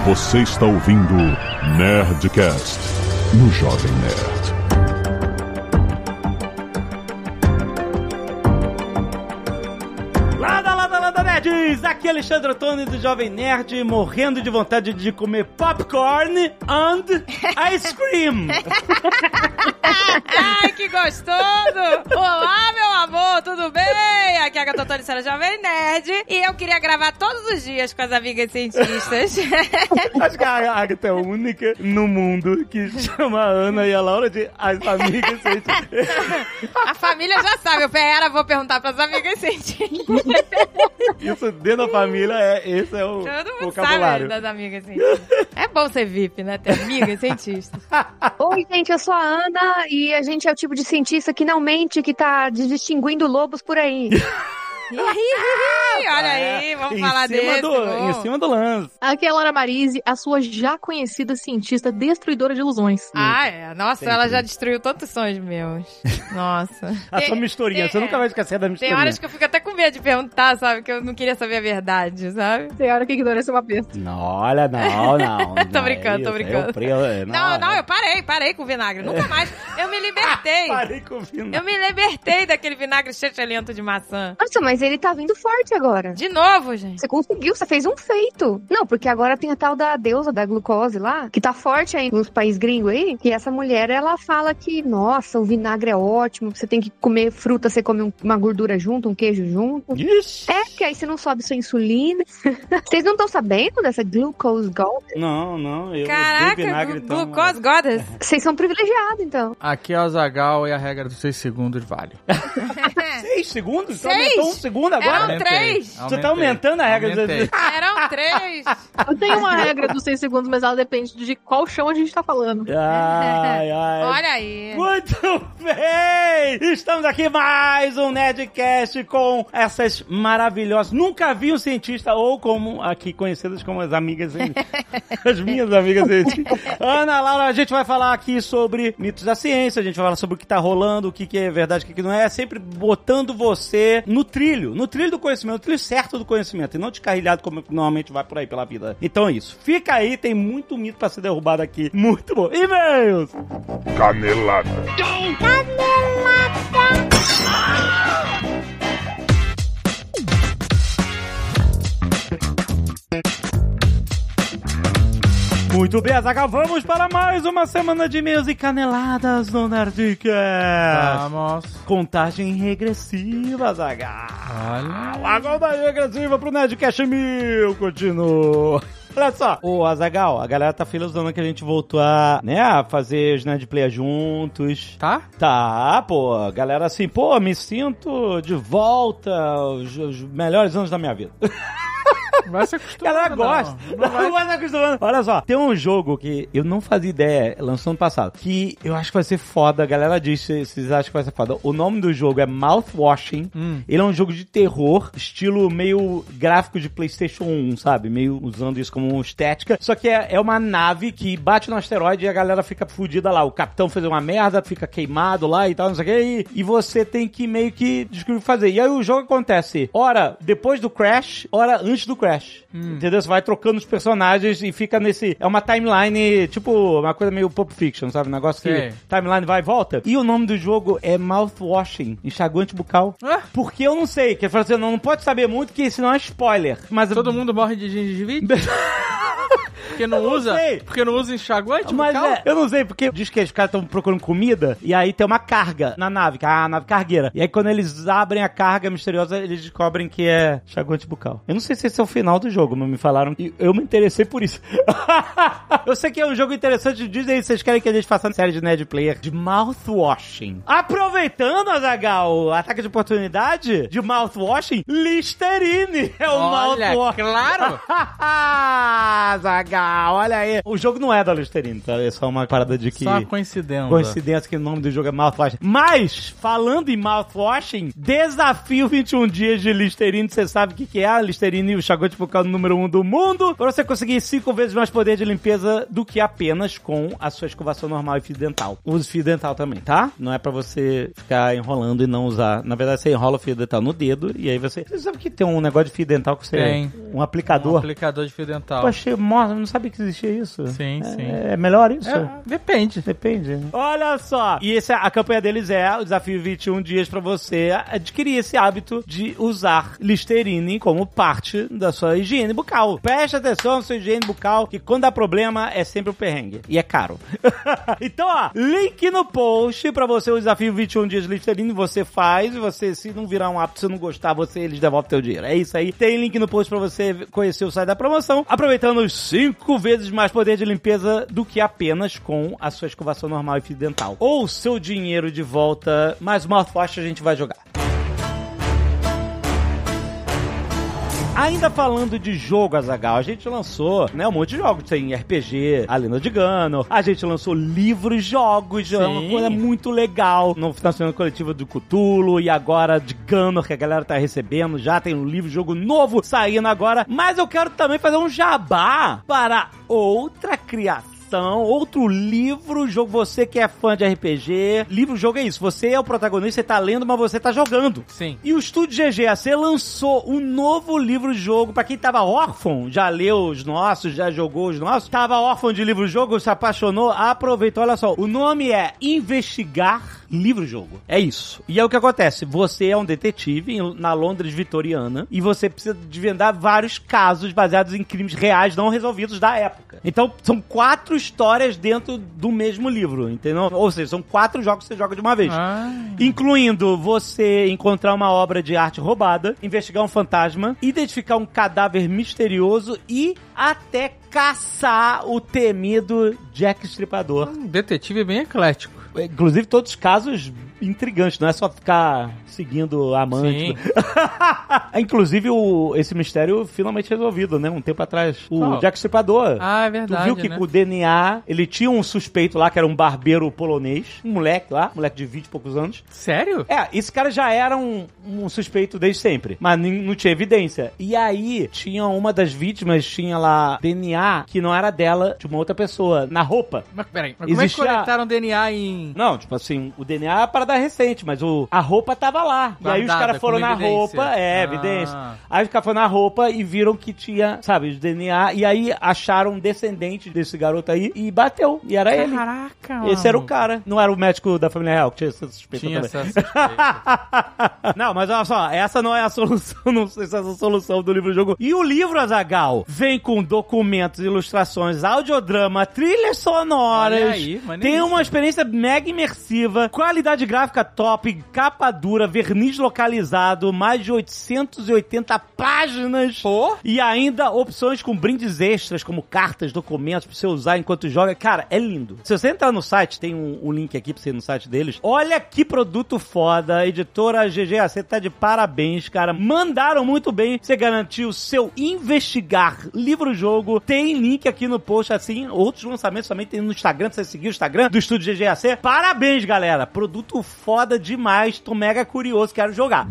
Você está ouvindo Nerdcast no Jovem Nerd. Lada, nerds! Aqui é Alexandre Antônio do Jovem Nerd, morrendo de vontade de comer popcorn and ice cream. Ai, que gostoso! Olá, meu amor, tudo bem? Aqui é a Gatotone Sara Jovem Nerd e eu queria gravar todos os dias com as amigas cientistas. Acho que a Agatha é a única no mundo que chama a Ana e a Laura de as amigas cientistas. A família já sabe, eu vou perguntar pras amigas cientistas. Isso dentro da família, esse é o Todo mundo vocabulário. sabe das amigas cientistas. É bom ser VIP, né? Ter amigas cientistas. Oi, gente, eu sou a Ana e a gente é o tipo de cientista que não mente, que tá distinguindo lobos por aí. Olha aí, vamos falar desse. Em cima do lance. Aqui é a Laura Marise, a sua já conhecida cientista destruidora de ilusões. Ah, é. Nossa, ela já destruiu tantos sonhos meus. Nossa. A sua misturinha, você nunca vai esquecer da misturinha. Tem horas que eu fico até com medo de perguntar, sabe? Que eu não queria saber a verdade, sabe? Tem hora que ignorância é uma besta. Não, olha, não. Tô brincando. Não, eu parei com o vinagre. Nunca mais. Eu me libertei. Parei com o vinagre. Eu me libertei daquele vinagre chechelento de maçã. Nossa, mas ele tá vindo forte agora. De novo, gente. Você conseguiu, você fez um feito. Não, porque agora tem a tal da deusa da glucose lá, que tá forte aí nos países gringos aí, e essa mulher, ela fala que, nossa, o vinagre é ótimo, você tem que comer fruta, você come uma gordura junto, um queijo junto. Ixi. É, porque aí você não sobe sua insulina. Vocês não estão sabendo dessa glucose goddess? Não, eu Caraca, vinagre glucose goddess. Vocês são privilegiados, então. Aqui é o Azaghal e a regra dos 6 segundos vale. 6 segundos? Você 6? aumentou 1 segundo agora? Eram 3. Você tá aumentando a regra Aumentei. Eram 3. Eu tenho uma regra dos 6 segundos, mas ela depende de qual chão a gente tá falando. Ai. Olha aí. Muito bem! Estamos aqui mais um Nerdcast com essas maravilhosas. Nunca vi um cientista, ou como aqui conhecidas como as amigas, as minhas amigas cientistas. Ana, Laura, a gente vai falar aqui sobre mitos da ciência, a gente vai falar sobre o que tá rolando, o que é verdade, o que não é, sempre botando você no trilho do conhecimento, no trilho certo do conhecimento, e não descarrilhado como normalmente vai por aí pela vida. Então é isso. Fica aí, tem muito mito pra ser derrubado aqui. Muito bom. E-mails! Canelada. Muito bem, Azaghal, vamos para mais uma semana de e-mails e caneladas no Nerdcast. Vamos. Contagem regressiva, Azaghal. Olha. A contagem regressiva pro Nerdcast 1000 continua. Olha só, ô Azaghal, a galera tá filosofando que a gente voltou a fazer os Nerdplayer juntos. Tá? Tá, pô, a galera assim, pô, me sinto de volta os melhores anos da minha vida. Vai se acostumando. Galera gosta. Não vai se acostumando. Olha só, tem um jogo que eu não fazia ideia, lançou ano passado, que eu acho que vai ser foda. A galera diz se vocês acham que vai ser foda. O nome do jogo é Mouthwashing. Ele é um jogo de terror, estilo meio gráfico de PlayStation 1, sabe? Meio usando isso como estética. Só que é uma nave que bate no asteroide e a galera fica fudida lá. O capitão fez uma merda, fica queimado lá e tal, não sei o que. E você tem que meio que descobrir o que fazer. E aí o jogo acontece, ora depois do crash, ora antes do crash. Entendeu? Você vai trocando os personagens e fica nesse... É uma timeline, tipo, uma coisa meio Pulp Fiction, sabe? Um negócio que timeline vai e volta. E o nome do jogo é Mouthwashing, enxaguante bucal. Porque eu não sei, que você não pode saber muito, que senão é spoiler. Mas Todo mundo morre de gengivite? Porque não usa? Porque não usa enxaguante bucal? Eu não sei, porque diz que os caras estão procurando comida e aí tem uma carga na nave, que é a nave cargueira. E aí quando eles abrem a carga misteriosa, eles descobrem que é enxaguante bucal. Eu não sei se esse é o final do jogo, mas me falaram que eu me interessei por isso. Eu sei que é um jogo interessante, dizem aí, vocês querem que a gente faça uma série de Nerdplayer de Mouthwashing. Aproveitando, Azaghal, ataque de oportunidade de Mouthwashing, Listerine é o Mouthwashing. Claro! Azaghal, olha aí. O jogo não é da Listerine, tá? É só uma parada de que... Só uma coincidência. Coincidência que o nome do jogo é Mouthwashing. Mas, falando em Mouthwashing, desafio 21 dias de Listerine. Você sabe o que é a Listerine e o enxaguante bucal número 1 do mundo, pra você conseguir 5 vezes mais poder de limpeza do que apenas com a sua escovação normal e fio dental. Use fio dental também, tá? Não é pra você ficar enrolando e não usar. Na verdade, você enrola o fio dental no dedo e aí você... Você sabe que tem um negócio de fio dental que você... Tem. Um aplicador. Um aplicador de fio dental. Poxa, não sabia que existia isso. Sim. É melhor isso? Depende. Olha só. E a campanha deles é o desafio 21 dias pra você adquirir esse hábito de usar Listerine como parte da sua higiene bucal. Preste atenção na sua higiene bucal, que quando dá problema é sempre um perrengue. E é caro. Então, ó, link no post pra você o desafio 21 dias de Listerine, você faz, e você, se não virar um hábito, se não gostar, eles devolvem teu dinheiro. É isso aí. Tem link no post pra você conhecer o site da promoção, aproveitando os 5 vezes mais poder de limpeza do que apenas com a sua escovação normal e fio dental. Ou seu dinheiro de volta, mas o mouthwash a gente vai jogar. Ainda falando de jogo, Azaghal, a gente lançou, né, um monte de jogos. Tem RPG, A Lenda de Gano, a gente lançou livros-jogos, é uma coisa muito legal no financiamento coletivo do Cthulhu e agora de Gano, que a galera tá recebendo, já tem um livro-jogo novo saindo agora, mas eu quero também fazer um jabá para outra criação. Outro livro, jogo, você que é fã de RPG, livro-jogo é isso, você é o protagonista, você tá lendo, mas você tá jogando. Sim. E o Estúdio GGAC lançou um novo livro-jogo, pra quem tava órfão, já leu os nossos, já jogou os nossos, tava órfão de livro-jogo, se apaixonou, aproveitou, olha só, o nome é Investigar Livro-jogo. É isso. E é o que acontece, você é um detetive na Londres vitoriana e você precisa desvendar vários casos baseados em crimes reais não resolvidos da época. Então, são 4 histórias dentro do mesmo livro, entendeu? Ou seja, são 4 jogos que você joga de uma vez. Incluindo você encontrar uma obra de arte roubada, investigar um fantasma, identificar um cadáver misterioso e até caçar o temido Jack Estripador. Detetive bem eclético. Inclusive, todos os casos intrigantes, não é só ficar seguindo a amante. Inclusive, esse mistério finalmente resolvido, né? Um tempo atrás. O Jack Estripador. Ah, é verdade. Tu viu que, né, com o DNA, ele tinha um suspeito lá, que era um barbeiro polonês, um moleque lá, moleque de 20 e poucos anos. Sério? Esse cara já era um suspeito desde sempre, mas não tinha evidência. E aí, tinha uma das vítimas, tinha lá DNA que não era dela, de uma outra pessoa, na roupa. Mas peraí, como é que coletaram DNA em... Não, tipo assim, o DNA é para dar recente, mas a roupa tava lá. Guardada, e aí os caras foram na roupa, evidência. Aí os caras foram na roupa e viram que tinha, sabe, os DNA, e aí acharam um descendente desse garoto aí e bateu. E era ele. Caraca, esse era o cara. Não era o médico da família real que tinha essa suspeita também. Essa suspeita. Não, mas olha só, essa não é a solução, não sei se é a solução do livro-jogo. E o livro, Azaghal, vem com documentos, ilustrações, audiodrama, trilhas sonoras. Olha aí, tem uma experiência mega imersiva, qualidade gráfica top, capa dura, verniz localizado, mais de 880 páginas. E ainda opções com brindes extras, como cartas, documentos pra você usar enquanto joga. Cara, é lindo. Se você entrar no site, tem um link aqui pra você ir no site deles. Olha que produto foda. A editora GGAC tá de parabéns, cara. Mandaram muito bem. Você garantiu o seu Investigar livro-jogo. Tem link aqui no post, assim. Outros lançamentos também tem no Instagram, pra você seguir o Instagram do Estúdio GGAC. Parabéns, galera. Produto foda demais. Tô mega curioso, quero jogar.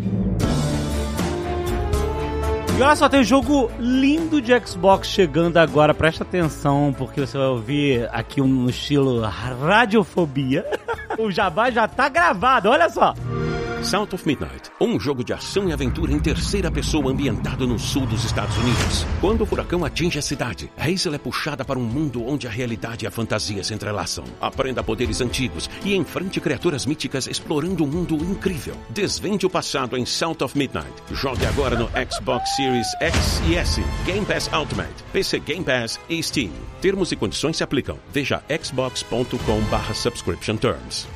E olha só, tem um jogo lindo de Xbox chegando agora. Presta atenção, porque você vai ouvir aqui no estilo radiofobia. O jabá já tá gravado, olha só. South of Midnight, um jogo de ação e aventura em terceira pessoa ambientado no sul dos Estados Unidos. Quando o furacão atinge a cidade, Hazel é puxada para um mundo onde a realidade e a fantasia se entrelaçam. Aprenda poderes antigos e enfrente criaturas míticas explorando um mundo incrível. Desvende o passado em South of Midnight. Jogue agora no Xbox Series X e S, Game Pass Ultimate, PC Game Pass e Steam. Termos e condições se aplicam. Veja xbox.com/subscription terms.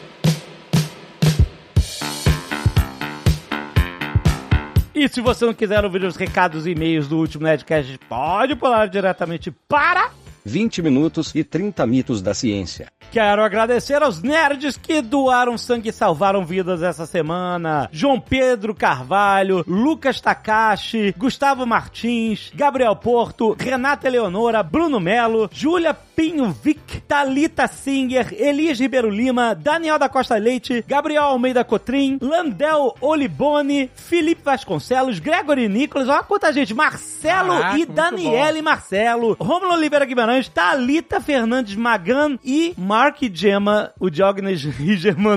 E se você não quiser ouvir os recados e e-mails do último Nerdcast, pode pular diretamente para 20 minutos e 30 mitos da ciência. Quero agradecer aos nerds que doaram sangue e salvaram vidas essa semana. João Pedro Carvalho, Lucas Takashi, Gustavo Martins, Gabriel Porto, Renata Eleonora, Bruno Melo, Júlia Pinho Vic, Thalita Singer, Elias Ribeiro Lima, Daniel da Costa Leite, Gabriel Almeida Cotrim, Landel Olibone, Felipe Vasconcelos, Gregory Nicolas, olha quanta gente, Marcelo e Daniele Marcelo, Rômulo Oliveira Guimarães, Thalita Fernandes Magan e Mark Gemma, o Diógenes Riger mandou.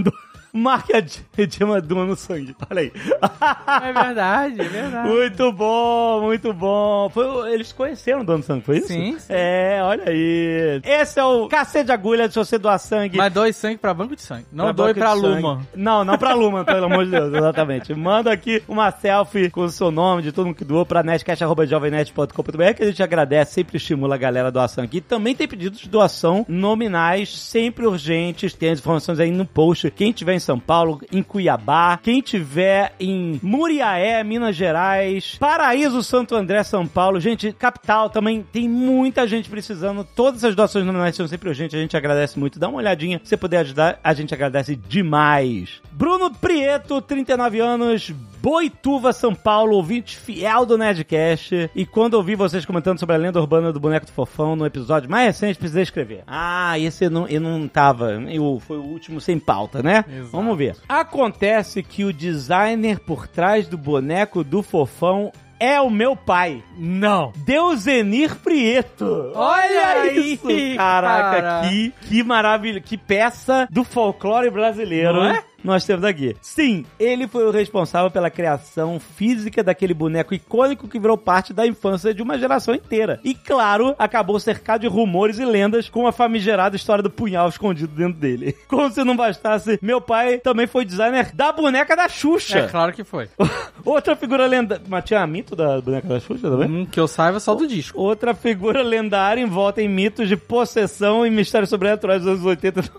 marque a edema no sangue. Olha aí. É verdade, é verdade. Muito bom, muito bom. Eles conheceram o dono do sangue, foi isso? Sim. É, olha aí. Esse é o cacete de agulha se você doar sangue. Mas doe sangue pra banco de sangue. Não doe pra Luma. Não pra Luma, pelo amor de Deus, exatamente. Manda aqui uma selfie com o seu nome de todo mundo que doou pra nerdcast@jovemnerd.com.br, que a gente agradece, sempre estimula a galera a doar sangue. E também tem pedidos de doação nominais, sempre urgentes. Tem as informações aí no post. Quem tiver em São Paulo, em Cuiabá, quem tiver em Muriaé, Minas Gerais, Paraíso, Santo André, São Paulo, gente, capital também tem muita gente precisando. Todas as doações nominais são sempre urgentes, a gente agradece muito. Dá uma olhadinha, se você puder ajudar, a gente agradece demais. Bruno Prieto, 39 anos, Boituva, São Paulo, ouvinte fiel do Nerdcast. E quando ouvi vocês comentando sobre a lenda urbana do boneco do Fofão no episódio mais recente, precisei escrever. Esse eu não tava. Foi o último sem pauta, né? Exato. Vamos ver. Acontece que o designer por trás do boneco do Fofão é o meu pai. Não. Deusenir Prieto. Olha isso. Caraca, que maravilha. Que peça do folclore brasileiro. Não é? Nós temos aqui. Sim, ele foi o responsável pela criação física daquele boneco icônico que virou parte da infância de uma geração inteira. E, claro, acabou cercado de rumores e lendas com a famigerada história do punhal escondido dentro dele. Como se não bastasse, meu pai também foi designer da boneca da Xuxa. É claro que foi. Outra figura lendária... Mas tinha mito da boneca da Xuxa também? Que eu saiba só do disco. Outra figura lendária envolta em mitos de possessão e mistérios sobrenaturais dos anos 80.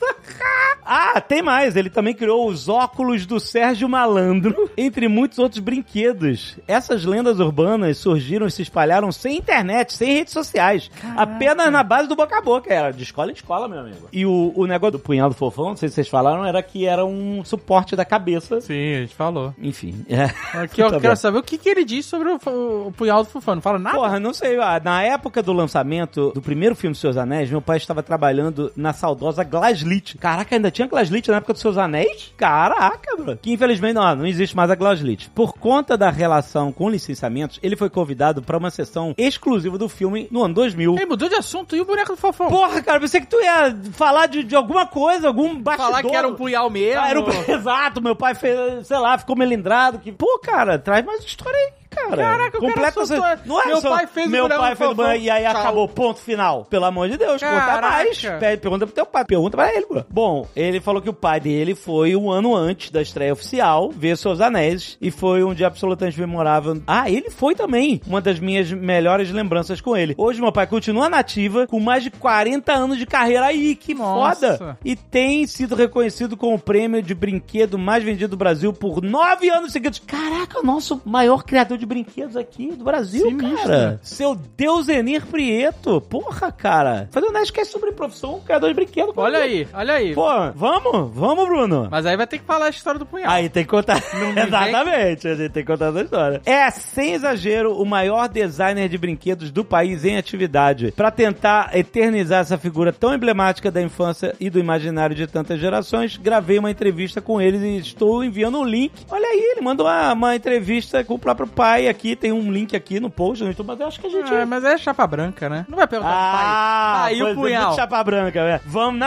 Tem mais. Ele também criou os óculos do Sérgio Malandro, entre muitos outros brinquedos. Essas lendas urbanas surgiram e se espalharam sem internet, sem redes sociais. Caraca. Apenas na base do boca a boca. Era de escola em escola, meu amigo. E o negócio do punhal do Fofão, não sei se vocês falaram, era que era um suporte da cabeça. Sim, a gente falou. Enfim. Aqui eu quero saber o que ele disse sobre o punhal do Fofão. Não fala nada? Porra, não sei. Na época do lançamento do primeiro filme Seus Anéis, meu pai estava trabalhando na saudosa Glaslit. Caraca, ainda tinha Glaslit na época dos Seus Anéis? Caraca, bro. Que infelizmente não existe mais a Glaslit. Por conta da relação com licenciamentos, ele foi convidado pra uma sessão exclusiva do filme no ano 2000. Ele mudou de assunto e o boneco do Fofão? Porra, cara, pensei que tu ia falar de alguma coisa, algum bastidor. Falar que era um punhal mesmo. Exato, meu pai fez, sei lá, ficou melindrado. Pô, cara, traz mais história aí. Cara, caraca, completa você... Não é meu só pai fez meu pai fez o banho e aí tchau. Acabou, ponto final. Pelo amor de Deus, conta mais. Pergunta pro teu pai, pergunta pra ele, bro. Bom, ele falou que o pai dele foi um ano antes da estreia oficial ver Seus Anéis e foi um dia absolutamente memorável. Ele foi também uma das minhas melhores lembranças com ele. Hoje meu pai continua na ativa com mais de 40 anos de carreira aí, que foda. E tem sido reconhecido com o prêmio de brinquedo mais vendido do Brasil por 9 anos seguidos. Caraca, o nosso maior criador de brinquedos aqui do Brasil, sinistro, cara. Seu Deusenir Prieto. Porra, cara. Fazer um Nerdcast sobre profissão, criador de brinquedo. Olha aí. Pô, vamos, Bruno. Mas aí vai ter que falar a história do punhal. Aí tem que contar. Exatamente, a gente tem que contar essa história. É, sem exagero, o maior designer de brinquedos do país em atividade. Pra tentar eternizar essa figura tão emblemática da infância e do imaginário de tantas gerações, gravei uma entrevista com ele e estou enviando um link. Olha aí, ele mandou uma entrevista com o próprio pai aqui, tem um link aqui no post, mas eu acho que a gente... mas é chapa branca, né? Não vai perguntar pro pai. E o punhal? Chapa branca, né?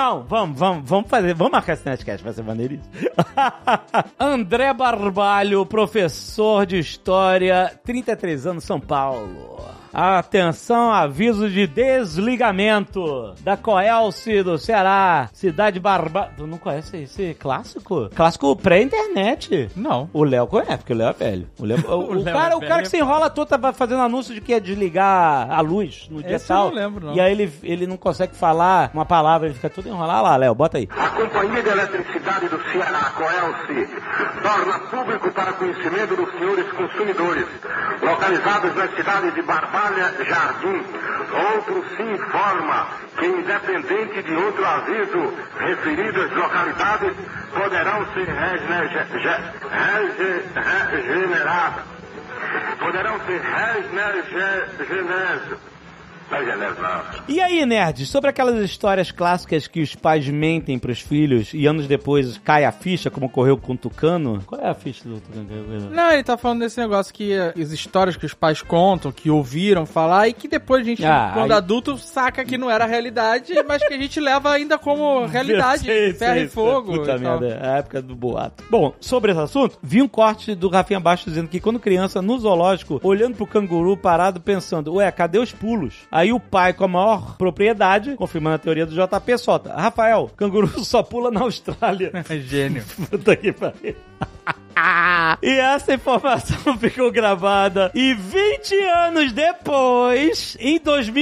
Vamos fazer, vamos marcar esse Nerdcast, vai ser maneiríssimo. André Barbalho, professor de História, 33 anos, São Paulo. Atenção, aviso de desligamento da Coelce do Ceará, cidade Barbalho. Tu não conhece esse clássico? Clássico pré-internet. Não. O Léo conhece, porque o Léo é velho. O cara que se enrola todo tá fazendo anúncio de que ia desligar a luz no dia tal. Eu não lembro, não. E aí ele não consegue falar uma palavra, ele fica todo enrolado. Lá, Léo, bota aí. A Companhia de Eletricidade do Ceará, Coelce, torna público para conhecimento dos senhores consumidores, localizados nas cidades de Barbalho, Jardim. Outro se informa que, independente de outro aviso, referidas localidades poderão ser regeneradas. E aí, nerds, sobre aquelas histórias clássicas que os pais mentem pros filhos e anos depois cai a ficha, como ocorreu com o Tucano? Qual é a ficha do Tucano? Não, ele tá falando desse negócio que as histórias que os pais contam, que ouviram falar e que depois a gente, quando adulto, saca que não era realidade, mas que a gente leva ainda como realidade, ferro e fogo. Puta merda, a época do boato. Bom, sobre esse assunto, vi um corte do Rafinha Baixo dizendo que quando criança, no zoológico, olhando pro canguru parado, pensando, ué, cadê os pulos? Aí o pai, com a maior propriedade, confirmando a teoria do JP, solta, Rafael, canguru só pula na Austrália. Gênio. Puta que pariu. E essa informação ficou gravada e 20 anos depois, em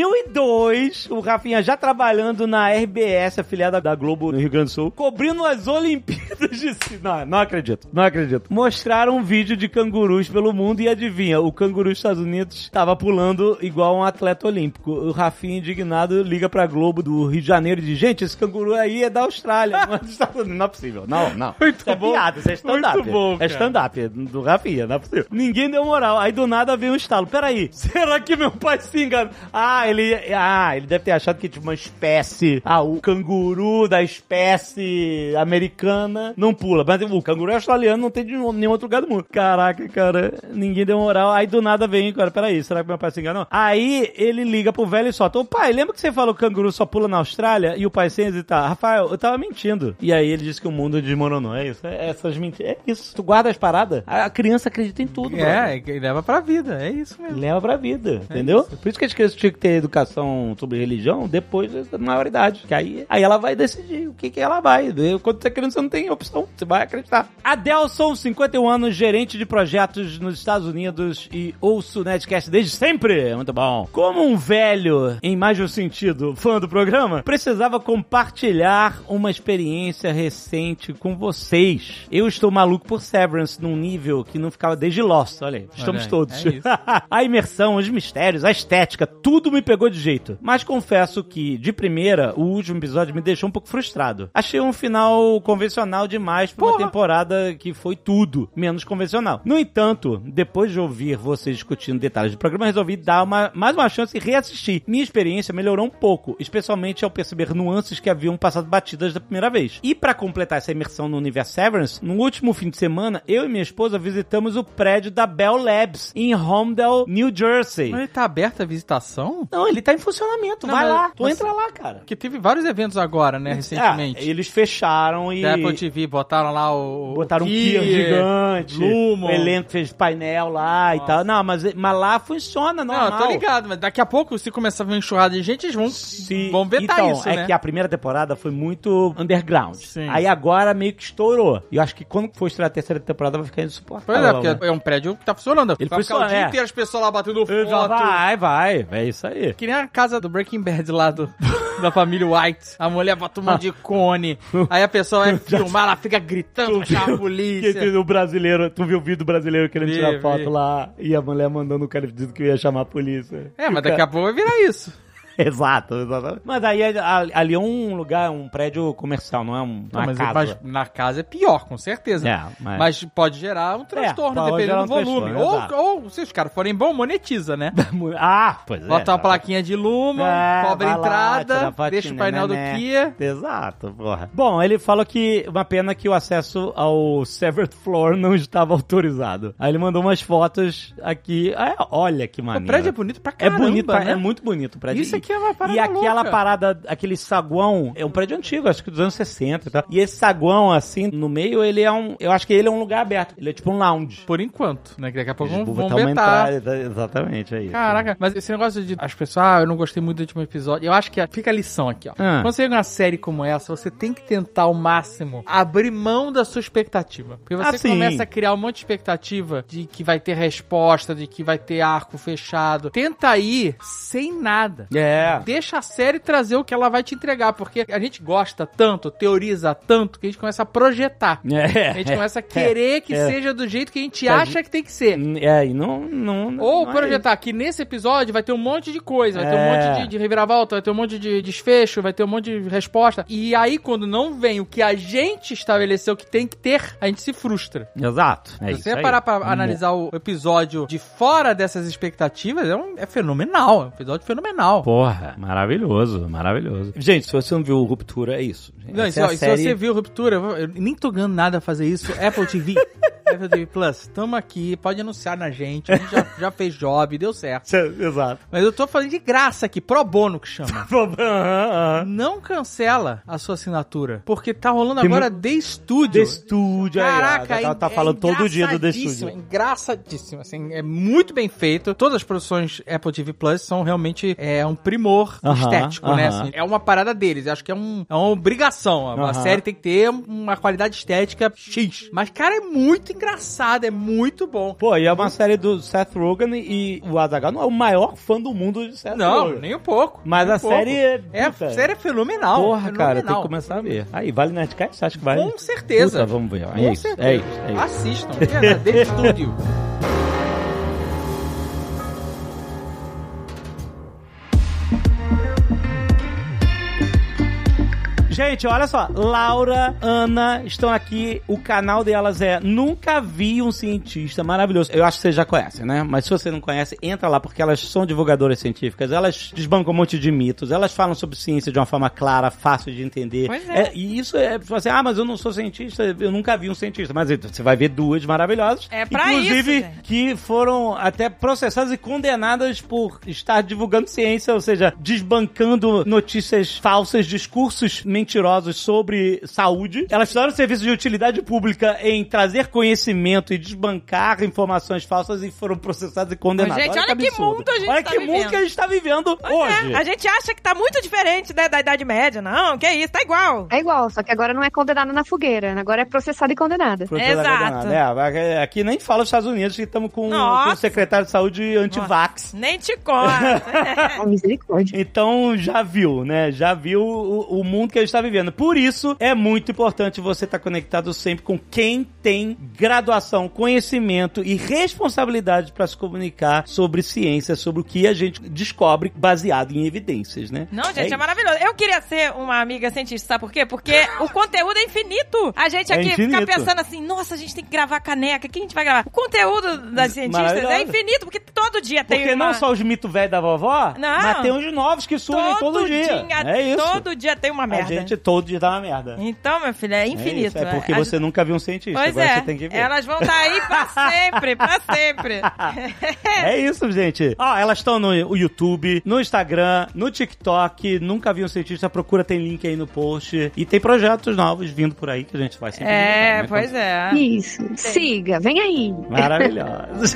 2002, o Rafinha já trabalhando na RBS, afiliada da Globo no Rio Grande do Sul, cobrindo as Olimpíadas de... Não acredito. Mostraram um vídeo de cangurus pelo mundo e adivinha, o canguru dos Estados Unidos estava pulando igual um atleta olímpico. O Rafinha, indignado, liga pra Globo do Rio de Janeiro e diz, gente, esse canguru aí é da Austrália, não é dos Estados Unidos. Não é possível. Não. Muito isso é bom. piada, isso é stand-up. Muito bom, é stand-up do Rafinha, não é possível. Ninguém deu moral. Aí do nada veio um estalo. Peraí, será que meu pai se engana? Ele deve ter achado que tipo uma espécie, o canguru da espécie americana não pula. Mas o canguru australiano não tem de nenhum outro lugar do mundo. Caraca, cara, ninguém deu moral. Aí do nada vem, cara, peraí, será que meu pai se enganou? Aí ele liga pro velho e solta, pai, lembra que você falou que o canguru só pula na Austrália? E o pai sem hesitar, Rafael, eu tava mentindo. E aí ele disse que o mundo desmoronou. É isso, essas mentiras. É isso, tu guarda as paradas, a criança acredita em tudo. E leva pra vida, é isso mesmo. Leva pra vida, entendeu? Isso. Por isso que as crianças tinham que ter educação sobre religião depois da maioridade. Que aí ela vai decidir o que ela vai. Quando você é criança, você não tem opção, você vai acreditar. Adelson, 51 anos, gerente de projetos nos Estados Unidos e ouço o Nerdcast desde sempre. Muito bom. Como um velho, em mais de um sentido, fã do programa, precisava compartilhar uma experiência recente com vocês. Eu estou maluco por Severance num nível que não ficava desde Lost, olha aí, estamos todos. É a imersão, os mistérios, a estética, tudo me pegou de jeito. Mas confesso que, de primeira, o último episódio me deixou um pouco frustrado. Achei um final convencional demais pra uma temporada que foi tudo, menos convencional. No entanto, depois de ouvir vocês discutindo detalhes do programa, resolvi dar mais uma chance e reassistir. Minha experiência melhorou um pouco, especialmente ao perceber nuances que haviam passado batidas da primeira vez. E pra completar essa imersão no universo Severance, no último fim de semana, eu e minha esposa visitamos o prédio da Bell Labs, em Holmdel, New Jersey. Mas ele tá aberto a visitação? Não, ele tá em funcionamento, vai lá, tu entra lá, cara. Porque teve vários eventos agora, né, recentemente. Eles fecharam e... Da Apple TV, botaram lá botaram um Kia gigante, Lumon. O elenco fez painel lá e tal. Não, mas lá funciona normal. Não, eu tô ligado, mas daqui a pouco, se começar a ver uma enxurrada de gente, eles vão vetar isso, né? É que a primeira temporada foi muito underground. Sim. Aí agora meio que estourou. E eu acho que quando for estrear a terceira temporada vai ficar insuportável. Pois é, porque é um prédio que tá funcionando. Ele vai ficar o dia inteiro as pessoas lá batendo foto. Vai. É isso aí. Que nem a casa do Breaking Bad lá da família White. A mulher bota um monte de cone. Aí a pessoa vai filmar, ela fica gritando, chama a polícia. O brasileiro, tu viu o vídeo do brasileiro querendo tirar foto lá e a mulher mandando o cara dizendo que ia chamar a polícia. Mas daqui a pouco vai virar isso. Exato. Mas aí ali é um lugar, um prédio comercial, não é uma casa. Mas na casa é pior, com certeza. Mas pode gerar um transtorno, dependendo do volume. Ou se os caras forem bons, monetiza, né? Pois é. Bota uma plaquinha de Lumon, cobra entrada, deixa o painel do Kia. Exato, porra. Bom, ele falou que uma pena que o acesso ao Severed Floor não estava autorizado. Aí ele mandou umas fotos aqui. Olha que maneiro. O prédio é bonito pra caramba, né? É muito bonito o prédio. Isso aqui é uma parada E aquela louca. parada, aquele saguão, é um prédio antigo, acho que dos anos 60 e tal. E esse saguão, assim, no meio, ele é eu acho que ele é um lugar aberto. Ele é tipo um lounge. Por enquanto, né? Que daqui a pouco vão vetar. Exatamente, é isso. Caraca, mas esse negócio de as pessoas, eu não gostei muito do último episódio. Eu acho que fica a lição aqui, ó. Quando você vê uma série como essa, você tem que tentar ao máximo abrir mão da sua expectativa. Porque você começa a criar um monte de expectativa de que vai ter resposta, de que vai ter arco fechado. Tenta ir sem nada. Deixa a série trazer o que ela vai te entregar, porque a gente gosta tanto, teoriza tanto, que a gente começa a projetar. A gente começa a querer que seja do jeito que a gente acha que tem que ser. E não Ou projetar que nesse episódio vai ter um monte de coisa, vai ter um monte de reviravolta, vai ter um monte de desfecho, vai ter um monte de resposta. E aí, quando não vem o que a gente estabeleceu que tem que ter, a gente se frustra. Exato. Se você parar pra analisar o episódio de fora dessas expectativas, é fenomenal. É um episódio fenomenal. Porra, maravilhoso, maravilhoso. Gente, se você não viu o Ruptura, é isso. Não, se você viu Ruptura, eu nem tô ganhando nada a fazer isso. Apple TV. Apple TV Plus, tamo aqui, pode anunciar na gente. A gente já fez job, deu certo. Exato. Mas eu tô falando de graça aqui, pro bono que chama. Não cancela a sua assinatura, porque tá rolando agora The Studio. The Studio, caraca, ela tá falando todo dia do The Studio. Engraçadíssimo, assim, é muito bem feito. Todas as produções Apple TV Plus são realmente um primor estético, né? Assim, é uma parada deles, acho que é uma obrigação. A série tem que ter uma qualidade estética X. Mas, cara, é muito engraçado, é muito bom. Pô, e é uma série do Seth Rogen e o Azaghal não é o maior fã do mundo de Seth Rogen. Não, nem um pouco. Mas a série a série é fenomenal. Porra, cara, tem que começar a ver. Aí, vale Nerdcast? Você acha que vai? Com certeza. Puta, vamos ver. É isso. Assistam. The Studio. Gente, olha só, Laura, Ana estão aqui, o canal delas é Nunca Vi um Cientista, maravilhoso. Eu acho que vocês já conhecem, né? Mas se você não conhece, entra lá, porque elas são divulgadoras científicas, elas desbancam um monte de mitos, elas falam sobre ciência de uma forma clara, fácil de entender. Pois é. E isso é, assim, mas eu não sou cientista, eu nunca vi um cientista. Mas você vai ver duas maravilhosas. É pra inclusive, isso, gente. que foram até processadas e condenadas por estar divulgando ciência, ou seja, desbancando notícias falsas, discursos mentirosos sobre saúde. Elas fizeram serviço de utilidade pública em trazer conhecimento e desbancar informações falsas e foram processadas e condenadas. Gente, olha que mundo a gente tá vivendo. Olha que mundo que a gente tá vivendo hoje. A gente acha que tá muito diferente, né, da Idade Média. Não, que isso, tá igual. É igual, só que agora não é condenada na fogueira, agora é processada e condenada. Exato. Aqui nem fala os Estados Unidos, que estamos com o secretário de saúde anti-vax. Nem te conta. Misericórdia. Então já viu, né? Já viu o mundo que a gente tá vivendo. Por isso, é muito importante você estar conectado sempre com quem tem graduação, conhecimento e responsabilidade para se comunicar sobre ciência, sobre o que a gente descobre baseado em evidências, né? Não, gente, é maravilhoso. Eu queria ser uma amiga cientista, sabe por quê? Porque o conteúdo é infinito. A gente aqui fica pensando assim, nossa, a gente tem que gravar caneca, o que a gente vai gravar? O conteúdo das cientistas é infinito, porque todo dia tem Porque não só os mitos velhos da vovó, mas tem uns novos que surgem todo dia. É isso. Todo dia tem uma merda. A gente todo dia dá uma merda. Então, meu filho, é infinito. É porque você nunca viu um cientista. Pois agora você tem que ver. Elas vão estar aí pra sempre, pra sempre. É isso, gente. Elas estão no YouTube, no Instagram, no TikTok. Nunca vi um cientista. Procura, tem link aí no post. E tem projetos novos vindo por aí que a gente vai sempre né? Pois é. Isso. Siga, vem aí. Maravilhoso.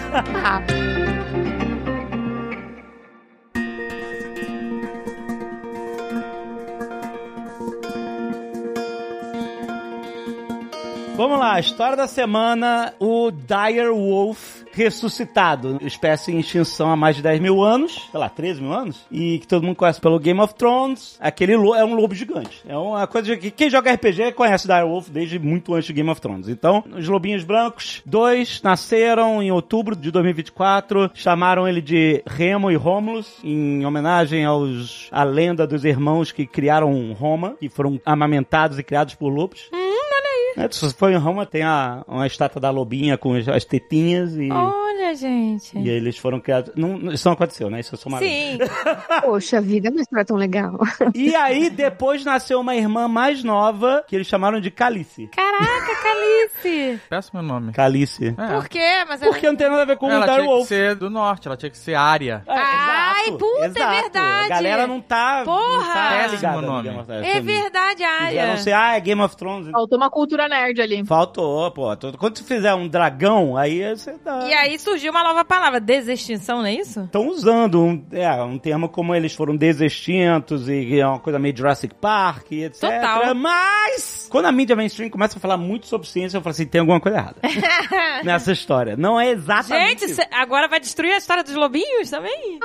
Vamos lá, história da semana, o Dire Wolf ressuscitado, espécie em extinção há mais de 10 mil anos, sei lá, 13 mil anos, e que todo mundo conhece pelo Game of Thrones. Aquele é um lobo gigante. É uma coisa que quem joga RPG conhece o Dire Wolf desde muito antes do Game of Thrones. Então, os lobinhos brancos, 2 nasceram em outubro de 2024, chamaram ele de Remo e Romulus, em homenagem à lenda dos irmãos que criaram Roma, que foram amamentados e criados por lobos. Se você for em Roma, tem uma estátua da lobinha com as tetinhas e... Olha, gente. E eles foram criados... isso não aconteceu, né? Isso é só uma... Sim. Poxa vida, mas não é tão legal. E aí, depois nasceu uma irmã mais nova, que eles chamaram de Calice. Caraca, Calice. Péssimo nome. Calice. Por quê? Porque não tem nada a ver com o Dire Wolf. Ela tinha que ser do norte, ela tinha que ser Ária. Ai, puta, exato. É verdade. A galera não tá... Porra. Péssimo nome. É verdade, Ária. Não sei, é Game of Thrones. Faltou uma cultura nerd ali. Faltou, pô. Quando você fizer um dragão, aí você dá... E aí surgiu uma nova palavra, desextinção, não é isso? Estão usando um termo como eles foram desextintos e é uma coisa meio Jurassic Park e etc. Total. Mas, quando a mídia mainstream começa a falar muito sobre ciência, eu falo assim, tem alguma coisa errada nessa história. Não é exatamente isso. Agora vai destruir a história dos lobinhos também?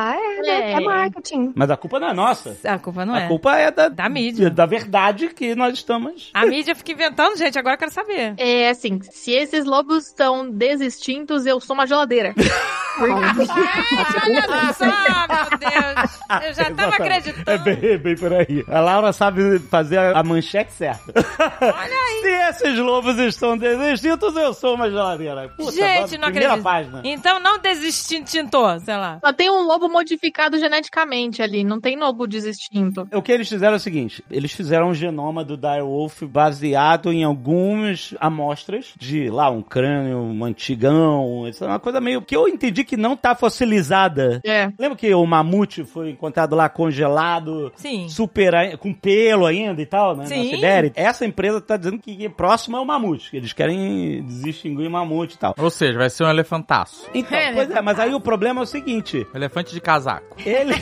É marketing. Mas a culpa não é nossa. A culpa não é. A culpa é da mídia. Da verdade que nós estamos... A mídia fica inventando, gente, agora eu quero saber. É assim, se esses lobos estão desextintos, eu sou uma geladeira. Olha só, meu Deus. Eu já tava acreditando. É bem por aí. A Laura sabe fazer a manchete certa. Olha aí. Se esses lobos estão desextintos, eu sou uma geladeira. Puta, gente, não primeira acredito. Página. Então não desextintou, sei lá. Só tem um lobo modificado geneticamente ali, não tem lobo desextinto. O que eles fizeram é o seguinte, eles fizeram um genoma do direwolf baseado em algumas amostras de, lá, um crânio, um antigão, isso é uma coisa meio que eu entendi que não tá fossilizada. Lembra que o mamute foi encontrado lá congelado, super, com pelo ainda e tal, né? Sim. Na Sibéria. Essa empresa tá dizendo que próximo é o mamute, que eles querem desextinguir o mamute e tal. Ou seja, vai ser um elefantaço. Então, pois é, mas aí o problema é o seguinte... Elefante de casaco. Ele...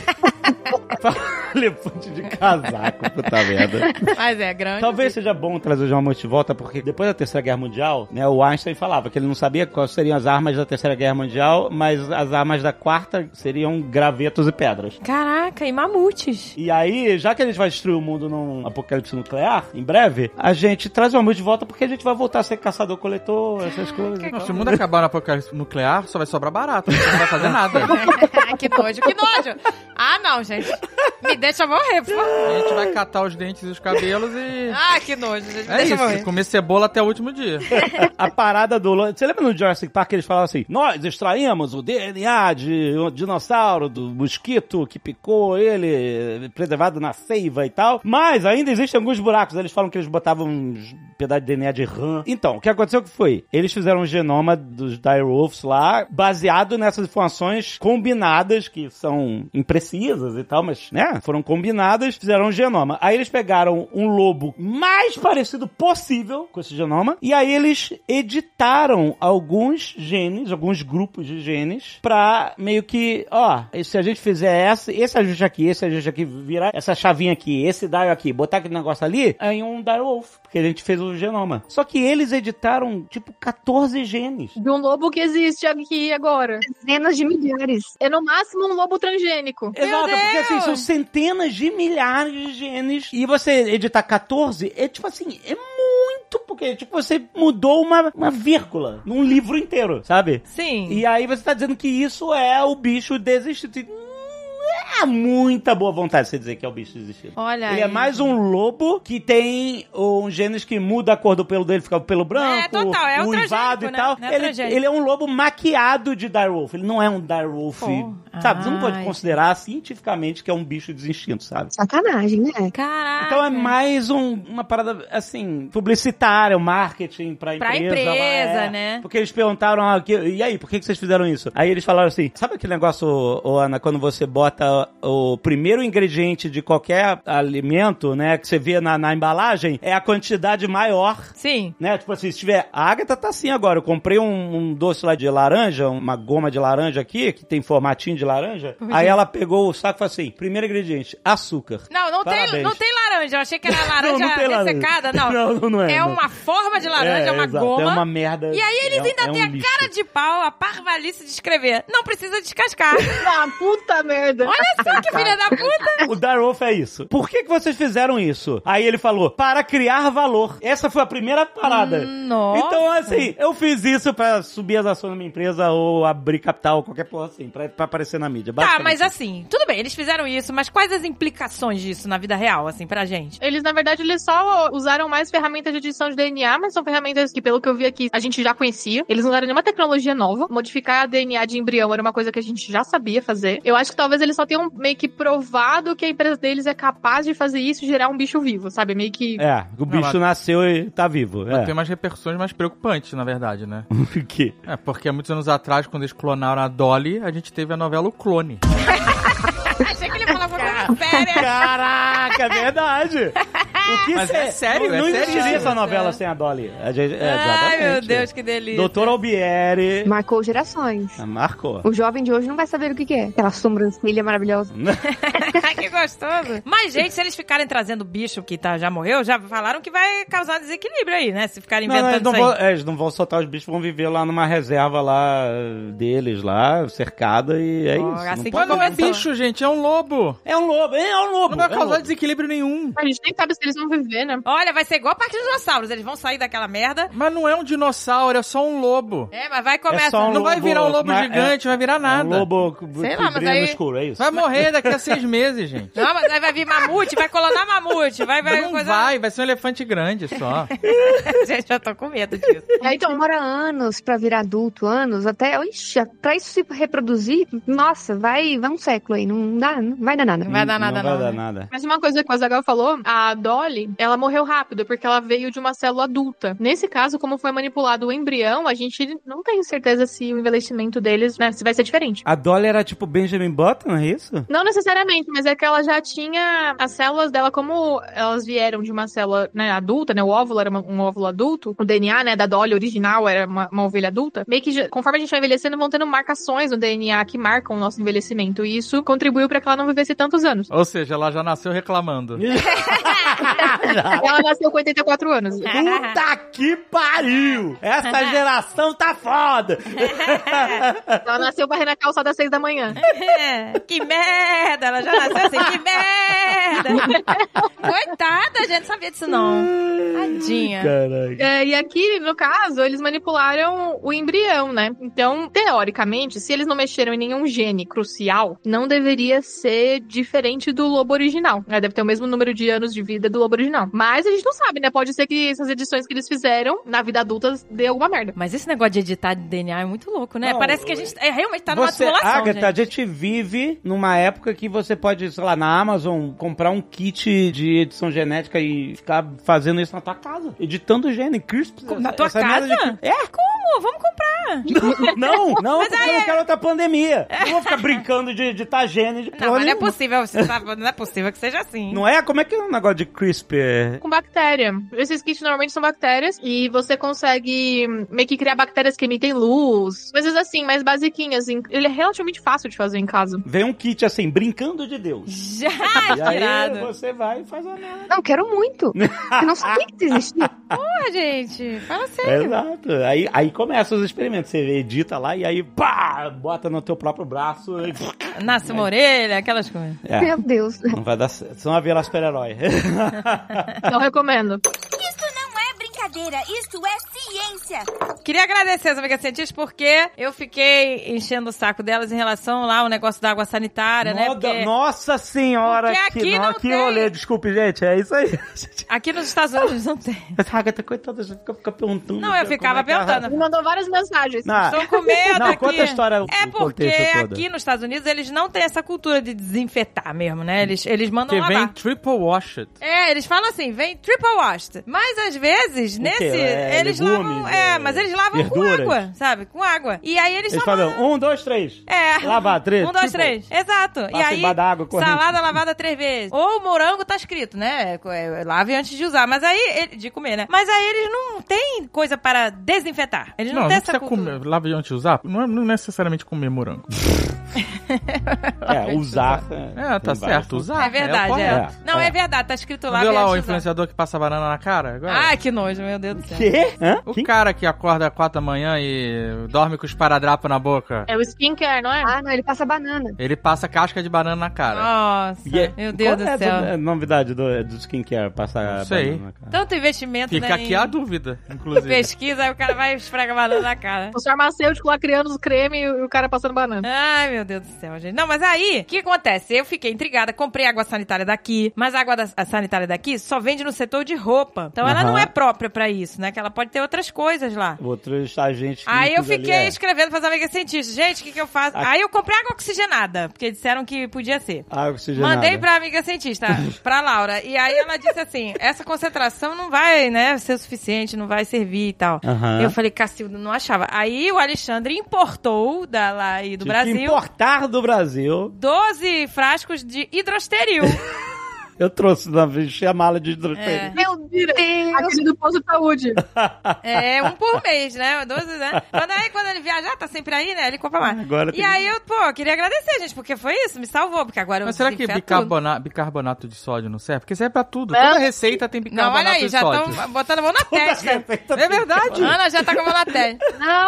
Elefante de casaco, puta merda. Mas é grande. Talvez seja bom trazer o mamute de volta, porque depois da Terceira Guerra Mundial, né, o Einstein falava que ele não sabia quais seriam as armas da Terceira Guerra Mundial, mas as armas da Quarta seriam gravetos e pedras. Caraca, e mamutes. E aí, já que a gente vai destruir o mundo num apocalipse nuclear, em breve, a gente traz o mamute de volta porque a gente vai voltar a ser caçador-coletor, essas coisas. Se o mundo acabar no apocalipse nuclear, só vai sobrar barato, não vai fazer nada. Que nojo, que nojo. Ah, não, gente. Me deixa morrer, por favor. A gente vai catar os dentes e os cabelos e... Ah, que nojo, gente. Me É deixa isso, morrer. comer cebola até o último dia. A parada do... Você lembra no Jurassic Park que eles falavam assim, nós extraímos o DNA de um dinossauro, do mosquito que picou ele, preservado na seiva e tal, mas ainda existem alguns buracos. Eles falam que eles botavam uns pedaços de DNA de rã. Então, o que aconteceu que foi? Eles fizeram um genoma dos direwolves lá, baseado nessas informações combinadas, que são imprecisas e tal, mas, né, foram combinadas, fizeram um genoma. Aí eles pegaram um lobo mais parecido possível com esse genoma, e aí eles editaram alguns genes, alguns grupos de genes, pra meio que, ó, se a gente fizer esse ajuste aqui, virar essa chavinha aqui, esse dial aqui, botar aquele negócio ali, aí um direwolf, porque a gente fez o genoma. Só que eles editaram, tipo, 14 genes. De um lobo que existe aqui agora. Dezenas de milhares. É no máximo um lobo transgênico. Exato, porque assim, são centenas de milhares de genes. E você editar 14, é tipo assim, é muito, porque tipo, você mudou uma vírgula num livro inteiro, sabe? Sim. E aí você tá dizendo que isso é o bicho desistido. É muita boa vontade você dizer que é o bicho desistido. Olha ele aí. é mais um lobo que tem um genes que muda a cor do pelo dele, fica o pelo branco, total, é o uivado e tal. né? Ele é um lobo maquiado de direwolf. Ele não é um direwolf, sabe? Você não pode considerar cientificamente que é um bicho desextinto, sabe? Sacanagem, né? Caraca. Então é mais uma parada, assim, publicitária, um marketing pra empresa, né? Porque eles perguntaram, e aí, por que vocês fizeram isso? Aí eles falaram assim, sabe aquele negócio, Ana, quando você bota o primeiro ingrediente de qualquer alimento, né, que você vê na embalagem, é a quantidade maior. Sim. Né, tipo assim, se tiver... A Agatha tá assim agora, eu comprei um doce lá de laranja, uma goma de laranja aqui, que tem formatinho de laranja, aí ela pegou o saco e falou assim, primeiro ingrediente, açúcar. Não tem laranja, eu achei que era laranja ressecada, não é. É uma forma de laranja, é uma exato, goma. É uma merda. E aí eles ainda têm a cara de pau, a parvalice de escrever. Não precisa descascar. Ah, puta merda. Olha só que filha da puta. O direwolf é isso. Por que vocês fizeram isso? Aí ele falou, para criar valor. Essa foi a primeira parada. Nossa. Então, assim, eu fiz isso pra subir as ações da minha empresa ou abrir capital, qualquer porra assim, pra aparecer na mídia. Tá, mas assim, tudo bem, eles fizeram isso, mas quais as implicações disso na vida real, assim, pra gente? Eles, na verdade, eles só usaram mais ferramentas de edição de DNA, mas são ferramentas que, pelo que eu vi aqui, a gente já conhecia. Eles não usaram nenhuma tecnologia nova. Modificar DNA de embrião era uma coisa que a gente já sabia fazer. Eu acho que talvez eles só tenham meio que provado que a empresa deles é capaz de fazer isso e gerar um bicho vivo, sabe? Meio que... O bicho nasceu e tá vivo. Tem umas repercussões mais preocupantes, na verdade, né? O quê? Porque há muitos anos atrás, quando eles clonaram a Dolly, a gente teve a novela O Clone. Achei que ele falava uma séria. Caraca, é verdade. O que Mas é sério, não sério. existiria essa novela sem a Dolly. Ai, meu Deus, que delícia. Doutor Albieri. Marcou gerações. Marcou. O jovem de hoje não vai saber o que é. Aquela sobrancelha maravilhosa. Que gostoso. Mas, gente, se eles ficarem trazendo bicho que já morreu, já falaram que vai causar desequilíbrio aí, né? Se ficarem inventando isso aí. Eles não vão soltar os bichos, vão viver lá numa reserva lá deles, lá, cercada, e é isso. Assim Mas não é bicho, gente, é um lobo. É um lobo. Não vai causar desequilíbrio nenhum. A gente nem sabe se eles eles vão viver, né? Olha, vai ser igual o Parque dos Dinossauros. Eles vão sair daquela merda. Mas não é um dinossauro, é só um lobo. Mas vai começar... não vai virar um lobo gigante, vai virar nada. Um lobo sei lá, mas aí... no escuro, é isso? Vai morrer daqui a 6 meses, gente. Não, mas aí vai vir mamute, vai colonar mamute, vai ser um elefante grande só. Gente, eu tô com medo disso. Então demora anos pra virar adulto, até, pra isso se reproduzir, nossa, vai um século aí, não vai dar nada. Não vai dar nada, não. Vai dar nada. Mas uma coisa que o Azaghal falou, a Dolly, ela morreu rápido, porque ela veio de uma célula adulta. Nesse caso, como foi manipulado o embrião, a gente não tem certeza se o envelhecimento deles, né, se vai ser diferente. A Dolly era tipo Benjamin Button, é isso? Não necessariamente, mas é que ela já tinha as células dela, como elas vieram de uma célula, né, adulta, né, o óvulo era um óvulo adulto, o DNA, né, da Dolly original era uma ovelha adulta, meio que conforme a gente vai envelhecendo, vão tendo marcações no DNA que marcam o nosso envelhecimento, e isso contribuiu pra que ela não vivesse tantos anos. Ou seja, ela já nasceu reclamando. Ela nasceu com 84 anos. Puta que pariu! Essa geração tá foda! Ela nasceu varrendo a calçada às 6 da manhã. Que merda! Ela já nasceu assim, que merda! Coitada, a gente não sabia disso não. Tadinha. E aqui, no caso, eles manipularam o embrião, né? Então, teoricamente, se eles não mexeram em nenhum gene crucial, não deveria ser diferente do lobo original. Deve ter o mesmo número de anos de vida do lobo original. Mas a gente não sabe, né? Pode ser que essas edições que eles fizeram na vida adulta dê alguma merda. Mas esse negócio de editar DNA é muito louco, né? Não, parece que a gente realmente tá numa simulação, Agatha, a gente vive numa época que você pode, sei lá, na Amazon, comprar um kit de edição genética e ficar fazendo isso na tua casa. Editando gene, CRISPR. Na tua casa? Como? Vamos comprar. Não, porque eu não quero outra pandemia. Não vou ficar brincando de editar gene. Não, mas não é possível, não é possível que seja assim. Não é? Como é que é um negócio de CRISPR? Com bactéria. Esses kits normalmente são bactérias e você consegue meio que criar bactérias que emitem luz. Coisas assim, mais basiquinhas. Ele é relativamente fácil de fazer em casa. Vem um kit assim, brincando de Deus. Já, e aí você vai e faz a merda. Não, quero muito. Eu não sabia que isso existia. Porra, gente. Fala sério. Exato. Aí começam os experimentos. Você edita lá e aí, pá, bota no teu próprio braço. E... nasce uma orelha, aquelas coisas. Meu Deus. Não vai dar certo. Senão vai virar super-herói. Não recomendo. Isso não é brincadeira, isso é ciência. Queria agradecer as amigas cientistas porque eu fiquei enchendo o saco delas em relação lá ao negócio da água sanitária, né? Porque... Nossa senhora! Porque aqui não que tem. Rolê, desculpe, gente, é isso aí. Aqui nos Estados Unidos não tem. Essa Agatha, coitada, você fica perguntando. Não, eu ficava perguntando. Me mandou várias mensagens. Estou com medo aqui. Conta a história. É porque aqui nos Estados Unidos eles não têm essa cultura de desinfetar mesmo, né? Eles mandam lavar. Que vem triple washed. Eles falam assim, vem triple washed. Mas às vezes, eles lavam... mas eles lavam verduras. Com água, sabe? Com água. E aí eles falam, 1, 2, 3. Lavar 3. 1, 2, 3. Exato. E aí, água salada lavada 3 vezes. Ou morango tá escrito, né? Lave antes de usar. Mas aí, de comer, né? Mas aí eles não têm coisa para desinfetar. Eles não têm essa cultura. Lave antes de usar? Não necessariamente comer morango. Usar. Tá certo. Usar. É verdade, Não, é verdade. Tá escrito lá. Viu lá o influenciador que passa banana na cara? Agora? Ai, que nojo, meu Deus do céu. Quê? O cara que acorda às 4 da manhã e dorme com os esparadrapos na boca. É o skincare, não é? Não, ele passa banana. Ele passa casca de banana na cara. Nossa, meu Deus do céu. É a novidade do skincare, passar banana na cara? Tanto investimento, Fica aqui a dúvida, inclusive. Pesquisa, aí o cara vai esfregar banana na cara. O farmacêutico lá criando os cremes e o cara passando banana. Ai, meu Deus do céu, gente. Não, mas aí, o que acontece? Eu fiquei intrigada, comprei água sanitária daqui, mas a água sanitária daqui só vende no setor de roupa. Então ela não é própria pra isso, né? Que ela pode ter outras coisas lá. Outros agentes. Aí eu fiquei escrevendo pras amigas cientistas. Gente, o que eu faço? Aí eu comprei água oxigenada, porque disseram que podia ser. Água oxigenada. Mandei pra amiga cientista, pra Laura. E aí ela disse assim, essa concentração não vai, né, ser o suficiente, não vai servir e tal. Eu falei, Cacilda, não achava. Aí o Alexandre importou lá aí do Brasil. Importar do Brasil 12 frascos de hidrosteril. Eu trouxe, enchi a mala de hidrosteril. Meu Mentira. Aquele do posto de saúde. É, um por mês, né? 12, né? Quando ele viajar, tá sempre aí, né? Ele compra mais. Agora aí eu, queria agradecer, gente, porque foi isso, me salvou, porque agora eu Mas será que bicarbonato de sódio não serve? Porque serve pra tudo. Toda receita tem bicarbonato olha aí, de sódio. já estão botando a mão na testa. É verdade. Ana já tá com a mão na testa.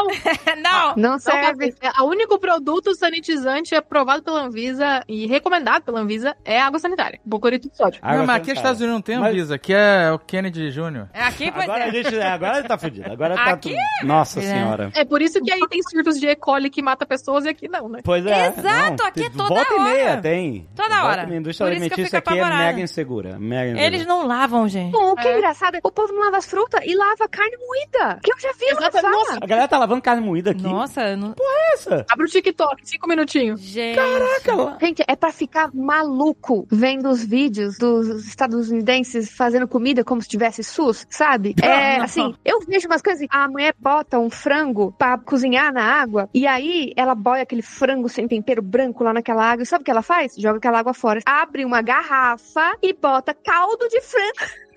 Não serve. O único produto sanitizante aprovado pela Anvisa e recomendado pela Anvisa é água sanitária. Boclorito de sódio. Não, mas aqui nos Estados Unidos não tem Anvisa, aqui é o Kennedy Jr. É aqui, pois agora ele tá fudido. Agora tá tudo. Nossa senhora. É por isso que aí tem surtos de E. coli que mata pessoas e aqui não, né? Pois é. Exato, aqui é toda hora. Volta e meia tem. Toda hora. A indústria alimentícia aqui é mega insegura. Eles não lavam, gente. O que é engraçado é que o povo não lava as frutas e lava carne moída. Que eu já vi lavar. Nossa, a galera tá lavando carne moída aqui. Nossa, não... Porra é essa? Abre o TikTok, 5 minutinhos. Gente. Caraca. Gente, é pra ficar maluco vendo os vídeos dos estadunidenses fazendo comida como se tivesse SUS, sabe? Assim, eu vejo umas coisas assim, a mulher bota um frango pra cozinhar na água e aí ela boia aquele frango sem tempero branco lá naquela água e sabe o que ela faz? Joga aquela água fora. Abre uma garrafa e bota caldo de frango.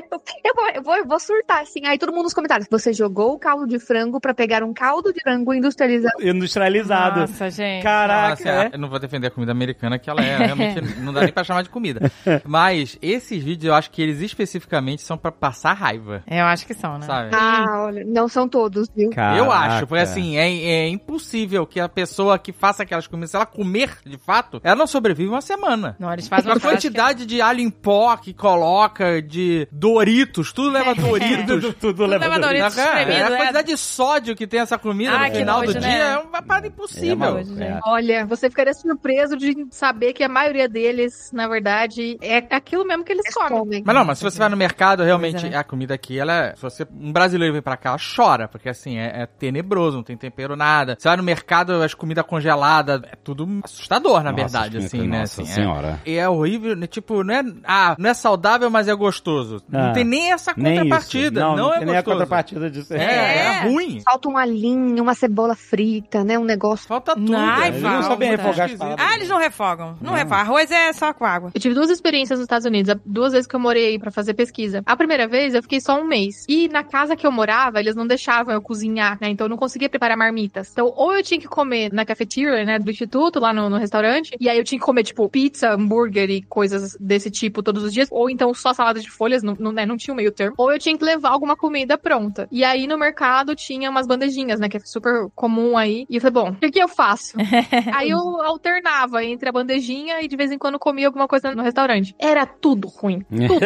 Eu vou surtar, assim. Aí todo mundo nos comentários. Você jogou o caldo de frango pra pegar um caldo de frango industrializado. Nossa, gente. Caraca. Eu não vou defender a comida americana, que ela realmente não dá nem pra chamar de comida. Mas esses vídeos, eu acho que eles especificamente são pra passar raiva. Eu acho que são, né? Sabe? Olha, não são todos, viu? Caraca. Eu acho, porque assim, é impossível que a pessoa que faça aquelas comidas, se ela comer, de fato, ela não sobrevive uma semana. Não, eles fazem a quantidade de alho em pó que coloca, de Doritos, tudo leva Doritos. Tudo leva Doritos. É a quantidade de sódio que tem essa comida no final do dia é uma parada impossível. Olha, você ficaria surpreso de saber que a maioria deles, na verdade, é aquilo mesmo que eles comem. Mas não, mas se você vai no mercado, realmente, a comida aqui, se um brasileiro vem pra cá, ela chora, porque assim, é tenebroso, não tem tempero, nada. Você vai no mercado, as comidas congeladas, é tudo assustador, na verdade, assim, né? Nossa senhora. E é horrível, né? Tipo, não é saudável, mas é gostoso. Não tem nem essa contrapartida. Não é tem nem a contrapartida disso. É ruim. Falta um alhinho, uma cebola frita, né? Um negócio. Falta tudo. Eles não sabem refogar as palavras. Eles não refogam. Não refogam. Arroz é só com água. Eu tive 2 experiências nos Estados Unidos. 2 vezes que eu morei aí pra fazer pesquisa. A primeira vez, eu fiquei só 1 mês. E na casa que eu morava, eles não deixavam eu cozinhar, né? Então eu não conseguia preparar marmitas. Então, ou eu tinha que comer na cafeteria, né? Do instituto, lá no restaurante. E aí eu tinha que comer, tipo, pizza, hambúrguer e coisas desse tipo todos os dias. Ou então só salada de folhas, não tinha um meio termo. Ou eu tinha que levar alguma comida pronta. E aí no mercado tinha umas bandejinhas, né? Que é super comum aí. E eu falei, bom, o que eu faço? Aí eu alternava entre a bandejinha e de vez em quando comia alguma coisa no restaurante. Era tudo ruim. Tudo.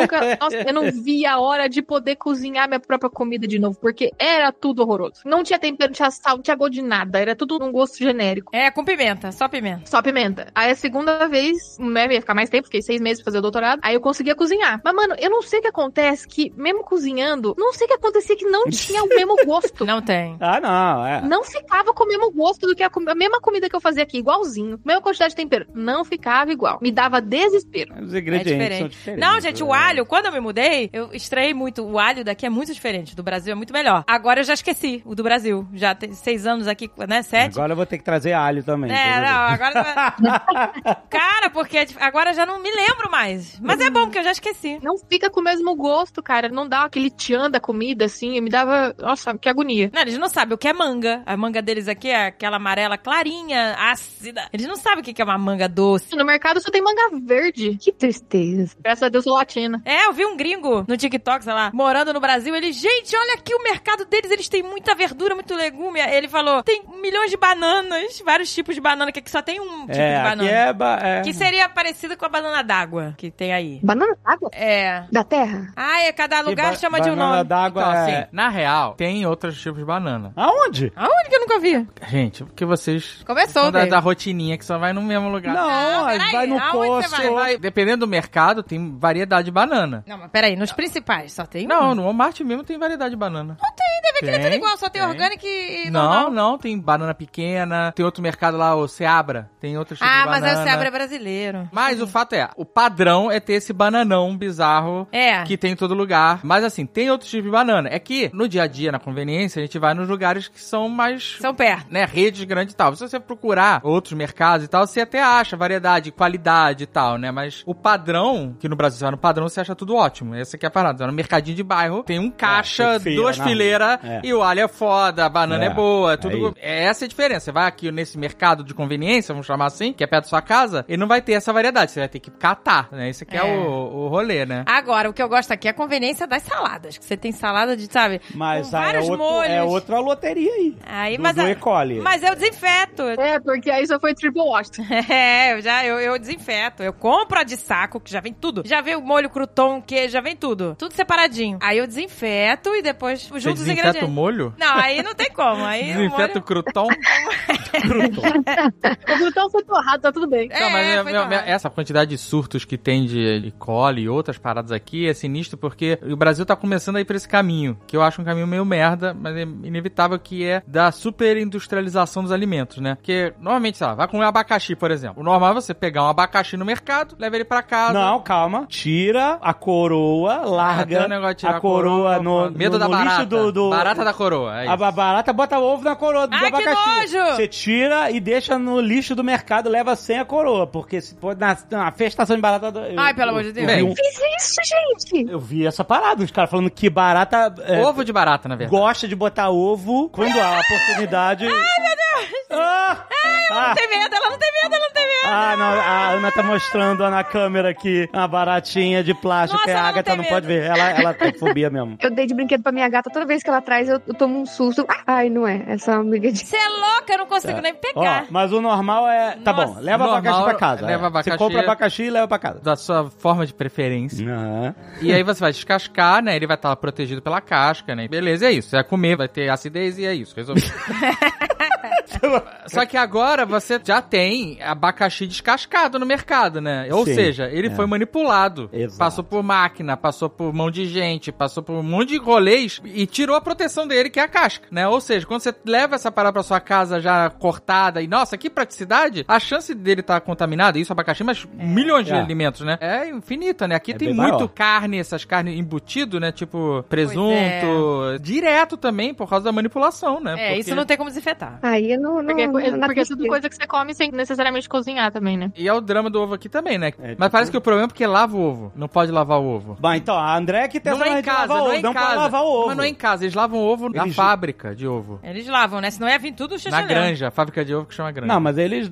Eu não via a hora de poder cozinhar minha própria comida de novo, porque era tudo horroroso. Não tinha tempero, não tinha sal, não tinha gosto de nada. Era tudo um gosto genérico. É, com pimenta, só pimenta. Só pimenta. Aí a segunda vez, né, ia ficar mais tempo, fiquei 6 meses pra fazer o doutorado, aí eu conseguia cozinhar. Mas, mano, eu não sei o que acontece, que mesmo cozinhando, não sei o que acontecia, que não tinha o mesmo gosto. Não tem. Não ficava com o mesmo gosto do que a mesma comida que eu fazia aqui, igualzinho. Mesma quantidade de tempero. Não ficava igual. Me dava desespero. Os ingredientes são diferentes. Não, gente, o alho, quando eu me mudei, eu estranhei muito. O alho daqui é muito diferente. Do Brasil é muito melhor. Agora eu já esqueci o do Brasil. Já tem 6 anos aqui, né? 7. Agora eu vou ter que trazer alho também. Agora... Cara, porque agora eu já não me lembro mais. Mas é bom, porque eu já esqueci. Não fica com o mesmo gosto, cara. Não dá aquele tchan da comida, assim. Me dava... Nossa, que agonia. Não, eles não sabem o que é manga. A manga deles aqui é aquela amarela clarinha, ácida. Eles não sabem o que é uma manga doce. No mercado só tem manga verde. Que tristeza. Graças a Deus, sou latina. Eu vi um gringo no TikTok, sei lá, morando no Brasil. Ele, gente, olha aqui o mercado deles. Eles têm muita verdura, muito legume. Ele falou, tem milhões de bananas, vários tipos de banana, que aqui só tem um tipo de banana. Que seria parecido com a banana d'água que tem aí. Banana d'água? É. Da terra? Cada lugar chama de um nome. Banana d'água então, assim, na real, tem outros tipos de banana. Aonde? Aonde que eu nunca vi? Gente, porque vocês... Começou, da rotininha, que só vai no mesmo lugar. Não, vai no posto. Dependendo do mercado, tem variedade de banana. Não, mas peraí, nos principais só tem Não, no Walmart mesmo tem variedade de banana. Não tem, deve ter tudo igual, só tem orgânico e normal. Não, tem banana pequena, tem outro mercado lá, o Seabra, tem outros tipos de banana. Mas o Seabra é brasileiro. Mas o fato é, o padrão é ter esse bananão bizarro bizarro que tem em todo lugar. Mas assim, tem outros tipos de banana. É que no dia a dia, na conveniência, a gente vai nos lugares que são mais... São perto. Né, redes grandes e tal. Se você procurar outros mercados e tal, você até acha variedade, qualidade e tal, né? Mas o padrão, que no Brasil você vai no padrão, você acha tudo ótimo. Essa aqui é a parada. Você vai no mercadinho de bairro, tem um caixa, duas fileiras, e o alho é foda, a banana é boa, tudo... Essa é a diferença. Você vai aqui nesse mercado de conveniência, vamos chamar assim, que é perto da sua casa, ele não vai ter essa variedade. Você vai ter que catar, né? Esse aqui é o rolê, né? Agora, o que eu gosto aqui é a conveniência das saladas. Que você tem salada de, sabe, mas com vários molhos. É outra loteria aí. Mas E. Coli. Mas eu desinfeto. Porque aí só foi triple wash. Eu desinfeto. Eu compro a de saco, que já vem tudo. Já vem o molho crouton, que já vem tudo. Tudo separadinho. Aí eu desinfeto e depois junto os ingredientes. Você desinfeta o molho? Não, aí não tem como. Aí desinfeta o crouton? O crouton foi torrado, tá tudo bem. Não, mas essa quantidade de surtos que tem de E. coli e outras paradas aqui é sinistro porque o Brasil tá começando a ir pra esse caminho, que eu acho um caminho meio merda, mas é inevitável, que é da superindustrialização dos alimentos, né? Porque, normalmente, sei lá, vai comer abacaxi, por exemplo. O normal é você pegar um abacaxi no mercado, leva ele pra casa. Não, calma. Tira a coroa, larga a coroa no medo da barata. Barata da coroa. É a barata bota ovo na coroa do abacaxi. Que nojo! Você tira e deixa no lixo do mercado, leva sem a coroa, porque se pode na festação de barata... Pelo amor de Deus. Eu fiz isso, gente. Eu vi essa parada, os caras falando que barata... ovo de barata, na verdade. Gosta de botar ovo quando há a oportunidade... Ai, meu Deus! Ela não tem medo. Não, a Ana tá mostrando na câmera aqui uma baratinha de plástico. Nossa, que a Agatha não pode ver. Ela tem fobia mesmo. Eu dei de brinquedo pra minha gata, toda vez que ela traz, eu tomo um susto. Ai, não é. Essa é uma amiga de... Você é louca, eu não consigo nem pegar. Mas o normal é... Tá bom, leva abacaxi pra casa. Leva abacaxi. Você compra abacaxi e leva pra casa. Da sua forma de preferência. E aí você vai descascar, né? Ele vai estar protegido pela casca, né? Beleza, é isso. Você vai comer, vai ter acidez e é isso. Resolvido. Só que agora você já tem abacaxi descascado no mercado, né? Ou seja, ele foi manipulado. Exato. Passou por máquina, passou por mão de gente, passou por um monte de rolês e tirou a proteção dele, que é a casca, né? Ou seja, quando você leva essa parada pra sua casa já cortada e, nossa, que praticidade, a chance dele estar contaminado, isso abacaxi, mas milhões de alimentos, né? É infinita, né? Aqui tem muito carne, essas carnes embutido, né? Tipo presunto, direto também, por causa da manipulação, né? Porque... isso não tem como desinfetar. Aí eu não porque é tudo coisa que você come sem necessariamente cozinhar também, né? E é o drama do ovo aqui também, né? Mas parece que o problema é porque lava o ovo. Não pode lavar o ovo. Bom, então, a André que tem essa em casa, não pode lavar o ovo. Mas não é em casa, eles lavam o ovo na fábrica de ovo. Eles lavam, né? Senão ia vir tudo na granja, a fábrica de ovo que chama granja. Não, mas eles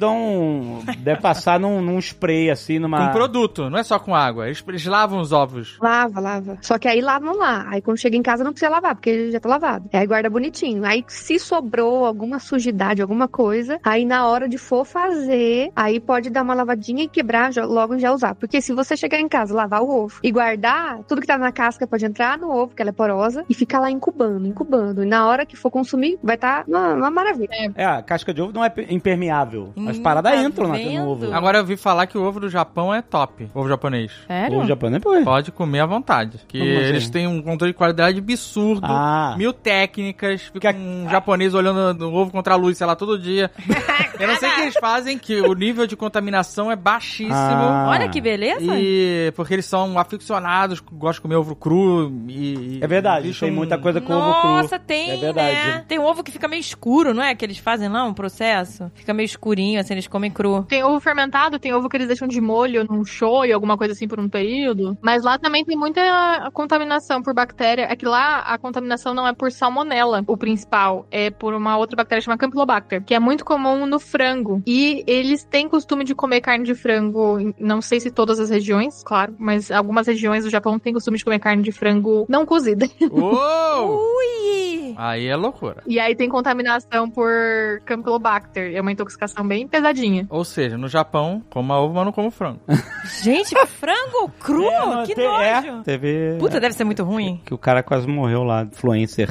deve passar num spray, assim, numa... Com produto, não é só com água. Eles lavam os ovos. Lava. Só que aí lavam lá. Aí quando chega em casa não precisa lavar, porque ele já tá lavado. Aí guarda bonitinho. Aí se sobrou alguma sujidade, alguma coisa, aí na hora de for fazer, aí pode dar uma lavadinha e quebrar logo já usar. Porque se você chegar em casa, lavar o ovo e guardar, tudo que tá na casca pode entrar no ovo, que ela é porosa, e ficar lá incubando. E na hora que for consumir, vai estar uma maravilha. A casca de ovo não é impermeável. As paradas entram no ovo. Agora eu ouvi falar que o ovo do Japão é top. Ovo japonês. Sério? Ovo japonês pode comer à vontade. Que eles têm um controle de qualidade absurdo. 1000 técnicas. Fica um japonês olhando o ovo contra a luz, sei lá, todo dia. Eu não sei o que eles fazem, que o nível de contaminação é baixíssimo. Olha que beleza. E porque eles são aficionados, gostam de comer ovo cru. É verdade, tem muita coisa com ovo cru. Nossa, tem, é verdade. Né? Tem um ovo que fica meio escuro, não é? Que eles fazem lá um processo. Fica meio escurinho, assim, eles comem cru. Tem ovo fermentado, tem ovo que eles deixam de molho num shoyu, alguma coisa assim por um período. Mas lá também tem muita contaminação por bactéria. É que lá a contaminação não é por salmonela, o principal. É por uma outra bactéria chamada Campylobacter, que é muito comum no frango. E eles têm costume de comer carne de frango, não sei se todas as regiões, claro, mas algumas regiões do Japão têm costume de comer carne de frango não cozida. Uou! Ui! Aí é loucura. E aí tem contaminação por Campylobacter. É uma intoxicação bem pesadinha. Ou seja, no Japão, coma ovo, mas não como frango. Gente, frango cru? Que nojo! Teve... Puta, deve ser muito ruim. Que o cara quase morreu lá, influencer.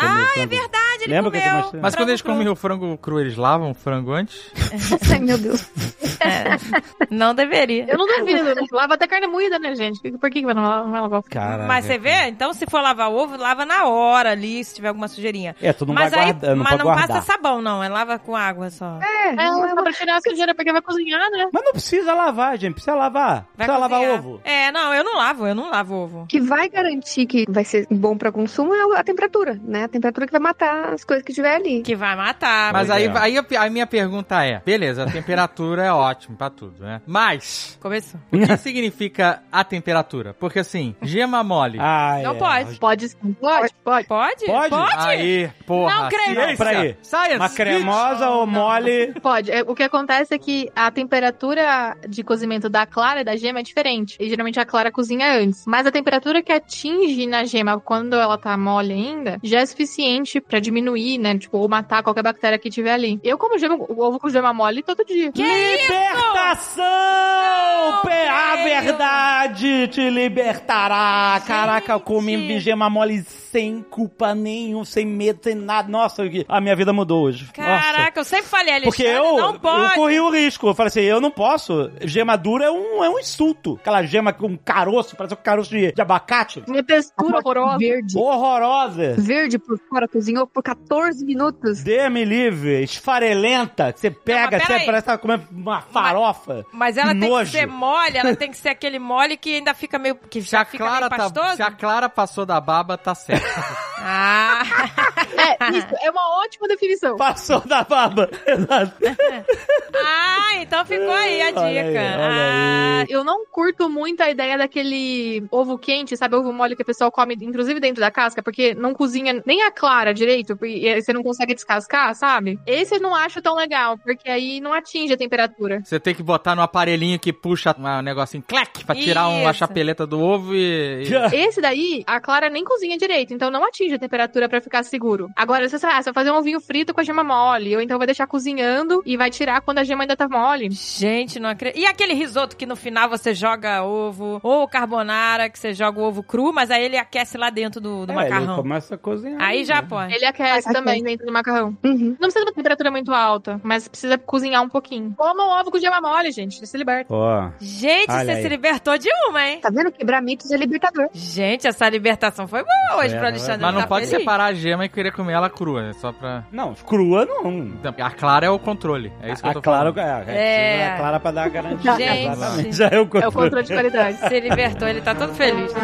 É verdade, ele Lembra comeu. Que mas quando eles comem o frango cru, eles lavam o frango antes? Ai, meu Deus. Não deveria. Eu não duvido. Lava até carne moída, né, gente? Por que vai não lavar o Caraca. Mas você vê? Então, se for lavar ovo, lava na hora ali, se tiver alguma sujeirinha. Tu não vai guardar, não mas pode não guardar. passa sabão, não. É lava com água só. Só pra tirar a sujeira, porque vai cozinhar, né? Mas não precisa lavar, gente. Precisa lavar. Precisa lavar ovo. Não, eu não lavo ovo. O que vai garantir que vai ser bom pra consumo é a temperatura, né? A temperatura que vai matar as coisas que tiver ali. Que vai matar. Mas aí a minha pergunta é, beleza, a temperatura é ótima pra tudo, né? Mas... Começou. O que significa a temperatura? Porque assim, gema mole. Não pode. Pode sim. Pode. Pode? Aí, porra. Não, creme. Ciência. Peraí. Science. Uma cremosa ou mole? Pode. O que acontece é que a temperatura de cozimento da clara e da gema é diferente. E geralmente a clara cozinha antes. Mas a temperatura que atinge na gema quando ela tá mole ainda, já é suficiente pra diminuir, né? Tipo, ou matar qualquer bactéria que tiver ali. Eu como o ovo com gema mole todo dia. Que Libertação! A verdade te libertará. Gente. Caraca, eu comi gema mole sem culpa nenhuma, sem medo, sem nada. Nossa, a minha vida mudou hoje. Caraca, eu sempre falei, Alexandre, porque não pode. Eu corri o risco. Eu falei assim, eu não posso. Gema dura é um insulto. Aquela gema com caroço, parece um caroço de abacate. Minha textura horrorosa. Verde. Horrorosa. Verde por fora, cozinhou por 14 minutos. Dê-me livre, esfarelenta, que você pega, você parece que tá comendo uma farofa. Mas ela tem que ser mole, ela tem que ser aquele mole que ainda fica meio... Que já fica meio pastoso. Se a clara passou da baba, tá certo. Isso, é uma ótima definição. Passou da baba. Exato. Então ficou aí a dica. Olha aí. Eu não curto muito a ideia daquele ovo quente, sabe? Ovo mole que o pessoal come, inclusive dentro da casca, porque não cozinha nem a clara direito, e você não consegue descascar, sabe? Esse eu não acho tão legal, porque aí não atinge a temperatura. Você tem que botar no aparelhinho que puxa um negocinho, clac, pra tirar a chapeleta do ovo e... Esse daí, a clara nem cozinha direito, então não atinge a temperatura pra ficar seguro. Agora, você vai fazer um ovinho frito com a gema mole, ou então vai deixar cozinhando e vai tirar quando a gema ainda tá mole. Gente, não acredito. E aquele risoto que no final você joga ovo, ou carbonara, que você joga o ovo cru, mas aí ele aquece lá dentro do macarrão. Ele começa a cozinhar. Aí já pode. Ele aquece também dentro do macarrão. Não precisa de uma temperatura muito alta, mas precisa cozinhar um pouquinho. Coma um ovo com gema mole, gente. Você se liberta. Gente, você se libertou de uma, hein? Tá vendo? Quebrar mitos é libertador. Gente, essa libertação foi boa hoje pro Alexandre. Mas não pode separar a gema e querer comer ela crua, é só pra... Não, crua não. A clara é o controle. É isso que eu tô falando. A clara pra dar a garantia. Gente, já é o controle. É o controle de qualidade. Se libertou, ele tá todo feliz.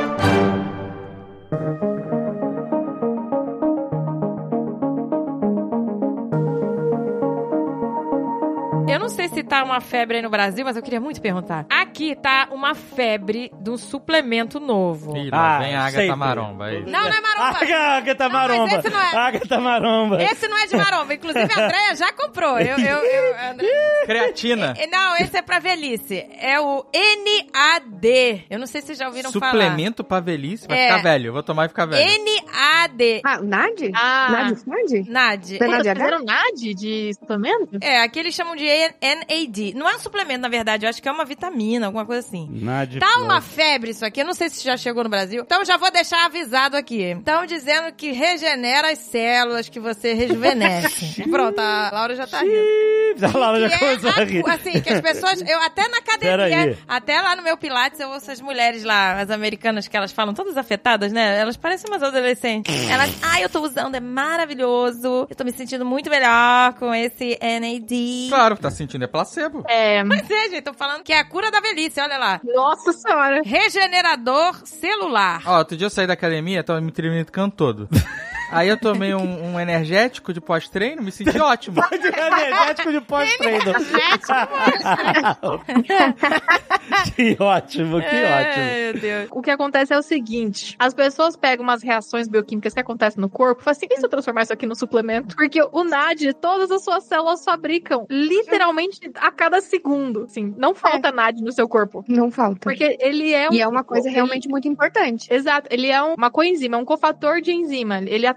Eu não sei se tá uma febre aí no Brasil, mas eu queria muito perguntar. Aqui tá uma febre de um suplemento novo. Ih, lá vem a Agatha Maromba aí. Não é maromba. Agatha Maromba. Esse não é. Agatha Maromba. Esse não é de maromba. Inclusive, a Andréia já comprou. Creatina. Não, esse é pra velhice. É o NAD. Eu não sei se vocês já ouviram falar. Suplemento pra velhice? Vai ficar velho. Eu vou tomar e ficar velho. NAD. O NAD? NAD? NAD. Fizeram NAD de suplemento? Aqui eles chamam de NAD. Não é um suplemento, na verdade. Eu acho que é uma vitamina, alguma coisa assim. NAD tá uma febre isso aqui. Eu não sei se já chegou no Brasil. Então já vou deixar avisado aqui. Estão dizendo que regenera as células, que você rejuvenesce. Pronto, a Laura já tá rindo. A Laura já começou a rir. Assim, que as pessoas... Eu até na academia, até lá no meu Pilates, eu ouço as mulheres lá, as americanas, que elas falam todas afetadas, né? Elas parecem umas adolescentes. Elas, eu tô usando, é maravilhoso. Eu tô me sentindo muito melhor com esse NAD. Claro, tá sentindo, é placebo. Mas gente, tô falando que é a cura da velhice, olha lá. Nossa senhora. Regenerador celular. Outro dia eu saí da academia, tava me tremendo todo. Aí eu tomei um energético de pós-treino, me senti ótimo. Energético de pós-treino. Que ótimo, que ótimo. Meu Deus. O que acontece é o seguinte, as pessoas pegam umas reações bioquímicas que acontecem no corpo e falam assim, e se eu transformar isso aqui no suplemento? Porque o NAD, todas as suas células fabricam, literalmente a cada segundo. Assim, não falta NAD no seu corpo. Não falta. Porque ele é E é uma coisa realmente muito importante. Exato, ele é uma coenzima, um cofator de enzima. Ele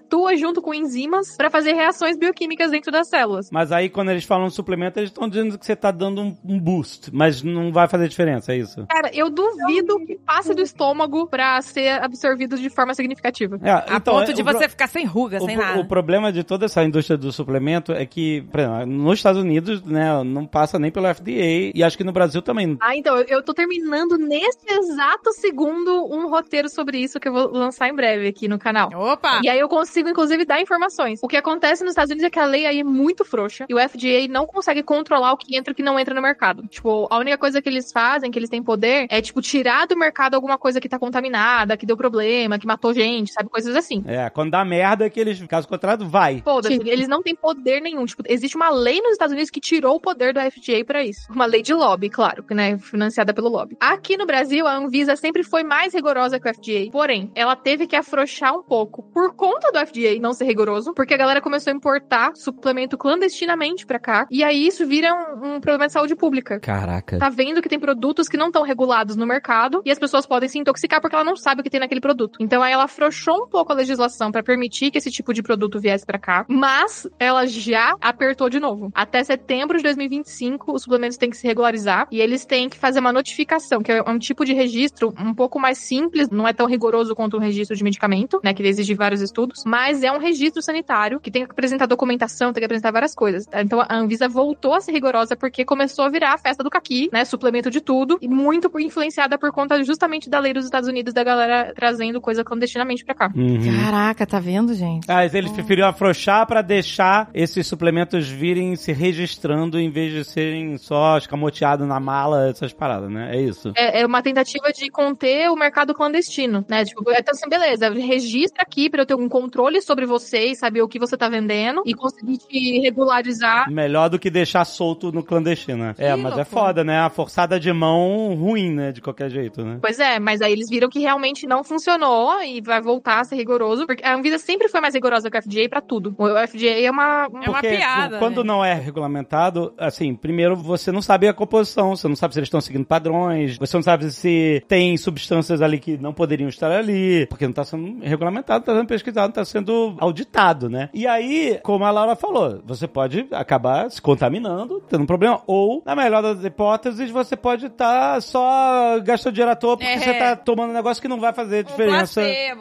atua junto com enzimas pra fazer reações bioquímicas dentro das células. Mas aí, quando eles falam suplemento, eles estão dizendo que você tá dando um boost, mas não vai fazer diferença, é isso? Cara, eu duvido que passe do estômago pra ser absorvido de forma significativa. A ponto de você ficar sem ruga, sem nada. O problema de toda essa indústria do suplemento é que, por exemplo, nos Estados Unidos, né, não passa nem pelo FDA, e acho que no Brasil também. Então, eu tô terminando nesse exato segundo um roteiro sobre isso que eu vou lançar em breve aqui no canal. Opa! E aí eu consigo, inclusive, dar informações. O que acontece nos Estados Unidos é que a lei aí é muito frouxa, e o FDA não consegue controlar o que entra e o que não entra no mercado. Tipo, a única coisa que eles fazem, que eles têm poder, é, tipo, tirar do mercado alguma coisa que tá contaminada, que deu problema, que matou gente, sabe? Coisas assim. Quando dá merda, que eles, caso contrário, vai. Foda-se, eles não têm poder nenhum. Tipo, existe uma lei nos Estados Unidos que tirou o poder do FDA pra isso. Uma lei de lobby, claro, né? Financiada pelo lobby. Aqui no Brasil, a Anvisa sempre foi mais rigorosa que o FDA. Porém, ela teve que afrouxar um pouco por conta do FDA não ser rigoroso, porque a galera começou a importar suplemento clandestinamente pra cá. E aí isso vira um problema de saúde pública. Caraca. Tá vendo que tem produtos que não estão regulados no mercado e as pessoas podem se intoxicar porque ela não sabe o que tem naquele produto. Então aí ela afrouxou um pouco a legislação pra permitir que esse tipo de produto viesse pra cá, mas ela já apertou de novo. Até setembro de 2025, os suplementos têm que se regularizar e eles têm que fazer uma notificação, que é um tipo de registro um pouco mais simples, não é tão rigoroso quanto um registro de medicamento, né, que exige vários estudos, mas é um registro sanitário que tem que apresentar documentação, tem que apresentar várias coisas. Tá? Então a Anvisa voltou a ser rigorosa porque começou a virar a festa do caqui, né, suplemento de tudo, e muito influenciada por conta justamente da lei dos Estados Unidos, da galera trazendo coisa clandestinamente pra cá. Caraca, tá vendo, gente? Eles preferiram afrouxar pra deixar esses suplementos virem se registrando em vez de serem só escamoteados na mala, essas paradas, né? É isso. É uma tentativa de conter o mercado clandestino, né? Tipo, então assim, beleza, registra aqui pra eu ter um controle sobre você e saber o que você tá vendendo e conseguir te regularizar. Melhor do que deixar solto no clandestino, né? Mas loucura. É foda, né? A forçada de mão ruim, né? De qualquer jeito, né? Pois é, mas aí eles viram que realmente não funcionou e vai voltar a ser rigoroso, porque a Anvisa sempre foi mais rigorosa que o FDA pra tudo. O FDA é uma piada. Quando não é regulamentado, assim, primeiro você não sabe a composição, você não sabe se eles estão seguindo padrões, você não sabe se tem substâncias ali que não poderiam estar ali, porque não tá sendo regulamentado, tá sendo pesquisado, tá sendo auditado, né? E aí, como a Laura falou, você pode acabar se contaminando, tendo um problema, ou, na melhor das hipóteses, você pode estar só gastando dinheiro à toa porque você tá tomando um negócio que não vai fazer diferença.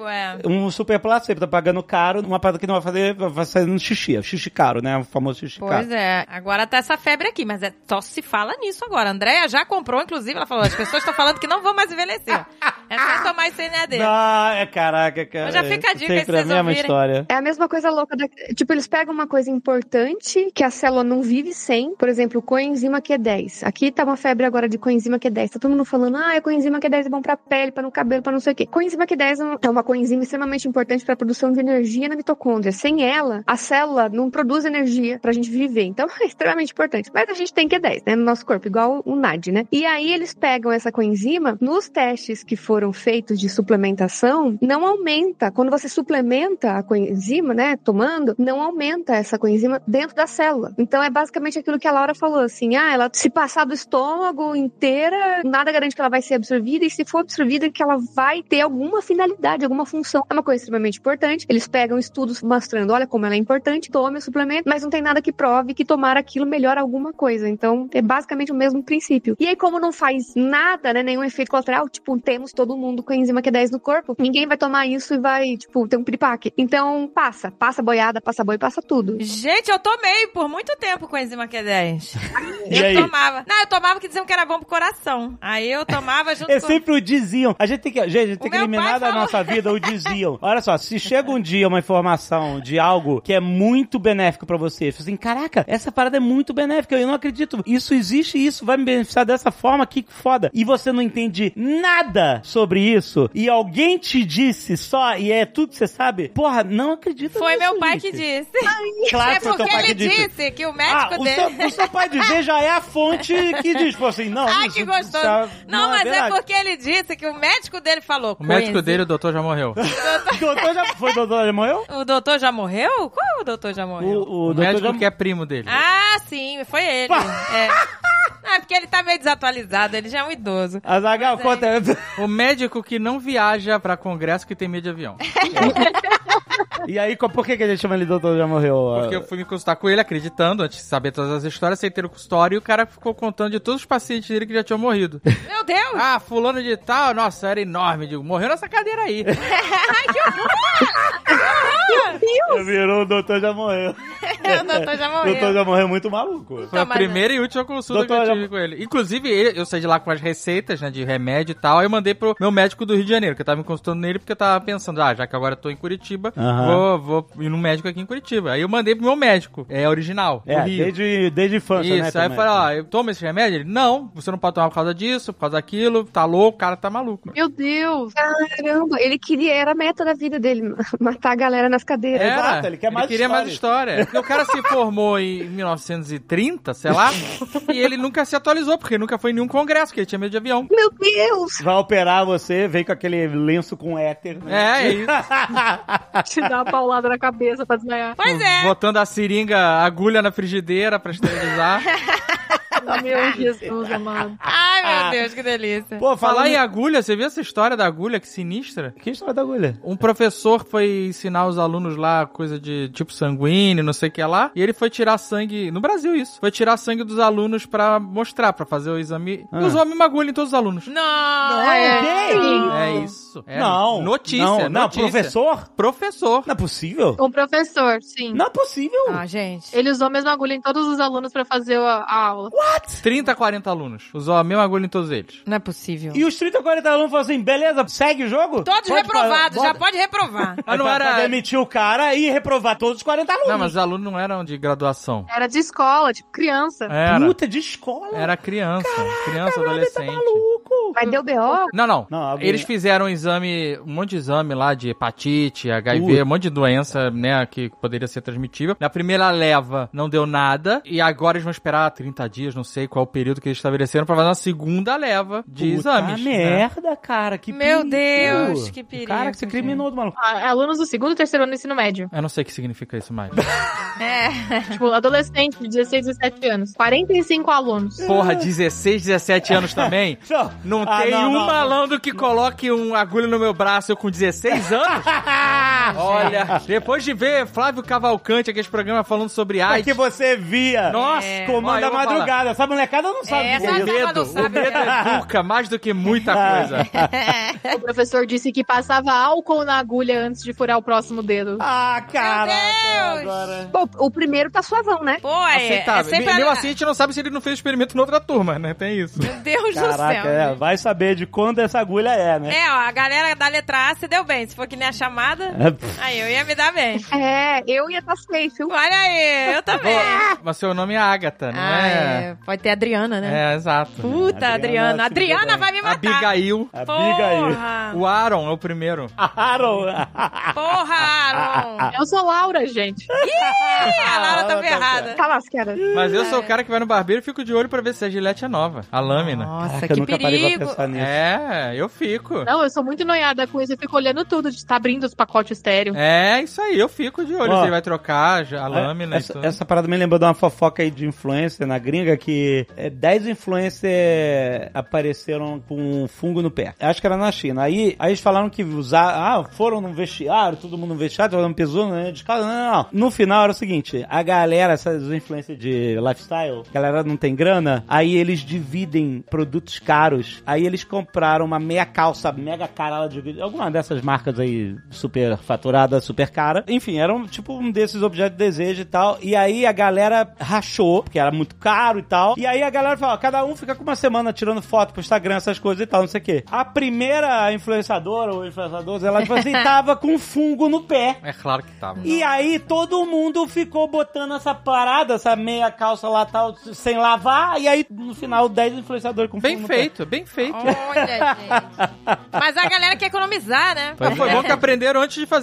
Um super placebo, tá pagando caro, uma parada que não vai sair no xixi caro, né? O famoso xixi caro. Pois é, agora tá essa febre aqui, mas só se fala nisso agora. A Andréia já comprou, inclusive, ela falou, as pessoas estão falando que não vão mais envelhecer. É só tomar esse NAD. Caraca, cara. Mas já fica a dica aí, sempre a mesma história. É a mesma coisa louca, tipo, eles pegam uma coisa importante que a célula não vive sem, por exemplo, coenzima Q10. Aqui tá uma febre agora de coenzima Q10. Tá todo mundo falando, a coenzima Q10 é bom pra pele, pra no cabelo, pra não sei o quê. Coenzima Q10 é uma coenzima extremamente importante pra produção de energia na mitocôndria. Sem ela, a célula não produz energia pra gente viver. Então, é extremamente importante. Mas a gente tem Q10, né, no nosso corpo, igual o NAD, né? E aí eles pegam essa coenzima, nos testes que foram feitos de suplementação, não aumenta. Quando você suplementa a coenzima, né, tomando, não aumenta essa coenzima dentro da célula. Então, é basicamente aquilo que a Laura falou, assim, ela se passar do estômago inteira, nada garante que ela vai ser absorvida, e se for absorvida, que ela vai ter alguma finalidade, alguma função. É uma coisa extremamente importante. Eles pegam estudos mostrando, olha como ela é importante, tome o suplemento, mas não tem nada que prove que tomar aquilo melhora alguma coisa. Então, é basicamente o mesmo princípio. E aí, como não faz nada, né, nenhum efeito colateral, tipo, temos todo mundo com a enzima Q10 no corpo, ninguém vai tomar isso e vai, tipo, ter um piripaque. Então, passa boiada, passa boi, passa tudo. Gente, eu tomei por muito tempo com a enzima Q10. Eu tomava que diziam que era bom pro coração. Aí eu tomava junto com... sempre o diziam. A gente tem que eliminar da nossa vida o diziam. Olha só, se chega um dia uma informação de algo que é muito benéfico pra você, você assim, caraca, essa parada é muito benéfica, eu não acredito. Isso existe, isso vai me beneficiar dessa forma, que foda. E você não entende nada sobre isso, e alguém te disse só, e é tudo que você sabe, porra, não acredito Foi nisso, meu pai gente. que disse. Claro que foi teu pai que disse. Ele disse que o médico dele... O seu pai dizer já é a fonte que diz, pô, assim, não... Ai, que gostoso. Não, mas é porque ele disse que o médico dele falou... O médico dele, o doutor, já morreu. Foi o doutor já morreu? O doutor já morreu? Qual o doutor já morreu? O médico que é primo dele. Ah, sim, foi ele. Não, é porque ele tá meio desatualizado, ele já é um idoso. Azaghal, conta. O médico que não viaja pra congresso que tem medo de avião. E aí, por que a gente chama ele doutor já morreu? Porque eu fui me consultar com ele acreditando, antes de saber todas as histórias, sem ter o consultório, e o cara ficou contando de todos os pacientes dele que já tinham morrido. Meu Deus! Ah, fulano de tal, nossa, era enorme. Digo, morreu nessa cadeira aí. Ai, que horror! Meu Deus! Virou o doutor já morreu. O doutor já morreu. O doutor já morreu muito maluco. Foi a primeira e última consulta doutor que eu tive com ele. Inclusive, eu saí de lá com as receitas, né, de remédio e tal, aí eu mandei pro meu médico do Rio de Janeiro, que eu tava me consultando nele, porque eu tava pensando, já que agora eu tô em Curitiba, vou ir num médico aqui em Curitiba. Aí eu mandei pro meu médico, original, do Rio. Desde infância, né? Isso, aí eu falei, eu tomo esse remédio? Ele, não, você não pode tomar por causa disso, por causa daquilo, tá louco, o cara tá maluco. Meu Deus! Caramba, ele era a meta da vida dele, matar a galera nas cadeiras. Exato, ele queria mais história. Porque o cara se formou em 1930, sei lá, e ele nunca se atualizou, porque nunca foi em nenhum congresso, porque ele tinha medo de avião. Meu Deus! Vai operar você, vem com aquele lenço com éter. Né? É isso. Te dá uma paulada na cabeça pra desmaiar. Pois é. Botando a seringa, a agulha na frigideira pra esterilizar. Meu Jesus, amado. Ai, meu Deus, que delícia. Pô, falar em agulha, você viu essa história da agulha? Que sinistra. Que história da agulha? Um professor foi ensinar os alunos lá coisa de tipo sanguíneo, não sei o que lá, e ele foi tirar sangue, no Brasil isso, foi tirar sangue dos alunos pra mostrar, pra fazer o exame. E usou a mesma agulha em todos os alunos. Não! É isso. Não. Notícia. Não, professor? Professor. Não é possível? Um professor, sim. Não é possível. Ah, gente. Ele usou a mesma agulha em todos os alunos pra fazer a aula. What? 30, 40 alunos. Usou a mesma agulha em todos eles. Não é possível. E os 30, 40 alunos falaram assim, beleza, segue o jogo? Todos reprovados, já pode reprovar. Mas não era... Pra demitir o cara e reprovar todos os 40 alunos. Não, mas os alunos não eram de graduação. Era de escola, tipo criança. Era. Puta, de escola. Era criança. Caraca, criança, adolescente. Tá maluco. Mas deu B.O.? Não. Não, Eles fizeram um exame, um monte de exame lá de hepatite, HIV, um monte de doença, né, que poderia ser transmitível. Na primeira leva não deu nada, e agora eles vão esperar 30 dias, não sei qual o período que eles estabeleceram, pra fazer uma segunda leva de exames. Merda, né? Cara, que meu perigo. Deus, que perigo. Cara, que você criminou do maluco. Alunos do segundo e terceiro ano do ensino médio. Eu não sei o que significa isso mais. Tipo, adolescente de 16, 17 anos. 45 alunos. Porra, 16, 17 anos também? Não tem malandro que coloque uma agulha no meu braço eu com 16 anos? Olha, depois de ver Flávio Cavalcante, aquele programa falando sobre AIDS. Porque você via. Nossa, Comando da Madrugada. Essa molecada não sabe. O medo educa mais do que muita coisa. O professor disse que passava álcool na agulha antes de furar o próximo dedo. Ah, caraca. Agora. Pô, o primeiro tá suavão, né? Pô, aceitável. Mesmo assim, a gente não sabe se ele não fez experimento na outra turma, né? Tem isso. Meu Deus do céu. Vai saber de quando essa agulha é, né? A galera da letra A se deu bem. Se for que nem a chamada, aí eu ia me dar bem. Eu ia estar safe. Olha aí, eu também. Mas seu nome é Agatha, não é? Pode ter Adriana, né? Exato. Puta, Adriana. Adriana vai me matar. Abigail. O Aaron é o primeiro. Aaron. Porra, Aaron. Eu sou Laura, gente. A Laura tá ferrada. Tá lascada. Mas eu sou o cara que vai no barbeiro e fico de olho pra ver se a gilete é nova. A lâmina. Nossa, que perigo. Parei pra pensar nisso. Eu fico. Não, eu sou muito noiada com isso. Eu fico olhando tudo, de estar abrindo os pacotes estéreo. Isso aí. Eu fico de olho se ele vai trocar a lâmina e tudo. Essa parada me lembrou de uma fofoca aí de influencer na gringa que 10 influencers apareceram com um fungo no pé. Acho que era na China. Aí eles falaram que foram no vestiário, todo mundo no vestiário, todo mundo pesou, né? Não. No final era o seguinte, a galera, essas influencers de lifestyle, a galera não tem grana, aí eles dividem produtos caros. Aí eles compraram uma meia calça mega cara de alguma dessas marcas aí super faturada, super cara. Enfim, era tipo um desses objetos de desejo e tal. E aí a galera rachou, porque era muito caro e tal. E aí a galera falou, cada um fica com uma semana tirando foto pro Instagram, essas coisas e tal, não sei o quê. A primeira influenciadora ou influenciador, ela tipo assim, tava com fungo no pé. É claro que tava. E aí todo mundo ficou botando essa parada, essa meia calça lá tal, sem lavar. E aí no final 10 influenciadores com fungo no pé. Bem feito. Olha, gente. Mas a galera quer economizar, né? Foi bom que aprenderam antes de fazer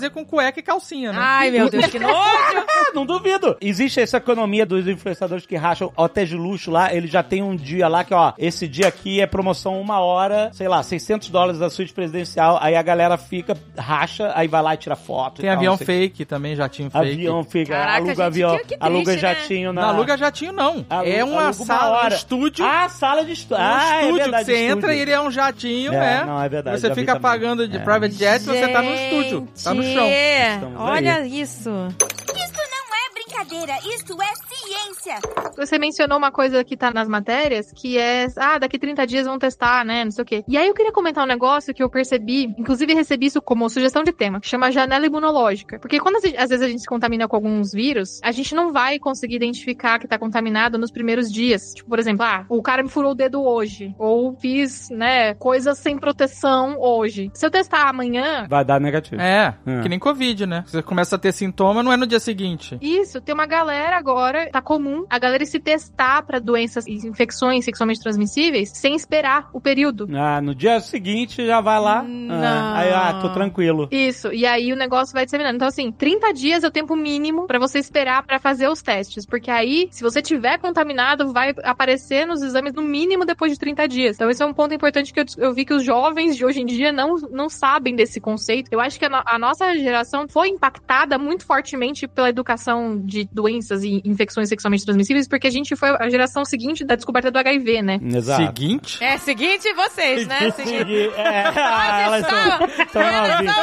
fazer com cueca e calcinha, né? Ai, meu Deus, que nojo! Não duvido. Existe essa economia dos influenciadores que racham hotéis de luxo lá, ele já tem um dia lá que, ó, esse dia aqui é promoção 1 hora, sei lá, $600 da suíte presidencial, aí a galera fica, racha, aí vai lá e tira foto. Tem avião fake também, jatinho fake. Avião fake, Caraca, aluga gente, avião, que aluga triste, né? jatinho. Não aluga jatinho, não. É uma sala, um estúdio. Ah, sala de estúdio. Estúdio, é verdade, que você entra e ele é um jatinho, Não, é verdade. Você fica pagando de private jet e você tá no estúdio, tá no chão. Olha isso. Isto não é brincadeira, isto é ciência. Você mencionou uma coisa que tá nas matérias, que é, daqui 30 dias vão testar, né, não sei o quê. E aí eu queria comentar um negócio que eu percebi, inclusive recebi isso como sugestão de tema, que chama janela imunológica. Porque quando às vezes a gente se contamina com alguns vírus, a gente não vai conseguir identificar que tá contaminado nos primeiros dias. Tipo, por exemplo, o cara me furou o dedo hoje, ou fiz, né, coisas sem proteção hoje. Se eu testar amanhã... vai dar negativo. Que nem Covid, né? Você começa a ter sintoma, não é no dia seguinte. Isso, tem uma galera agora, tá comum, a galera se testar pra doenças e infecções sexualmente transmissíveis sem esperar o período. No dia seguinte já vai lá. Não. Aí, tô tranquilo. Isso, e aí o negócio vai disseminando. Então, assim, 30 dias é o tempo mínimo pra você esperar pra fazer os testes, porque aí, se você tiver contaminado, vai aparecer nos exames no mínimo depois de 30 dias. Então, esse é um ponto importante que eu vi que os jovens de hoje em dia não sabem desse conceito. Eu acho que a nossa geração foi impactada muito fortemente pela educação de doenças e infecções sexualmente transmissíveis, porque a gente foi a geração seguinte da descoberta do HIV, né? Exato. Seguinte? Seguinte vocês, né? Seguinte. Elas são novinhas.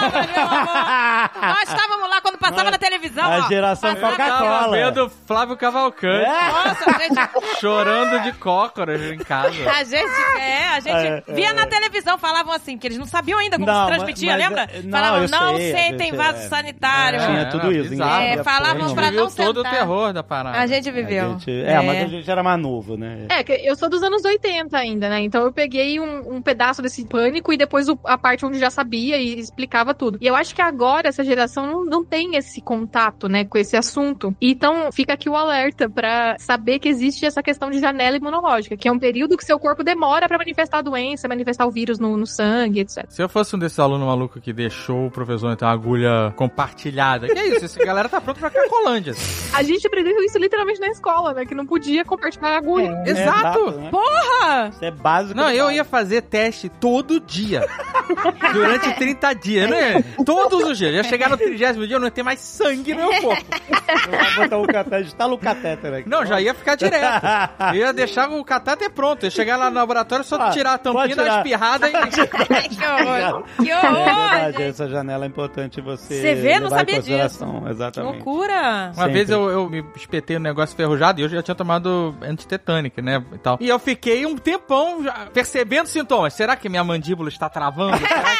Nós estávamos lá quando passava na televisão, A geração Coca-Cola. Vendo Flávio Cavalcante. Nossa, gente... chorando de cócoras em casa. A gente via na televisão, falavam assim, que eles não sabiam ainda como se transmitia, lembra? Falavam, não sentem vaso sanitário. Tinha tudo isso. Falavam pra não sentar. todo o terror da parada. A gente viveu. Mas a gente era mais novo, né? Eu sou dos anos 80 ainda, né? Então eu peguei um pedaço desse pânico e depois a parte onde já sabia e explicava tudo. E eu acho que agora essa geração não tem esse contato, né, com esse assunto. Então fica aqui o alerta pra saber que existe essa questão de janela imunológica, que é um período que seu corpo demora pra manifestar a doença, manifestar o vírus no sangue, etc. Se eu fosse um desses alunos malucos que deixou o professor entrar uma agulha compartilhada, que é isso? Essa galera tá pronta pra Cracolândia. A gente aprendeu isso literalmente na escola, né? Que não podia compartilhar a agulha. Exato! Né? Porra! Isso é básico. Não, eu ia fazer teste todo dia. Durante 30 dias, né? Todos os dias. Eu ia chegar no 30º dia, eu não ia ter mais sangue no meu corpo. Vai botar o catéter, instala o catéter aqui. Não, já ia ficar direto. Eu ia deixar o catéter pronto. Eu ia chegar lá no laboratório, só tirar a tampinha, dar uma espirrada e... Que horror! Que É horror! verdade, essa janela é importante você vê? Não levar sabia em consideração. disso. Exatamente. Loucura! Uma vez eu me espetei no negócio ferrujado e eu já tinha tomado antitetânica, né, e tal. E eu fiquei um tempão já percebendo sintomas. Será que minha mandíbula está travando?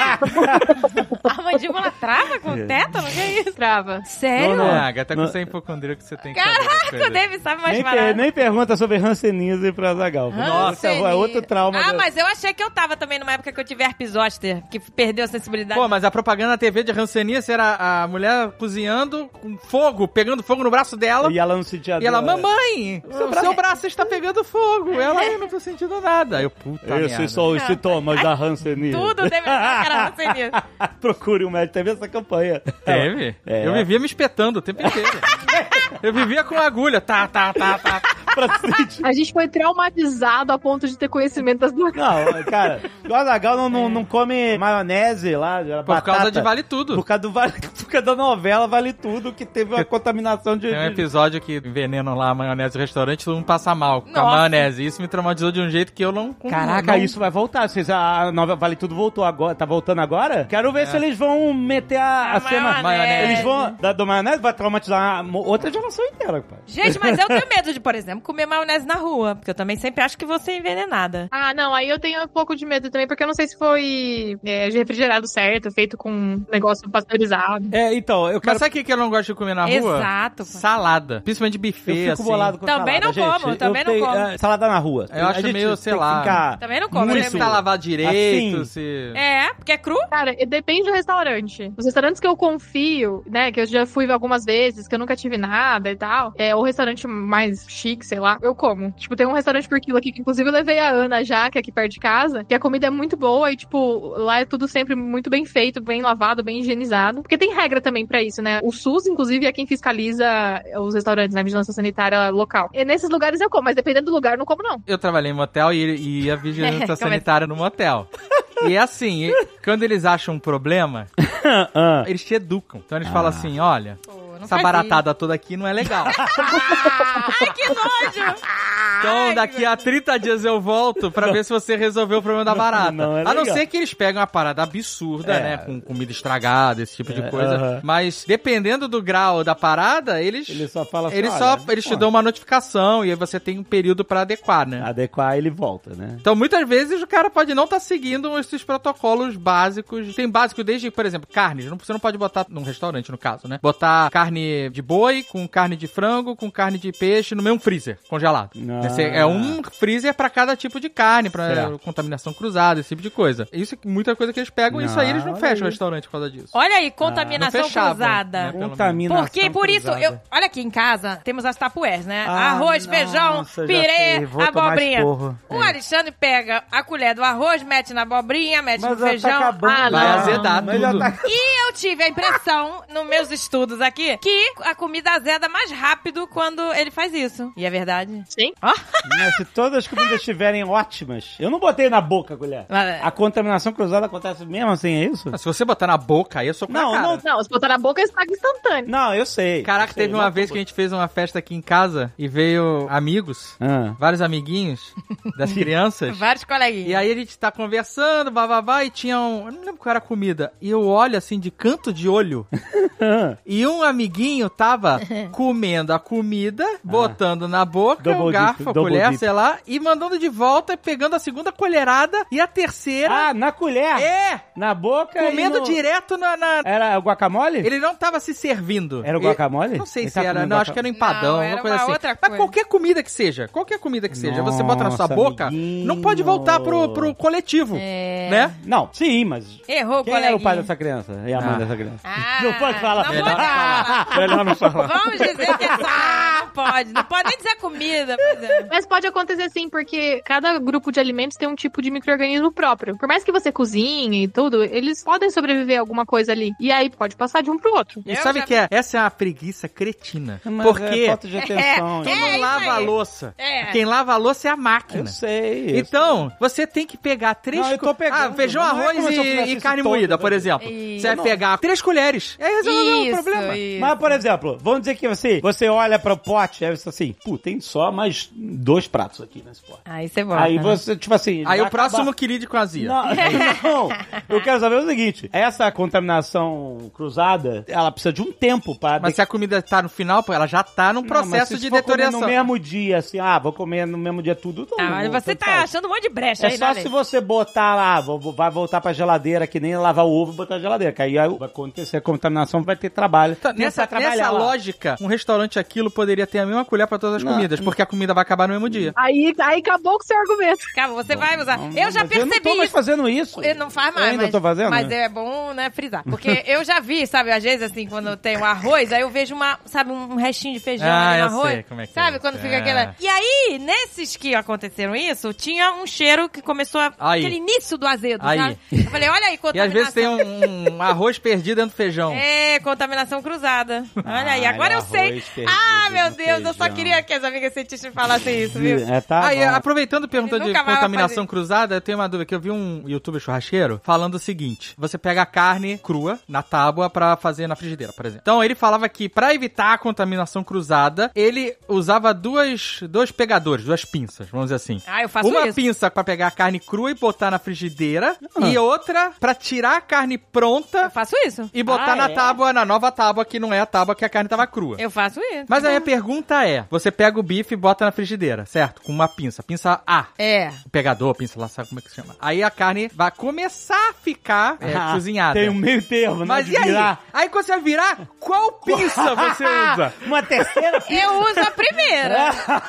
A mandíbula trava com tétano? Que é isso? Trava. Sério? Gata, com você é hipocondríaco que você tem que Caraca, o David sabe mais Nem pergunta sobre hanseníase pra Azaghal. Nossa, é outro trauma. Mas eu achei que eu tava também numa época que eu tive herpes zoster, que perdeu a sensibilidade. Pô, mas a propaganda na TV de hanseníase era a mulher cozinhando com fogo, pegando fogo no braço dela. E ela não sentia E ela, mamãe, seu braço está pegando fogo. Ela, eu não tô sentindo nada. Eu, puta merda. Esses são os sintomas da hanseníase. Tudo deve ser que era hanseníase. Procure um médico. Teve essa campanha. Teve? Eu vivia me espetando o tempo inteiro. Eu vivia com agulha. Tá. A gente foi traumatizado a ponto de ter conhecimento das duas. Não, cara, o Azaghal não come maionese lá, por causa de Vale Tudo. Por causa da novela Vale Tudo, que teve uma contaminação de... Tem um episódio que envenenam lá a maionese no restaurante, todo mundo passa mal com a maionese. Isso me traumatizou de um jeito que eu não... Caraca, isso vai voltar. A nova Vale Tudo voltou agora, tá voltando agora? Quero ver se eles vão meter a cena... Maionese. Eles vão... Da maionese vai traumatizar outra geração inteira, pai. Gente, mas eu tenho medo de, por exemplo, comer maionese na rua, porque eu também sempre acho que vou ser envenenada. Não, aí eu tenho um pouco de medo também, porque eu não sei se foi refrigerado certo, feito com negócio pasteurizado. Então, eu quero... Mas sabe o que eu não gosto de comer na rua? Exato. Salada. Principalmente buffet, eu fico assim. bolado com também salada, não como, gente. também não como. Salada na rua. Eu acho meio, sei lá... Também não como. Não sei se tá lavado direito, assim, se... Porque é cru? Cara, depende do restaurante. Os restaurantes que eu confio, né, que eu já fui algumas vezes, que eu nunca tive nada e tal, o restaurante mais chique, sei lá, eu como. Tipo, tem um restaurante por quilo aqui, que inclusive eu levei a Ana já, que é aqui perto de casa, que a comida comida é muito boa e, tipo, lá é tudo sempre muito bem feito, bem lavado, bem higienizado. Porque tem regra também pra isso, né? O SUS, inclusive, é quem fiscaliza os restaurantes, né? Vigilância sanitária local. E nesses lugares eu como, mas dependendo do lugar eu não como, não. Eu trabalhei em motel e ia vigilância sanitária no motel. E é assim, quando eles acham um problema, eles te educam. Então eles falam assim, olha... Essa baratada toda aqui não é legal. Ai, que nojo! Então, daqui a 30 dias eu volto pra ver se você resolveu o problema da barata. A não ser que eles pegam uma parada absurda, né? Com comida estragada, esse tipo de coisa. Mas, dependendo do grau da parada, eles só falam assim, eles te dão uma notificação e aí você tem um período pra adequar, né? Adequar, ele volta, né? Então, muitas vezes, o cara pode não estar seguindo esses protocolos básicos. Tem básico desde, por exemplo, carnes. Você não pode botar, num restaurante, no caso, né? Botar carne de boi, com carne de frango, com carne de peixe no mesmo freezer, congelado. É um freezer pra cada tipo de carne, pra contaminação cruzada, esse tipo de coisa. Isso é muita coisa que eles pegam, isso aí eles não fecham o restaurante por causa disso. Olha aí, contaminação cruzada. Né, porque por isso, olha aqui em casa, temos as tapués, né? Arroz, feijão, pirê, abobrinha. O Alexandre pega a colher do arroz, mete na abobrinha, mete no feijão. Vai azedar tudo. E eu tive a impressão, nos meus estudos aqui, que a comida azeda mais rápido quando ele faz isso. E é verdade? Sim. Mas se todas as comidas estiverem ótimas, eu não botei na boca a colher. A contaminação cruzada acontece mesmo assim, é isso? Se você botar na boca, aí eu sou com a cara. Não, se botar na boca, é estrago instantâneo. Não, eu sei. Caraca, teve uma vez que a gente fez uma festa aqui em casa e veio amigos, vários amiguinhos das crianças. Vários coleguinhas. E aí a gente tá conversando, e tinha eu não lembro qual era a comida. E eu olho assim, de canto de olho, e um amiguinho tava comendo a comida, botando na boca, o garfo, a colher, sei lá, e mandando de volta, pegando a segunda colherada e a terceira... na colher? Na boca comendo direto na... Era o guacamole? Ele não tava se servindo. Era o guacamole? Não sei se era, não, acho que era um empadão, alguma coisa assim. Mas qualquer comida que seja, você bota na sua boca, não pode voltar pro coletivo, né? Não, sim, mas... Errou, Quem é o pai dessa criança? E a mãe dessa criança? Não pode falar. Melhor não falar. Vamos dizer que não pode. Não pode nem dizer comida. Mas pode acontecer sim, porque cada grupo de alimentos tem um tipo de micro-organismo próprio. Por mais que você cozinhe e tudo, eles podem sobreviver a alguma coisa ali. E aí pode passar de um pro outro. E sabe que essa é uma preguiça cretina. Porque falta de atenção. Tu não lava a louça. Quem lava a louça é a máquina. Eu sei. Então, você tem que pegar 3... eu tô pegando. Feijão, arroz e carne moída, por exemplo. Você vai pegar 3 colheres. É resolver o problema. Mas, por exemplo, vamos dizer que você olha pro pote, aí você assim, tem só mais 2 pratos aqui nesse pote. Isso é bom. Aí você, tipo assim... Aí o próximo que lide com azia. Não, eu quero saber o seguinte, essa contaminação cruzada, ela precisa de um tempo para... Mas se a comida tá no final, ela já tá num processo de deterioração. No mesmo dia, assim, vou comer no mesmo dia tudo. Mas você tá achando um monte de brecha aí, né? É só se você botar lá, vai voltar pra geladeira, que nem lavar o ovo e botar na geladeira, que aí vai acontecer a contaminação, vai ter trabalho. Nessa lógica, um restaurante aquilo poderia ter a mesma colher pra todas as comidas, porque a comida vai acabar no mesmo dia. Aí acabou com o seu argumento. Calma, você vai usar. Eu já percebi isso. Eu não tô mais fazendo isso. Eu não faz mais. Eu ainda tô fazendo? Mas é bom, né, frisar. Porque eu já vi, sabe, às vezes assim, quando eu tenho arroz, aí eu vejo um restinho de feijão ali no arroz. Sei como é que sabe, quando fica aquela... E aí, nesses que aconteceram isso, tinha um cheiro que começou aquele início do azedo, sabe? Eu falei, olha aí, contaminação. E às vezes tem um arroz perdido dentro do feijão. Contaminação cruzada. Olha aí, agora eu sei. Meu Deus, eu só queria que as amigas cientistas falassem isso, viu? Aproveitando a pergunta de contaminação cruzada, eu tenho uma dúvida, que eu vi um youtuber churrasqueiro falando o seguinte, você pega a carne crua na tábua pra fazer na frigideira, por exemplo. Então ele falava que pra evitar a contaminação cruzada, ele usava dois pegadores, 2 pinças, vamos dizer assim. Eu faço isso. Uma pinça pra pegar a carne crua e botar na frigideira, e outra pra tirar a carne pronta. Eu faço isso. E botar na tábua, na nova tábua, que não é a tábua que a carne tava crua. Eu faço isso. Mas aí a pergunta é, você pega o bife e bota na frigideira, certo? Com uma pinça A. O pegador, pinça lá, sabe como é que se chama? Aí a carne vai começar a ficar cozinhada. Tem um meio termo, né? Mas e aí? Aí quando você vai virar, qual pinça você usa? Uma terceira pinça? Eu uso a primeira.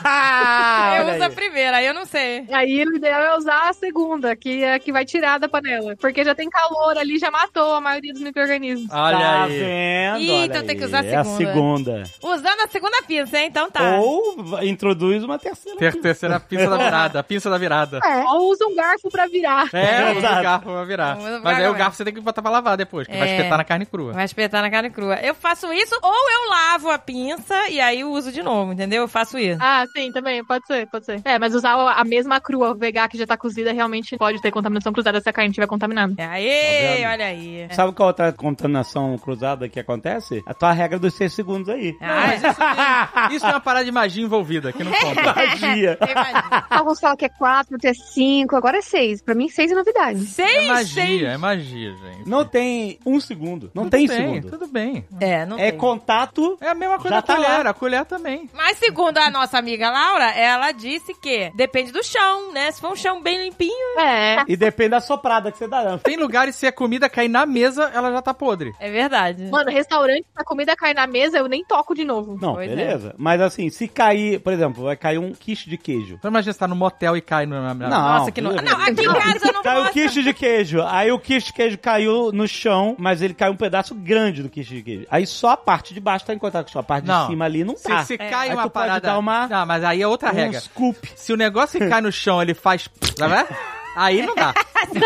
Eu uso a primeira, aí eu não sei. Aí o ideal é usar a segunda, que é a que vai tirar da panela. Porque já tem calor ali, já matou a maioria dos micro-organismos. Olha aí. Vendo? Ih, então tem que usar a segunda. É a segunda. Usando a segunda pinça, hein? Então tá. Ou introduz uma terceira. Terceira pinça da virada. A pinça da virada. Ou usa um garfo pra virar. Usa o garfo pra virar. Mas aí o garfo você tem que botar pra lavar depois, que vai espetar na carne crua. Vai espetar na carne crua. Eu faço isso, ou eu lavo a pinça e aí eu uso de novo, entendeu? Eu faço isso. Ah, sim, também. Pode ser. Mas usar a mesma crua, pegar que já tá cozida, realmente pode ter contaminação cruzada se a carne estiver contaminada. Aê, olha aí. Sabe qual outra contaminação cruzada que acontece? A tua regra dos 6 segundos aí. Isso é uma parada de magia envolvida, que não conta. Magia. Alguns falam que é 4, que é 5, agora é 6. Pra mim, 6 é novidade. 6? É magia, gente. Não tem 1 segundo. Não tem segundo. Tudo bem. Não É tem. contato. É a mesma coisa da colher. A colher também. Mas segundo a nossa amiga Laura, ela disse que depende do chão, né? Se for um chão bem limpinho... E depende da soprada que você dá. Tem lugares, se a comida cair na mesa, ela já tá podre. É verdade. Mano, restaurante, se a comida cair na mesa, eu nem toco de novo. Não, Pois beleza. Mas assim, se cair, por exemplo, vai cair um quiche de queijo. Então imagina você tá no motel e cai na... Nossa, que não. Não, aqui em casa eu não Caiu o posso. quiche de queijo. Aí o quiche de queijo caiu no chão, mas ele caiu um pedaço grande do quiche de queijo. Aí só a parte de baixo tá em contato com a sua parte de cima ali, não tá. Se cai Aí uma tu pode parada... dar uma... Não, mas aí é outra regra. Scoop. Se o negócio que cai no chão, ele faz... Sabe? Aí não dá.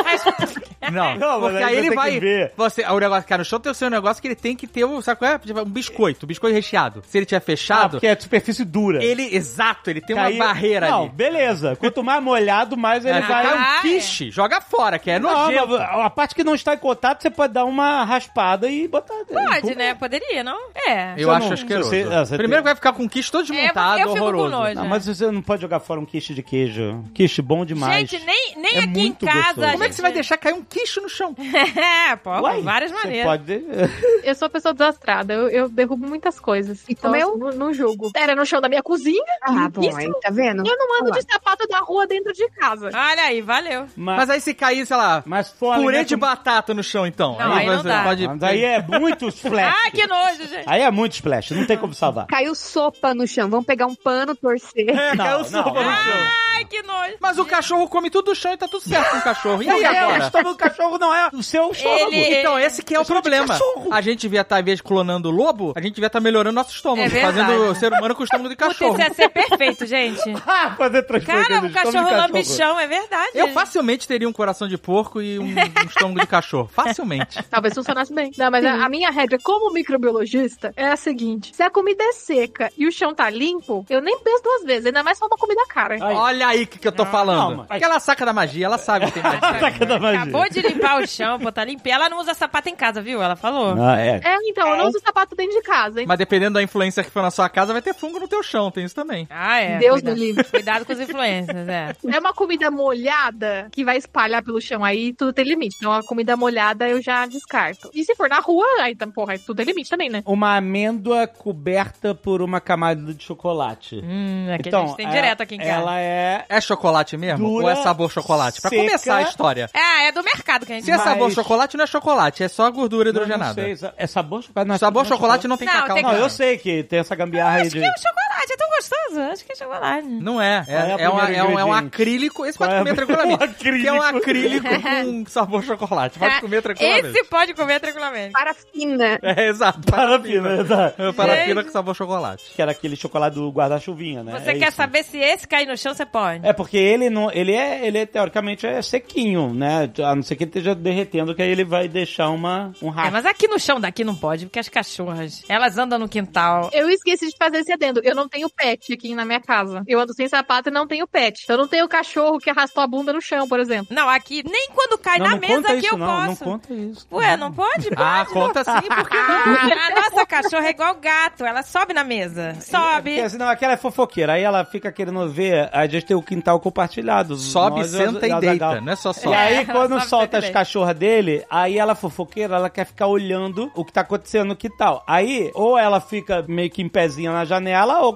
Não, mas porque aí aí ele você tem vai... que ver. O negócio que cai no chão tem o seu negócio que ele tem que ter o... Sabe qual é? Tipo, um biscoito recheado. Se ele tiver fechado... porque é superfície dura. Exato, ele tem uma barreira não, ali. beleza. Quanto mais molhado, mais ele vai... Cai um quiche, joga fora, que é nojento. Não, a parte que não está em contato, você pode dar uma raspada e botar... Pode, né? Poderia, não? Eu acho asqueroso. Primeiro vai ficar com o quiche todo desmontado, eu fico horroroso. com nojo. Não, mas você não pode jogar fora um quiche de queijo. Quiche bom demais. Gente, nem É aqui em muito casa... gostoso. Como é que você vai deixar cair um quiche no chão? Pô, Uai, várias você maneiras. pode... Eu sou uma pessoa desastrada, eu derrubo muitas coisas. Então Comeu? Não julgo. Era no chão da minha cozinha. Bom, aí, tá vendo? Eu não ando de sapato da rua dentro de casa. Olha aí, valeu. Mas aí se cair, sei lá, purê de batata no chão, então. Não, aí não você dá. pode... Mas aí é muito splash. Ai, que nojo, gente. Aí é muito splash, não tem como salvar. Caiu sopa no chão. Vamos pegar um pano, torcer. Caiu sopa no chão. Ai, que nojo. Mas o cachorro come tudo do chão e tá tudo certo com o cachorro. E aí O agora? estômago do cachorro não é o seu estômago. Então, esse que é o problema. cachorro. A gente devia estar, ao invés de clonando o lobo, a gente devia estar melhorando nosso estômago. É verdade. Fazendo o ser humano com o estômago de cachorro. Puta, isso ia ser perfeito, gente. Fazer transplante Cara, do o estômago cachorro de lambichão, é verdade. Eu facilmente teria um coração de porco e um estômago de cachorro. Facilmente. Talvez funcionasse bem. Não, mas a minha regra como microbiologista é a seguinte: se a comida é seca e o chão tá limpo, eu nem penso 2 vezes, ainda mais se for uma comida cara. Aí. Olha aí o que eu tô falando. não, Aquela saca da magia, ela sabe que tem magia. Saca da magia. Acabou de limpar o chão, pô, tá limpinho. Ela não usa sapato em casa, viu? Ela falou. Então, eu não uso sapato dentro de casa, hein? Mas dependendo da influência que for na sua casa, vai ter fungo no teu chão, tem isso também. Deus cuidado. me livre. Cuidado com os influencers, É uma comida molhada que vai espalhar pelo chão, aí tudo tem limite. Então a comida molhada eu já descarto. E se for na rua, aí tudo tem limite também, né? Uma amêndoa coberta por uma camada de chocolate. É que a gente tem direto aqui em casa. Ela é... É chocolate mesmo? Dura, Ou é sabor chocolate? Pra seca. começar a história. É do mercado que a gente Se é sabor chocolate, não é chocolate, é só gordura hidrogenada. Não sei, é sabor chocolate? Não, Sabor chocolate não tem Não, cacau. tem Não, que- eu sei que tem essa gambiarra aí Acho de... que é um chocolate, é tão gostoso. Acho que é chocolate. Não é. Qual é o É um primeiro acrílico. Esse Qual pode é comer o- tranquilamente. um acrílico? Que é um acrílico com sabor chocolate. Pode comer tranquilamente. Esse pode comer tranquilamente. Parafina. É, exato. Parafina, exato. É parafina com sabor chocolate. Que era aquele chocolate do guarda-chuvinha, né? Você É quer isso. saber se esse cair no chão, você pode. É porque ele não, ele é teoricamente é sequinho, né? A não ser que ele esteja derretendo, que aí ele vai deixar um rastro. Mas aqui no chão daqui não pode, porque as cachorras, elas andam no quintal. Eu esqueci de fazer esse adendo. Eu não tenho pet aqui na minha casa. Eu ando sem sapato e não tenho pet. Então eu não tenho cachorro que arrastou a bunda no chão, por exemplo. Não, aqui, nem quando cai Não, na não mesa conta aqui isso, eu não posso. conta isso. Ué, não pode? Ah, conta sim, porque não. A nossa cachorra é igual gato, ela sobe na mesa. Sobe. Porque senão aquela é fofoqueira, aí ela fica querendo ver, a gente tem o quintal compartilhado. Sobe, Nós, senta e Azaghal. deita, não é só E sobe. aí, ela quando sobe, solta senta e as deita. cachorras dele, aí ela fofoqueira, ela quer ficar olhando o que tá acontecendo no quintal. Aí, ou ela fica meio que em pezinha na janela, ou quando ela cansa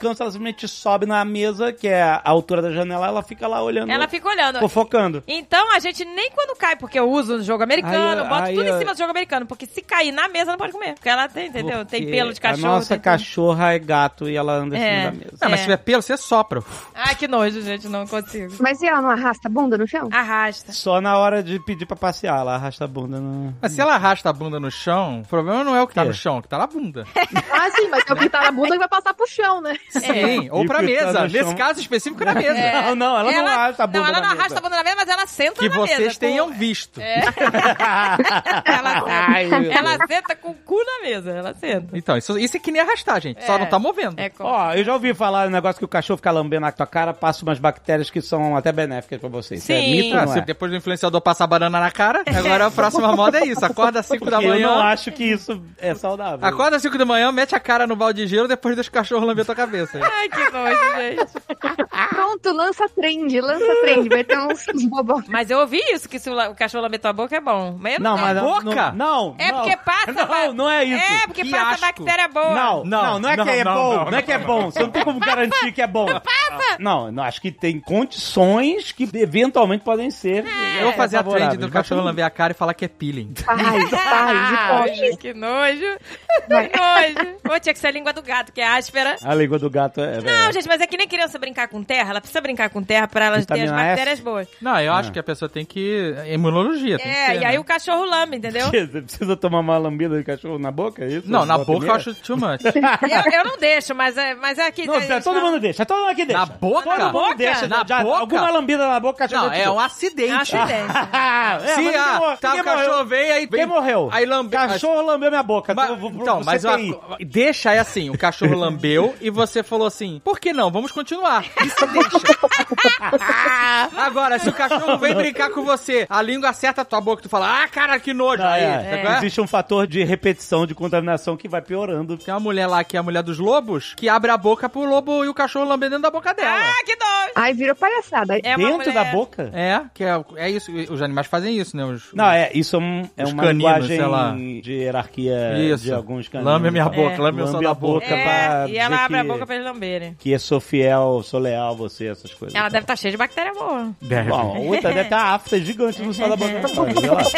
cansa, ela simplesmente sobe na mesa, que é a altura da janela, ela fica lá olhando. Ela fica olhando. Fofocando. Então, a gente nem quando cai, porque eu uso no jogo americano, boto tudo em cima do jogo americano, porque se cair na mesa, não pode comer. Porque ela tem, entendeu? Tem pelo de cachorro. A nossa cachorra é gato e ela anda em cima da mesa. Não, mas se tiver pelo, você sopra. Ai, que nojo, gente, não consigo. Mas e ela não arrasta a bunda no chão? Arrasta. Só na hora de pedir pra passear, ela arrasta a bunda no... Mas se ela arrasta a bunda no chão, o problema não é o que tá no chão, é o que tá na bunda. Ah, sim, mas é o que tá na bunda que vai passar pro chão, né? Sim, ou pra mesa. Nesse caso específico, na mesa. Não, ela não arrasta a bunda Não, ela não na mesa. arrasta a bunda na mesa, mas ela senta que na mesa. Que vocês tenham visto. Ela senta com o cu na mesa, ela senta. Então, isso é que nem arrastar, gente. Só não tá movendo. Ó, eu já ouvi falar um negócio que o cachorro fica lambendo na tua cara, passa umas bactérias que são até benéficas pra vocês. Sim. É mito, não se é? depois do influenciador passar banana na cara, agora a próxima moda é isso. Acorda às 5 da manhã. Eu não acho que isso é saudável. Acorda às 5 da manhã, mete a cara no balde de gelo, depois deixa o cachorro lamber tua cabeça. Ai, que nojo, gente. Pronto, lança trend. Vai ter uns bobão. Mas eu ouvi isso, que se o cachorro lamber tua boca é bom. Mas não, mas boca? Não. É porque passa... Não é isso. É, porque passa bactéria boa. Não é que é bom. Não é que é bom. Você não tem como garantir que é bom. Passa! Não, acho que tem condições que eventualmente podem ser. Eu vou fazer a trend do cachorro lamber a cara e falar que é peeling. Que nojo. Que nojo. Pô, tinha que ser a língua do gato, que é áspera. A língua do gato é... Não, gente, mas é que nem criança brincar com terra. Ela precisa brincar com terra pra elas terem as bactérias boas. Não, eu acho que a pessoa tem que... Imunologia, tem que ter, e aí o cachorro lambe, entendeu? Você precisa tomar uma lambida de cachorro na boca, é isso? Não, na boca eu acho too much. Eu não deixo, mas é aqui... Não, todo mundo deixa, todo mundo aqui deixa. Na boca? Todo mundo deixa. Na boca? Alguma lambida na boca, cachorro. Não, é um acidente. O cachorro veio aí... Quem morreu? Aí lambeu... Cachorro lambeu minha boca. Mas deixa é assim, o cachorro lambeu e você falou assim, por que não? Vamos continuar. Isso deixa. Agora, se o cachorro vem brincar com você, a língua acerta a tua boca, tu fala, cara, que nojo. Existe um fator de repetição, de contaminação que vai piorando. Tem uma mulher lá, que é a mulher dos lobos, que abre a boca pro lobo e o cachorro lambe dentro da boca dela. Que nojo. Aí vira palhaçada. Dentro da boca? É isso. Os animais fazem isso, né? Isso é uma caninos, linguagem de hierarquia de alguns caninos. Lambe a minha boca, lambe o som da boca. E ela abre a boca pra eles lamberem. Que eu sou fiel, sou leal a você, essas coisas. Ela deve estar cheia de bactéria boa. Outra deve ter uma afta gigante no céu da boca. Olha lá.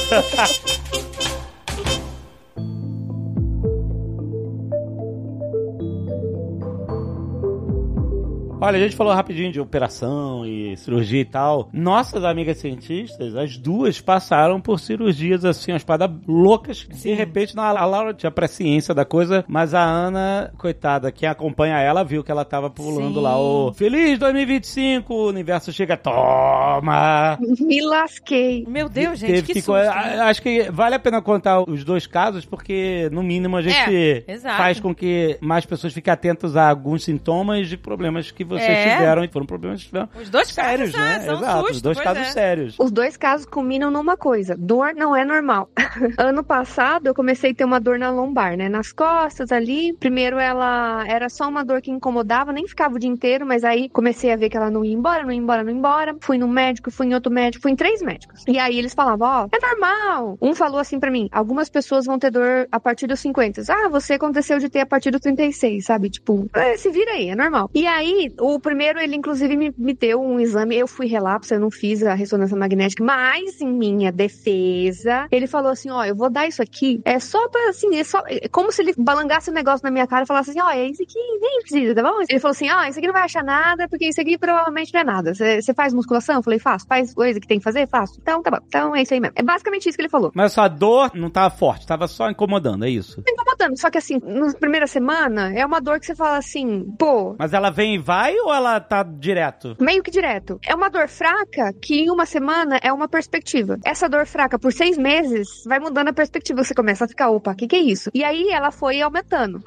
Olha, a gente falou rapidinho de operação e cirurgia e tal. Nossas amigas cientistas, as duas passaram por cirurgias assim, umas paradas loucas. De repente, a Laura tinha presciência da coisa, mas a Ana, coitada, quem acompanha ela, viu que ela tava pulando lá o Feliz 2025, o universo chega, toma! Me lasquei. Meu Deus, gente, que susto. Acho que vale a pena contar os dois casos, porque no mínimo a gente faz com que mais pessoas fiquem atentas a alguns sintomas de problemas que vocês tiveram, e foram problemas que tiveram. Os dois sérios, casos, né? São Exato, susto, os dois casos sérios. Os dois casos culminam numa coisa: dor não é normal. Ano passado eu comecei a ter uma dor na lombar, né? Nas costas ali. Primeiro ela era só uma dor que incomodava, nem ficava o dia inteiro, mas aí comecei a ver que ela não ia embora. Fui no médico, fui em outro médico, fui em 3 médicos. E aí eles falavam, é normal. Um falou assim pra mim, algumas pessoas vão ter dor a partir dos 50. Você aconteceu de ter a partir dos 36, sabe? Tipo, se vira aí, é normal. E aí, o primeiro, ele inclusive me deu um exame, eu fui relapso, eu não fiz a ressonância magnética, mas em minha defesa, ele falou assim, eu vou dar isso aqui, é só pra, assim, é como se ele balangasse um negócio na minha cara e falasse assim, é isso aqui, nem precisa, tá bom? Ele falou assim, isso aqui não vai achar nada, porque isso aqui provavelmente não é nada. Você faz musculação? Eu falei, faço. Faz coisa que tem que fazer? Faço. Então, tá bom. Então, é isso aí mesmo. É basicamente isso que ele falou. Mas a sua dor não tava forte, tava só incomodando, é isso? Tá incomodando, só que assim, na primeira semana, é uma dor que você fala assim, pô... Mas ela vem e vai ou ela tá direto? Meio que direto. É uma dor fraca que em uma semana é uma perspectiva. Essa dor fraca por 6 meses vai mudando a perspectiva. Você começa a ficar, opa, o que é isso? E aí ela foi aumentando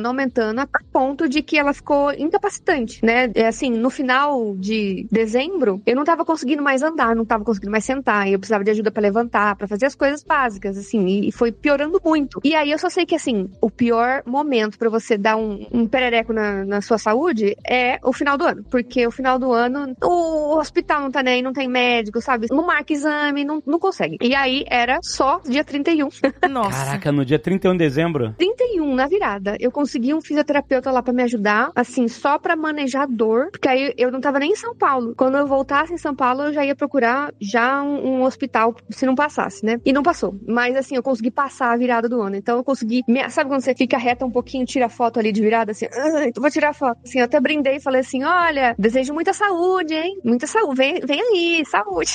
a ponto de que ela ficou incapacitante, né? Assim, no final de dezembro, eu não tava conseguindo mais andar, não tava conseguindo mais sentar, eu precisava de ajuda pra levantar, pra fazer as coisas básicas, assim, e foi piorando muito. E aí eu só sei que, assim, o pior momento pra você dar um perereco na sua saúde é o final do ano. Porque o final do ano, o hospital não tá nem aí, não tem médico, sabe? Não marca exame, não consegue. E aí era só dia 31. Nossa. Caraca, no dia 31 de dezembro? 31, na virada. Eu consegui um fisioterapeuta lá pra me ajudar, assim, só pra manejar dor, porque aí eu não tava nem em São Paulo. Quando eu voltasse em São Paulo, eu já ia procurar já um hospital, se não passasse, né? E não passou. Mas, assim, eu consegui passar a virada do ano. Então, eu consegui... Sabe quando você fica reta um pouquinho, tira foto ali de virada, assim, então vou tirar foto. Assim, eu até brindei e falei assim, olha, desejo muita saúde, hein? Muita saúde. Vem aí, saúde.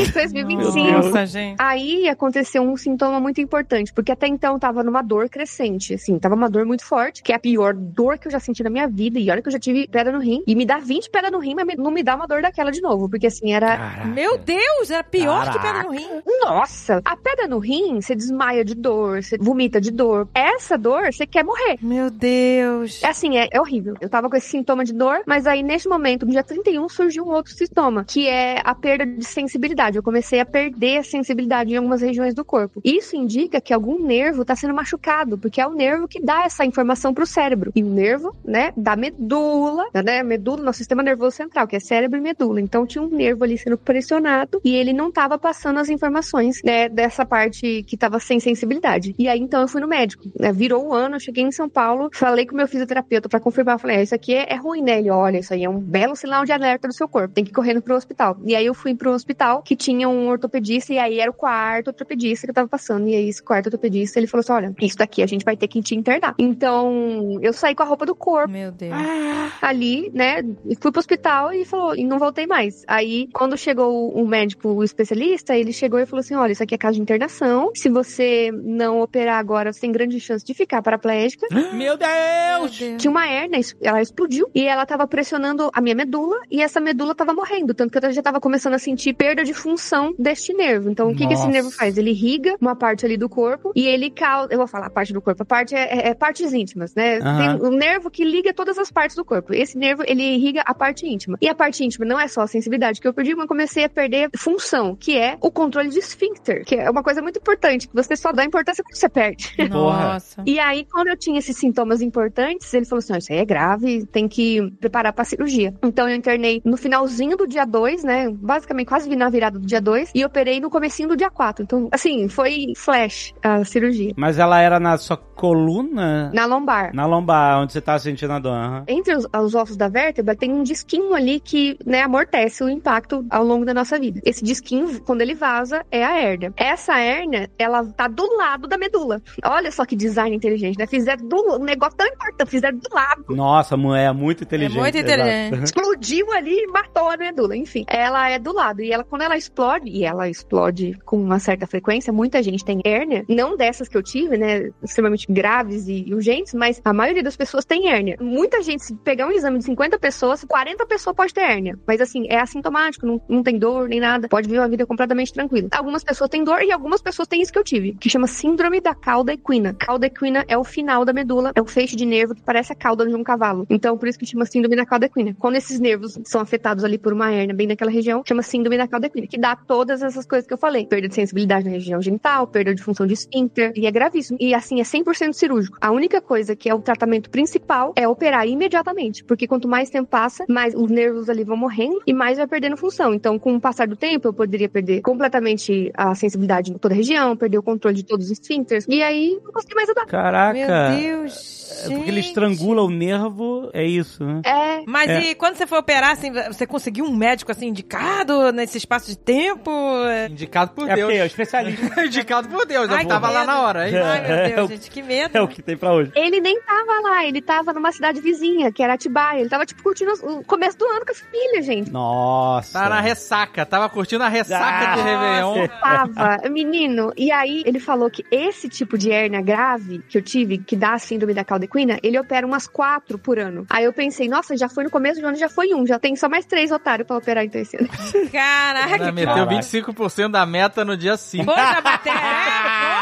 2025. Nossa, gente. Aí aconteceu um sintoma muito importante, porque até então eu tava numa dor crescente, assim, tava uma dor muito forte, que é a pior dor que eu já senti na minha vida, e olha que eu já tive pedra no rim, e me dá 20 pedras no rim, mas não me dá uma dor daquela de novo, porque assim, era... Caraca. Meu Deus, era pior que pedra no rim. Nossa, a pedra no rim, você desmaia de dor, você vomita de dor. Essa dor, você quer morrer. Meu Deus. É assim, é horrível. Eu tava com esse sintoma de dor, mas aí nesse momento, no dia 31, surgiu um outro sintoma, que é a perda de sensibilidade. Eu comecei a perder a sensibilidade em algumas regiões do corpo. Isso indica que algum nervo tá sendo machucado, porque é o nervo que dá essa informação pro cérebro. E o nervo, né, da medula, né, medula, nosso sistema nervoso central, que é cérebro e medula. Então tinha um nervo ali sendo pressionado e ele não tava passando as informações, né, dessa parte que tava sem sensibilidade. E aí então eu fui no médico, né, virou o ano, eu cheguei em São Paulo, falei com o meu fisioterapeuta pra confirmar, falei, isso aqui é ruim, né? Ele, olha, isso aí é um belo sinal de alerta do seu corpo, tem que ir correndo pro hospital. E aí eu fui pro hospital, que tinha um ortopedista, e aí era o quarto ortopedista que eu tava passando, e aí esse quarto ortopedista, ele falou assim, olha, isso daqui a gente vai ter que te internar. Então, eu saí com a roupa do corpo. Meu Deus. Ali, né, fui pro hospital e falou, e não voltei mais. Aí, quando chegou o médico, o especialista, ele chegou e falou assim, olha, isso aqui é caso de internação, se você não operar agora, você tem grande chance de ficar paraplégica. Meu Deus! Tinha uma hérnia, ela explodiu, e ela tava pressionando a minha medula, e essa medula tava morrendo, tanto que eu já tava começando a sentir perda de função deste nervo. Então, o que esse nervo faz? Ele irriga uma parte ali do corpo, e ele causa, eu vou falar a parte do corpo, a parte é partes íntimas, né? Tem o nervo que liga todas as partes do corpo. Esse nervo, ele irriga a parte íntima. E a parte íntima não é só a sensibilidade que eu perdi, mas comecei a perder função, que é o controle de esfíncter, que é uma coisa muito importante, que você só dá importância quando você perde. Nossa. E aí, quando eu tinha esses sintomas importantes, ele falou assim, isso aí é grave, tem que preparar pra cirurgia. Então, eu internei no finalzinho do dia 2, né? Basicamente, quase vi na virada do dia 2, e operei no comecinho do dia 4. Então, assim, foi flash a cirurgia. Mas ela era na sua coluna? Na lombar. Na lombar, onde você tá sentindo a dor. Entre os ossos da vértebra, tem um disquinho ali que, né, amortece o impacto ao longo da nossa vida. Esse disquinho, quando ele vaza, é a hérnia. Essa hérnia, ela tá do lado da medula. Olha só que design inteligente, né? Fizeram um negócio tão importante, fizeram do lado. Nossa, é muito inteligente. É muito inteligente. Explodiu ali e matou a medula. Enfim, ela é do lado. E ela, quando ela explode, e ela explode com uma certa frequência, muita gente tem hérnia, não dessas que eu tive, né? Extremamente graves e urgentes, mas a maioria das pessoas tem hérnia. Muita gente, se pegar um exame de 50 pessoas, 40 pessoas pode ter hérnia. Mas assim, é assintomático, não tem dor nem nada. Pode viver uma vida completamente tranquila. Algumas pessoas têm dor e algumas pessoas têm isso que eu tive, que chama síndrome da cauda equina. Cauda equina é o final da medula, é o feixe de nervo que parece a cauda de um cavalo. Então, por isso que chama síndrome da cauda equina. Quando esses nervos são afetados ali por uma hérnia bem naquela região, chama síndrome da cauda equina, que dá todas essas coisas que eu falei. Perda de sensibilidade na região genital, perda de função de esfíncter, e é gravíssimo. E assim, é 100% cirúrgico. A única coisa que é o tratamento principal é operar imediatamente, porque quanto mais tempo passa, mais os nervos ali vão morrendo e mais vai perdendo função. Então, com o passar do tempo, eu poderia perder completamente a sensibilidade em toda a região, perder o controle de todos os esfíncteres, e aí não consegui mais andar. Caraca! Meu Deus! Porque ele estrangula o nervo, é isso, né? Mas e quando você foi operar, assim, você conseguiu um médico, assim, indicado nesse espaço de tempo? Indicado por Deus. Porque é o especialista. Indicado por Deus, Ai, eu tava lá na hora, hein? Ai, meu Deus, gente, que medo. É o que tem pra hoje. Ele nem tava lá, ele tava numa cidade vizinha, que era Atibaia. Ele tava, tipo, curtindo o começo do ano com a família, gente. Nossa. Tava na ressaca, tava curtindo a ressaca de Réveillon. Tava, menino. E aí, ele falou que esse tipo de hérnia grave que eu tive, que dá a síndrome da cauda equina, ele opera umas 4 por ano. Aí eu pensei, nossa, já foi no começo do ano, já foi 1, já tem só mais 3 otários pra operar então esse ano. Caraca, meteu 25% da meta no dia 5. Pô, já bateu.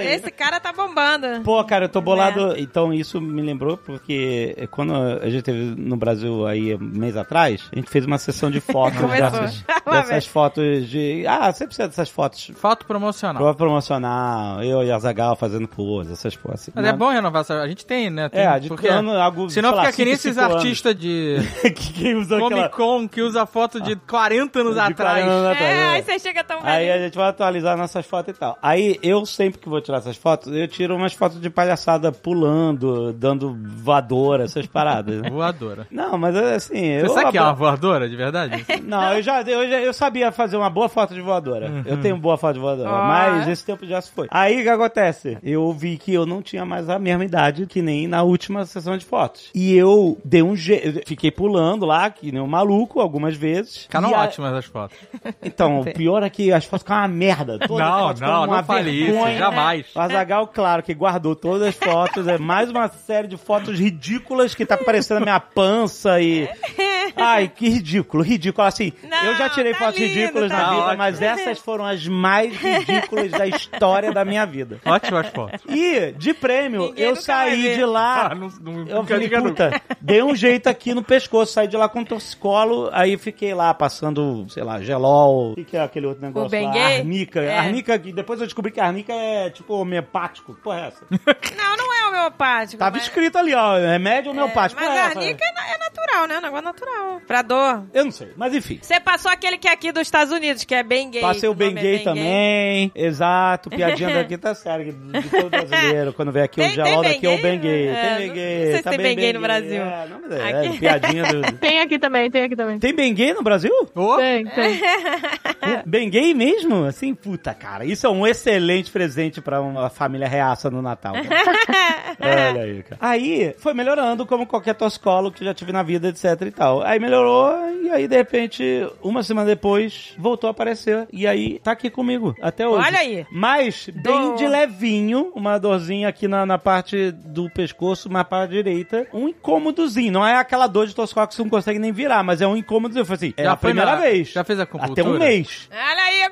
Esse cara tá bombando. Pô, cara, eu tô bolado. Então, isso me lembrou porque quando a gente teve no Brasil aí mês atrás, a gente fez uma sessão de fotos dessas fotos de... você precisa dessas fotos. Foto promocional. Foto promocional. Eu e a Zagal fazendo pose, essas coisas. Assim. Mas é bom renovar essa... A gente tem, né? A gente tem algo... Senão fica que nem esses artistas de... que usa Comic Con, que usa foto de 40 anos atrás. Aí você chega tão velho. Aí a gente vai atualizar nossas fotos e tal. Aí eu sempre que vou tirar essas fotos, eu tiro umas fotos de palhaçada pulando, dando voadora, essas paradas. Né? Voadora. Não, mas assim... Você sabe que é uma voadora, de verdade? Não, eu sabia fazer uma boa foto de voadora. Eu tenho boa foto de voadora, mas esse tempo já se foi. Aí o que acontece? Eu vi que eu não tinha mais a mesma idade que nem na última sessão de fotos. E eu dei um jeito, fiquei pulando lá, que nem um maluco, algumas vezes. Ficaram ótimas as fotos. Então, o pior é que as fotos ficaram uma merda. Não fale isso, jamais. O Azaghal, claro, que guardou todas as fotos. É mais uma série de fotos ridículas que tá parecendo a minha pança e... Ai, que ridículo. Assim, não, eu já tirei fotos ridículas na vida, ótimo. mas essas foram as mais ridículas da história da minha vida. Ótimas fotos. E, de prêmio, Ninguém eu nunca saí vai de lá... eu falei, puta, dei um jeito aqui no pescoço, saí de lá com um torcicolo, aí fiquei lá passando, sei lá, gelol, o que é aquele outro negócio lá? Arnica. Arnica, que depois eu descobri que a arnica é tipo homeopático. Que porra é essa? Não é homeopático. Tava escrito ali, ó, remédio homeopático. Mas a arnica é natural, né? Um negócio natural. Pra dor. Eu não sei, mas enfim. Você passou aquele que é aqui dos Estados Unidos, que é bem gay. Passei o bem gay também. Exato, piadinha daqui tá séria, de todo brasileiro. Quando vem aqui o gelol daqui é o bem gay. Tem bem gay. Não sei se tá tem bem gay no Brasil. Não, mas piadinha do... Tem aqui também. Tem bem gay no Brasil? Tem. Bem gay mesmo? Assim, puta, cara. Isso é um excelente presente pra uma família reaça no Natal. Olha aí, cara. Aí, foi melhorando como qualquer toxicólogo que já tive na vida, etc e tal. Aí melhorou, e aí, de repente, uma semana depois, voltou a aparecer. E aí, tá aqui comigo, até hoje. Olha aí. Mas, bem de levinho, uma dorzinha aqui na parte do pescoço, na parte direita. Um incômodozinho. Não é aquela dor de toxicólogo que você não consegue nem virar, mas é um incômodozinho. Eu falei assim, é a primeira vez. Já fez a acupuntura? Até um mês. Olha aí,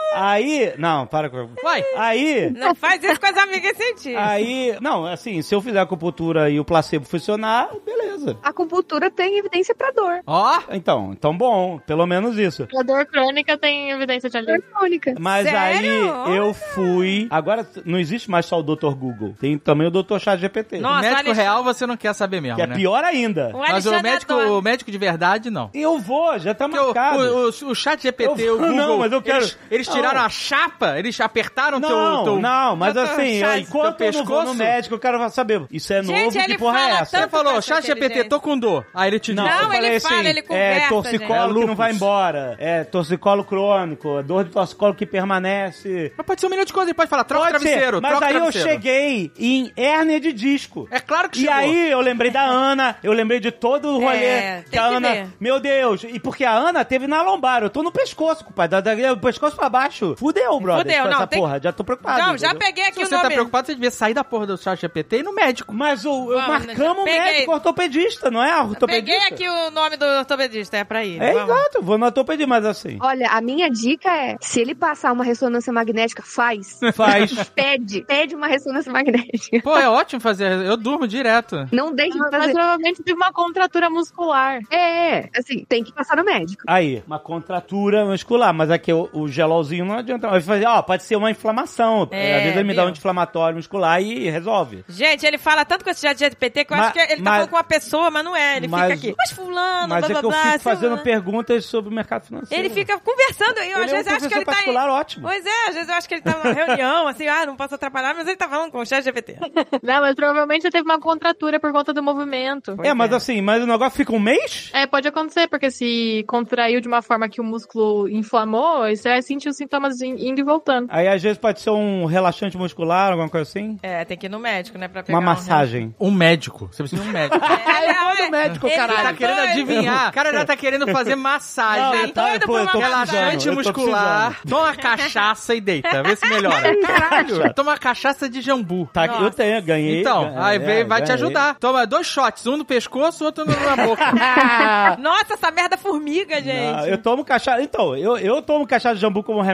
Aí, não, para com... Vai. Aí... Não faz isso com as amigas cientistas. Aí, não, assim, se eu fizer a acupuntura e o placebo funcionar, beleza. A acupuntura tem evidência pra dor. Ó. Então bom, pelo menos isso. A dor crônica tem evidência de alívio. Dor crônica. Mas Sério? aí eu fui... Agora não existe mais só o Dr. Google. Tem também o Dr. ChatGPT. Nossa, O médico Alexandre. real você não quer saber mesmo, Que é né? pior ainda. Mas o médico de verdade, não. Eu vou, já tá Porque marcado. o chat GPT, o Google, não, mas eu quero... eles tiraram a chapa, eles apertaram Não, mas Dr. assim, Chat, enquanto eu não vou no médico, eu quero saber. Isso é Gente, novo, ele que porra é fala essa? tanto Você falou, com chat essa GPT, inteligência. tô com dor. Aí ele te diz. Não, eu falei ele fala, ele conversa, torcicolo gente. que não vai embora. É torcicolo crônico, dor de torcicolo que permanece. Mas pode ser um milhão de coisas, ele pode falar, troca o travesseiro, mas troca o aí eu travesseiro. cheguei em hérnia de disco. É claro que E chegou. aí eu lembrei da Ana, eu lembrei de todo o rolê É, que tem a que Ana... ver. Meu Deus, e porque a Ana teve na lombar, eu tô no pescoço, compadre, do pescoço pra baixo. Fudeu, brother, Fudeu, com não, essa tem- porra, já tô preocupado. Não, já entendeu? peguei aqui Se o você nome. tá preocupado, você devia sair da porra do chat GPT e ir no médico. Mas marcamos o peguei. médico ortopedista, não é ortopedista? Peguei aqui o nome do ortopedista, é pra ir. É, Vamos. exato, vou no ortopedia, mas assim... Olha, a minha dica é, se ele passar uma ressonância magnética, faz. Faz. Pede uma ressonância magnética. Pô, é ótimo fazer, eu durmo direto. Não deixe de Mas fazer. provavelmente teve uma contratura muscular. Assim, tem que passar no médico. Aí, uma contratura muscular, mas aqui o gelolzinho não adianta. Vai fazer, pode ser uma inflamação. Às vezes ele me dá um anti-inflamatório muscular e resolve. Gente, ele fala tanto com esse chat GPT que eu acho que ele tá falando com uma pessoa, mas não é. Ele fica aqui. Mas fulano, Mas blá, é blá, que eu blá, fico fazendo fulano. perguntas sobre o mercado financeiro. Ele fica conversando. Eu às Ele é um vezes acho que professor ele tá particular ótimo. Pois é, às vezes eu acho que ele tá numa reunião, assim, não posso atrapalhar, mas ele tá falando com o chat GPT. Não, mas provavelmente você teve uma contratura por conta do movimento. Mas assim, mas o negócio fica um mês? Pode acontecer, porque se contraiu de uma forma que o músculo inflamou, você vai sentir os sintomas indo e voltando. Aí às vezes pode ser um relaxante muscular, alguma coisa assim? Tem que ir no médico, né, pra pegar Uma massagem. Um médico. Você precisa de um médico. Eu vou no médico, ele caralho. Tá querendo adivinhar. O cara já tá querendo fazer massagem. doido por uma Relaxante muscular. Toma uma cachaça e deita. Vê se melhora. Caralho. Toma uma cachaça de jambu. Tá, eu tenho, ganhei. Então, aí vai te ganhei. ajudar. Toma 2 shots, um no pescoço, outro na boca. Nossa, essa merda formiga, gente. Eu tomo cachaça. Então, eu tomo cachaça de jambu como remédio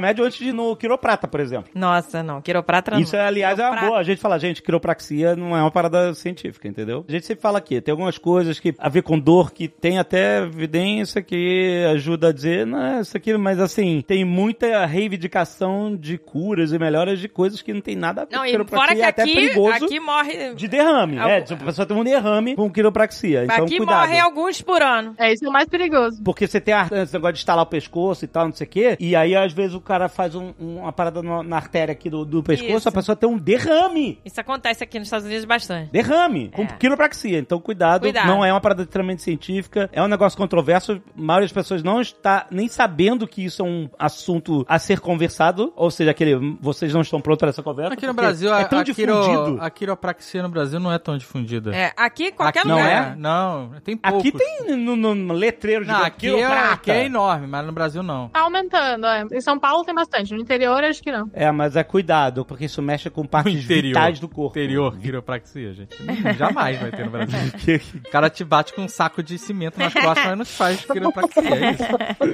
remédio antes de ir no quiroprata, por exemplo. Nossa, não. Quiroprata não. Isso, aliás, é uma boa. A gente fala, gente, quiropraxia não é uma parada científica, entendeu? A gente sempre fala aqui, tem algumas coisas que a ver com dor que tem até evidência que ajuda a dizer, não é isso aqui, mas assim, tem muita reivindicação de curas e melhoras de coisas que não tem nada a ver com quiropraxia. Fora que é até perigoso aqui morre... de derrame. Se a pessoa tem um derrame com quiropraxia. Então, aqui cuidado. Morrem alguns por ano. É isso, é o mais perigoso. Porque você tem esse negócio de estalar o pescoço e tal, não sei o quê, e aí às vezes o cara faz uma parada na artéria aqui do pescoço, isso. A pessoa tem um derrame. Isso acontece aqui nos Estados Unidos bastante. Derrame, com quiropraxia. Então cuidado, não é uma parada extremamente científica, é um negócio controverso, a maioria das pessoas não está nem sabendo que isso é um assunto a ser conversado, ou seja, vocês não estão prontos para essa conversa. Aqui no Brasil, é tão difundido. A quiropraxia no Brasil não é tão difundida. Aqui qualquer lugar. Não, tem poucos. Aqui tem no letreiro de aqui é enorme, mas no Brasil não. Tá aumentando, Em São Paulo tem bastante, no interior acho que não. Mas é cuidado, porque isso mexe com partes vitais do corpo. Interior, quiropraxia, gente. Jamais vai ter no Brasil. O cara te bate com um saco de cimento nas costas, mas não te faz quiropraxia, é isso.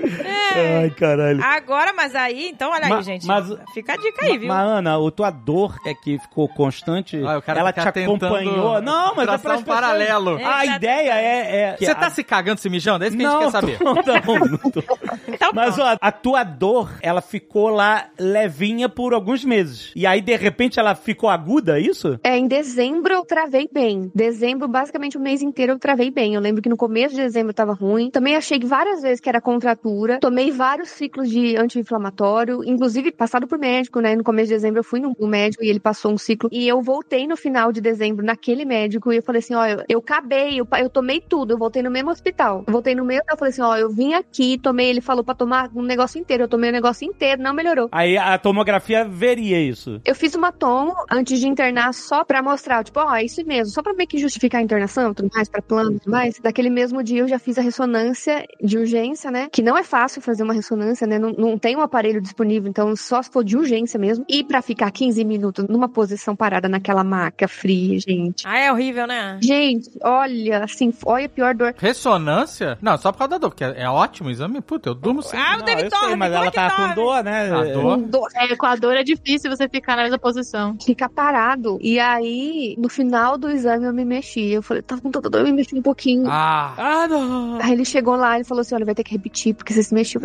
Ai, caralho. Agora, mas aí, então, olha aí, gente. Fica a dica aí, viu? Mas, Ana, a tua dor é que ficou constante, ela te acompanhou. Não, mas é pra um paralelo. A ideia é... Você tá se cagando, se mijando? É isso que a gente quer saber. Não tô. Então, mas, ó, a tua dor, ela ficou lá levinha por alguns meses. E aí, de repente, ela ficou aguda, é isso? Em dezembro eu travei bem. Dezembro, basicamente, o mês inteiro eu travei bem. Eu lembro que no começo de dezembro eu tava ruim. Também achei que várias vezes que era contratura. Tomei vários ciclos de anti-inflamatório. Inclusive, passado por médico, né? No começo de dezembro eu fui no médico e ele passou um ciclo. E eu voltei no final de dezembro naquele médico e eu falei assim, eu acabei, eu tomei tudo. Eu voltei no mesmo hospital. Eu voltei no mesmo, eu falei assim, eu vim aqui, tomei, ele falou pra tomar um negócio inteiro. Eu tomei o negócio inteiro, não melhorou. Aí a tomografia veria isso. Eu fiz uma tomo antes de internar só pra mostrar, tipo, é isso mesmo, só pra meio que justificar a internação, tudo mais, pra plano e tudo mais. Daquele mesmo dia eu já fiz a ressonância de urgência, né? Que não é fácil fazer uma ressonância, né? Não tem um aparelho disponível, então só se for de urgência mesmo. E pra ficar 15 minutos numa posição parada naquela maca fria, gente. É horrível, né? Gente, olha, assim, olha a pior dor. Ressonância? Não, só por causa da dor, porque é ótimo o exame. Puta, eu durmo sempre. O David dorme, mas ela tá com dor, né? Com a dor é difícil você ficar nessa posição. Fica parado. E aí, no final do exame, eu me mexi. Eu falei, tá com tanta dor, eu me mexi um pouquinho. Não. Aí ele chegou lá e falou assim, olha, vai ter que repetir, porque você se mexeu.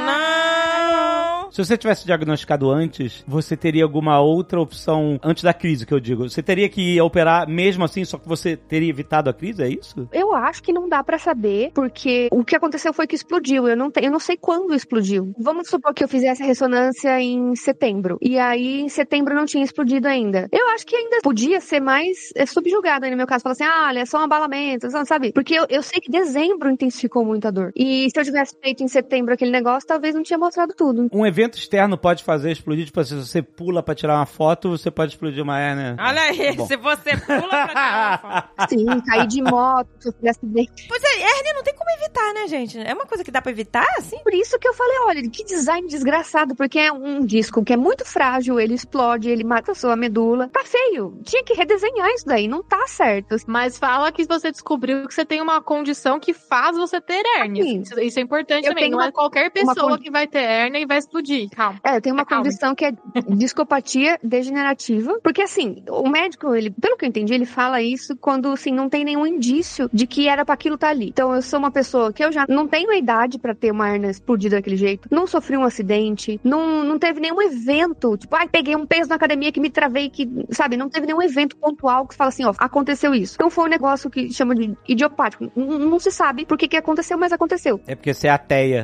Não. Se você tivesse diagnosticado antes, você teria alguma outra opção, antes da crise, que eu digo? Você teria que operar mesmo assim, só que você teria evitado a crise, é isso? Eu acho que não dá pra saber, porque o que aconteceu foi que explodiu. Eu não sei quando explodiu. Vamos supor que eu fizesse a ressonância em setembro. E aí, em setembro não tinha explodido ainda. Eu acho que ainda podia ser mais subjugado aí no meu caso. Falar assim, olha, é só um abalamento, sabe? Porque eu sei que dezembro intensificou muito a dor. E se eu tivesse feito em setembro aquele negócio, talvez não tinha mostrado tudo. Um evento externo pode fazer explodir, tipo, se você pula pra tirar uma foto, você pode explodir uma hérnia. Olha aí, se você pula pra tirar uma foto. Sim, cair de moto, sofrer acidente. Pois é, hérnia não tem como evitar, né, gente? É uma coisa que dá pra evitar, assim? Por isso que eu falei, olha, que design desgraçado, porque é um disco que é muito frágil, ele explode, ele mata a sua medula. Tá feio. Tinha que redesenhar isso daí, não tá certo. Mas fala que você descobriu que você tem uma condição que faz você ter hérnia. Isso é importante também. Não é qualquer pessoa que vai ter hérnia e vai explodir. Calma. Eu tenho uma condição que é discopatia degenerativa, porque assim, o médico, ele, pelo que eu entendi, ele fala isso quando, assim, não tem nenhum indício de que era pra aquilo estar ali. Então, eu sou uma pessoa que eu já não tenho a idade pra ter uma hérnia explodida daquele jeito, não sofri um acidente, não teve nenhum evento, tipo, peguei um peso na academia que me travei, que, sabe, não teve nenhum evento pontual que fala assim, aconteceu isso. Então, foi um negócio que chama de idiopático. Não se sabe por que aconteceu, mas aconteceu. É porque você é ateia.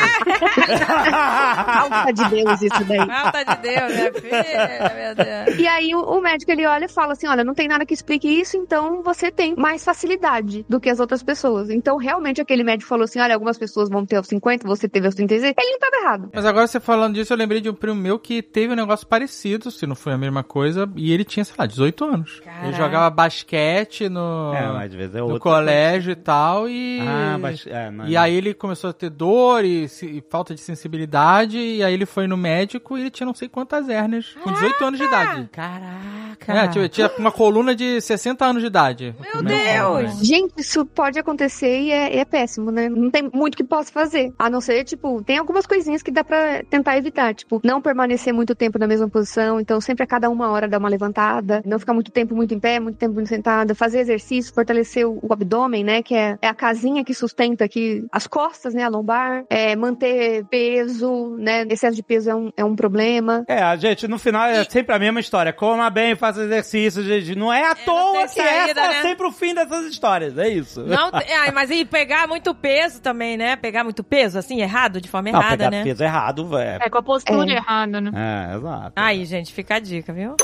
Falta de Deus isso daí. Falta de Deus, né, filha, meu Deus. E aí o médico, ele olha e fala assim, olha, não tem nada que explique isso, então você tem mais facilidade do que as outras pessoas. Então, realmente, aquele médico falou assim, olha, algumas pessoas vão ter aos 50, você teve aos 36. Ele não estava errado. Mas agora, você falando disso, eu lembrei de um primo meu que teve um negócio parecido, se não foi a mesma coisa, e ele tinha, sei lá, 18 anos. Caraca. Ele jogava basquete no colégio e tal, e... E aí ele começou a ter dor e falta de sensibilidade, e e aí ele foi no médico e ele tinha não sei quantas hérnias, com 18 anos de idade. Caraca! Tinha uma coluna de 60 anos de idade. Meu Deus! Gente, isso pode acontecer e é péssimo, né? Não tem muito que possa fazer. A não ser, tipo, tem algumas coisinhas que dá pra tentar evitar. Tipo, não permanecer muito tempo na mesma posição. Então, sempre a cada 1 hora dar uma levantada. Não ficar muito tempo muito em pé, muito tempo muito sentada. Fazer exercício, fortalecer o abdômen, né? Que é a casinha que sustenta aqui as costas, né? A lombar. Manter peso, né? Excesso de peso é um problema. Gente, no final é sempre a mesma história. Coma bem, faça exercício, gente. Não é à toa que essa é sempre o fim dessas histórias. É isso. Não, mas e pegar muito peso também, né? Pegar muito peso, assim, errado, de forma errada, né? Pegar peso errado, velho. Com a postura errada, né? Exato. Aí, gente, fica a dica, viu?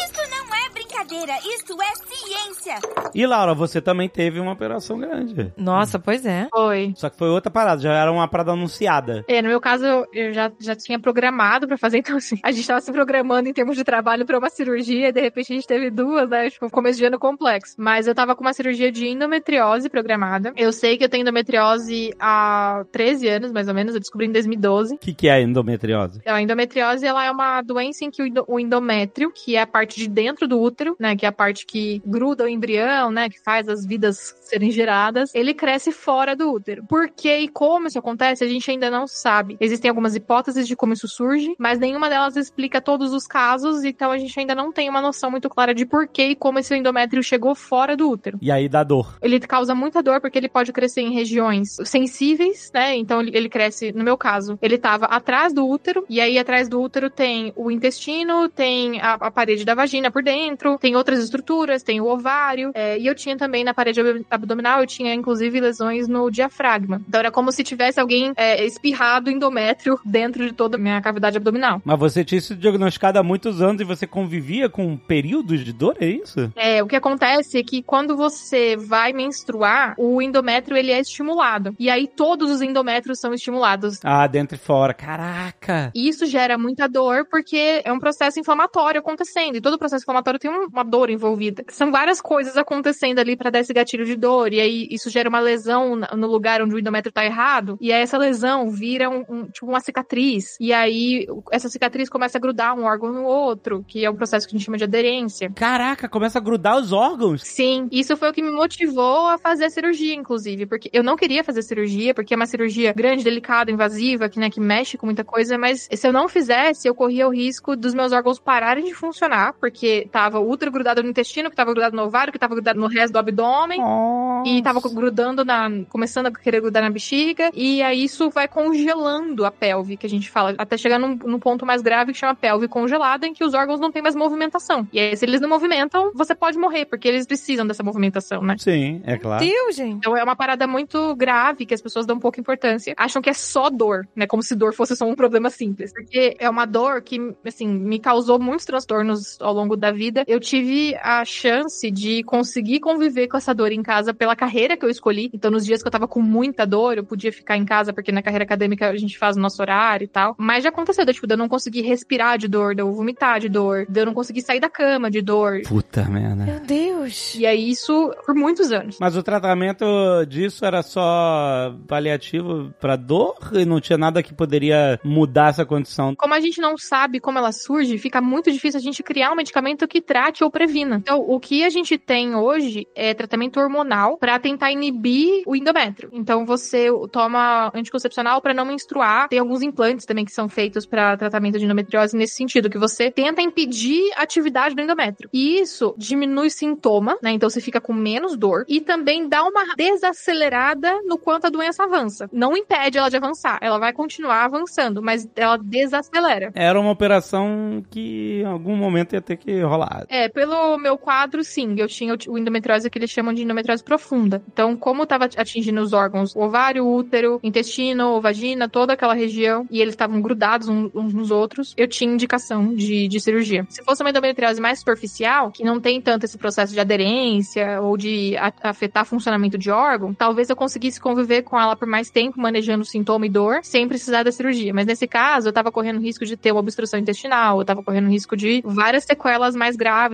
Isto é ciência. E Laura, você também teve uma operação grande. Nossa, pois é. Foi. Só que foi outra parada, já era uma parada anunciada. No meu caso, eu já tinha programado pra fazer, então assim, a gente tava se programando em termos de trabalho pra uma cirurgia, e de repente a gente teve 2, né, tipo, começo de ano complexo. Mas eu tava com uma cirurgia de endometriose programada. Eu sei que eu tenho endometriose há 13 anos, mais ou menos, eu descobri em 2012. O que é a endometriose? A endometriose, ela é uma doença em que o endométrio, que é a parte de dentro do útero, né, que é a parte que gruda o embrião, né, que faz as vidas serem geradas, ele cresce fora do útero. Por que e como isso acontece, a gente ainda não sabe. Existem algumas hipóteses de como isso surge, mas nenhuma delas explica todos os casos, então a gente ainda não tem uma noção muito clara de por que e como esse endométrio chegou fora do útero. E aí dá dor. Ele causa muita dor porque ele pode crescer em regiões sensíveis, né, então ele cresce, no meu caso, ele tava atrás do útero, e aí atrás do útero tem o intestino, tem a parede da vagina por dentro, tem outras estruturas, tem o ovário, e eu tinha também na parede abdominal, eu tinha inclusive lesões no diafragma. Então era como se tivesse alguém espirrado endométrio dentro de toda a minha cavidade abdominal. Mas você tinha isso diagnosticado há muitos anos e você convivia com períodos de dor, é isso? O que acontece é que quando você vai menstruar, o endométrio ele é estimulado. E aí todos os endométrios são estimulados. Dentro e fora. Caraca! E isso gera muita dor porque é um processo inflamatório acontecendo. E todo processo inflamatório tem uma dor envolvida. São várias coisas acontecendo ali pra dar esse gatilho de dor. E aí isso gera uma lesão no lugar onde o endométrio tá errado. E aí essa lesão vira tipo uma cicatriz. E aí essa cicatriz começa a grudar um órgão no outro, que é um processo que a gente chama de aderência. Caraca, começa a grudar os órgãos? Sim. Isso foi o que me motivou a fazer a cirurgia, inclusive. Porque eu não queria fazer cirurgia, porque é uma cirurgia grande, delicada, invasiva, que mexe com muita coisa. Mas se eu não fizesse, eu corria o risco dos meus órgãos pararem de funcionar, porque tava o útero grudado no intestino, que tava grudado no ovário, que tava grudado no resto do abdômen. Nossa. E tava grudando começando a querer grudar na bexiga. E aí isso vai congelando a pelve, que a gente fala, até chegar num ponto mais grave que chama pelve congelada, em que os órgãos não têm mais movimentação. E aí, se eles não movimentam, você pode morrer, porque eles precisam dessa movimentação, né? Sim, é claro. Meu Deus, gente. Então é uma parada muito grave, que as pessoas dão pouca importância. Acham que é só dor, né? Como se dor fosse só um problema simples. Porque é uma dor que, assim, me causou muitos transtornos ao longo da vida. Eu tive a chance de conseguir conviver com essa dor em casa pela carreira que eu escolhi. Então, nos dias que eu tava com muita dor, eu podia ficar em casa, porque na carreira acadêmica a gente faz o nosso horário e tal. Mas já aconteceu, de eu não conseguir respirar de dor, de eu vomitar de dor, de eu não conseguir sair da cama de dor. Puta merda. Meu Deus. E aí, isso por muitos anos. Mas o tratamento disso era só paliativo pra dor? E não tinha nada que poderia mudar essa condição? Como a gente não sabe como ela surge, fica muito difícil a gente criar um medicamento que trate ou previna. Então, o que a gente tem hoje é tratamento hormonal pra tentar inibir o endométrio. Então, você toma anticoncepcional pra não menstruar. Tem alguns implantes também que são feitos pra tratamento de endometriose nesse sentido, que você tenta impedir a atividade do endométrio. E isso diminui sintoma, né? Então, você fica com menos dor e também dá uma desacelerada no quanto a doença avança. Não impede ela de avançar, ela vai continuar avançando, mas ela desacelera. Era uma operação que em algum momento ia ter que rolar. Pelo meu quadro, sim, eu tinha o endometriose que eles chamam de endometriose profunda. Então, como estava atingindo os órgãos, o ovário, o útero, intestino, vagina, toda aquela região, e eles estavam grudados uns nos outros, eu tinha indicação de cirurgia. Se fosse uma endometriose mais superficial, que não tem tanto esse processo de aderência ou de afetar funcionamento de órgão, talvez eu conseguisse conviver com ela por mais tempo, manejando sintoma e dor, sem precisar da cirurgia. Mas nesse caso, eu tava correndo risco de ter uma obstrução intestinal, eu tava correndo risco de várias sequelas mais graves,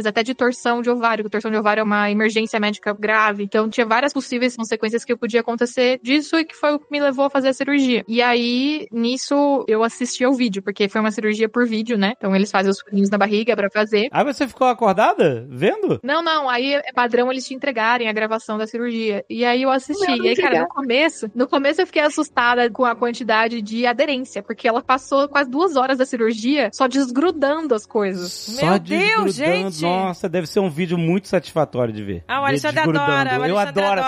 até de torção de ovário, que torção de ovário é uma emergência médica grave. Então tinha várias possíveis consequências que podia acontecer disso e que foi o que me levou a fazer a cirurgia. E aí, nisso, eu assisti ao vídeo, porque foi uma cirurgia por vídeo, né? Então eles fazem os furinhos na barriga pra fazer. Aí você ficou acordada? Vendo? Não. Aí é padrão eles te entregarem a gravação da cirurgia. E aí eu assisti. E aí, cara, no começo eu fiquei assustada com a quantidade de aderência, porque ela passou quase 2 horas da cirurgia só desgrudando as coisas. Meu Deus, gente! Nossa, deve ser um vídeo muito satisfatório de ver. Ah, o Alexandre adora. Eu adoro.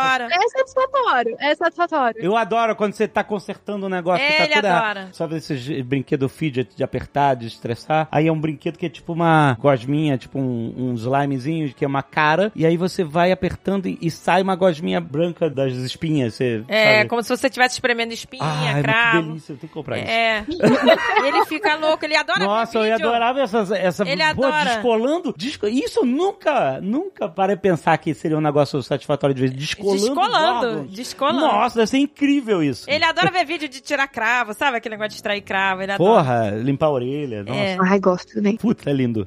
É satisfatório. Eu adoro quando você tá consertando um negócio que tá tudo errado. Sabe esse brinquedo fidget de apertar, de estressar? Aí é um brinquedo que é tipo uma gosminha, tipo um slimezinho, que é uma cara, e aí você vai apertando e sai uma gosminha branca das espinhas. Você, sabe? Como se você estivesse espremendo espinha, cravo. Que delícia, eu tenho que comprar isso. Ele fica louco, ele adora Nossa, eu adorava essa ele adora. Descolando. Isso eu nunca parei pensar que seria um negócio satisfatório de ver. Descolando. Nossa, deve ser incrível isso. Ele adora ver vídeo de tirar cravo, sabe? Aquele negócio de extrair cravo. Ele Porra, limpar a orelha. Nossa. Ai, gosto também. Puta, é lindo.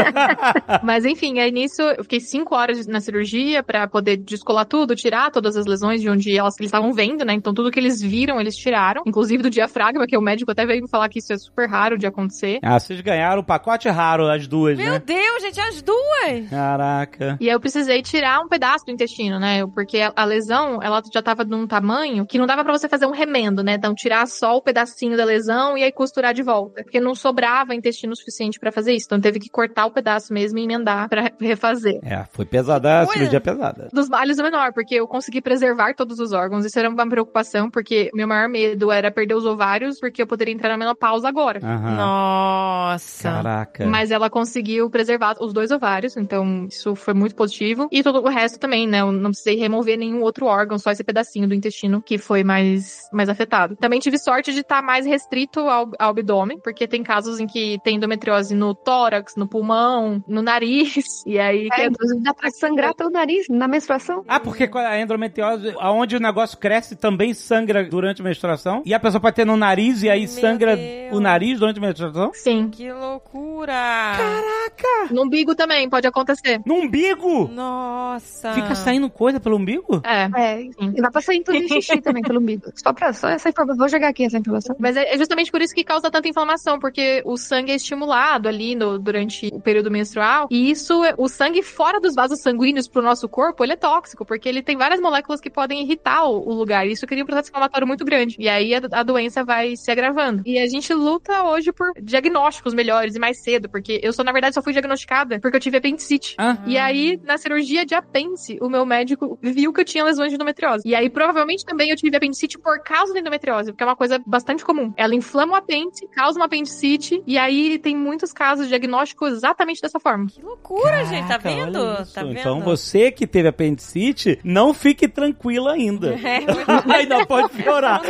Mas enfim, aí nisso eu fiquei 5 horas na cirurgia pra poder descolar tudo, tirar todas as lesões de onde eles estavam vendo, né? Então tudo que eles viram, eles tiraram. Inclusive do diafragma, que o médico até veio me falar que isso é super raro de acontecer. Vocês ganharam o pacote raro, as duas, né? Meu Deus, gente, as duas! Caraca. E aí eu precisei tirar um pedaço do intestino, né? Porque a lesão, ela já tava num tamanho que não dava pra você fazer um remendo, né? Então tirar só o pedacinho da lesão e aí costurar de volta. Porque não sobrava intestino suficiente pra fazer isso. Então teve que cortar o pedaço mesmo e emendar pra refazer. Foi pesada, a cirurgia pesada. Dos males o menor, porque eu consegui preservar todos os órgãos. Isso era uma preocupação, porque meu maior medo era perder os ovários, porque eu poderia entrar na menopausa agora. Nossa. Caraca. Mas ela conseguiu preservar os 2 ovários, então isso foi muito positivo. E todo o resto também, né? Eu não precisei remover nenhum outro órgão, só esse pedacinho do intestino que foi mais afetado. Também tive sorte de estar mais restrito ao abdômen, porque tem casos em que tem endometriose no tórax, no pulmão, no nariz, e aí... Inclusive dá pra sangrar pelo nariz na menstruação. Porque a endometriose, aonde o negócio cresce, também sangra durante a menstruação, e a pessoa pode ter no nariz, e aí sangra o nariz durante a menstruação? Sim. Que loucura! Caraca! No umbigo também pode acontecer. No umbigo? Nossa! Fica saindo coisa pelo umbigo? E vai pra sair tudo xixi também pelo umbigo. Só essa informação. Vou jogar aqui essa informação. Mas é justamente por isso que causa tanta inflamação, porque o sangue é estimulado ali durante o período menstrual, e o sangue fora dos vasos sanguíneos pro nosso corpo, ele é tóxico, porque ele tem várias moléculas que podem irritar o lugar, e isso cria um processo inflamatório muito grande, e aí a doença vai se agravando. E a gente luta hoje por diagnósticos melhores e mais cedo, porque eu na verdade só fui diagnosticada porque eu tive apendicite. E aí, na cirurgia de apêndice, o meu médico viu que eu tinha lesões de endometriose. E aí, provavelmente, também eu tive apendicite por causa da endometriose, porque é uma coisa bastante comum. Ela inflama o apêndice, causa uma apendicite, e aí tem muitos casos de diagnóstico exatamente dessa forma. Que loucura, gente, tá vendo? Tá vendo? Então você que teve apendicite, não fique tranquila ainda. Ainda pode piorar.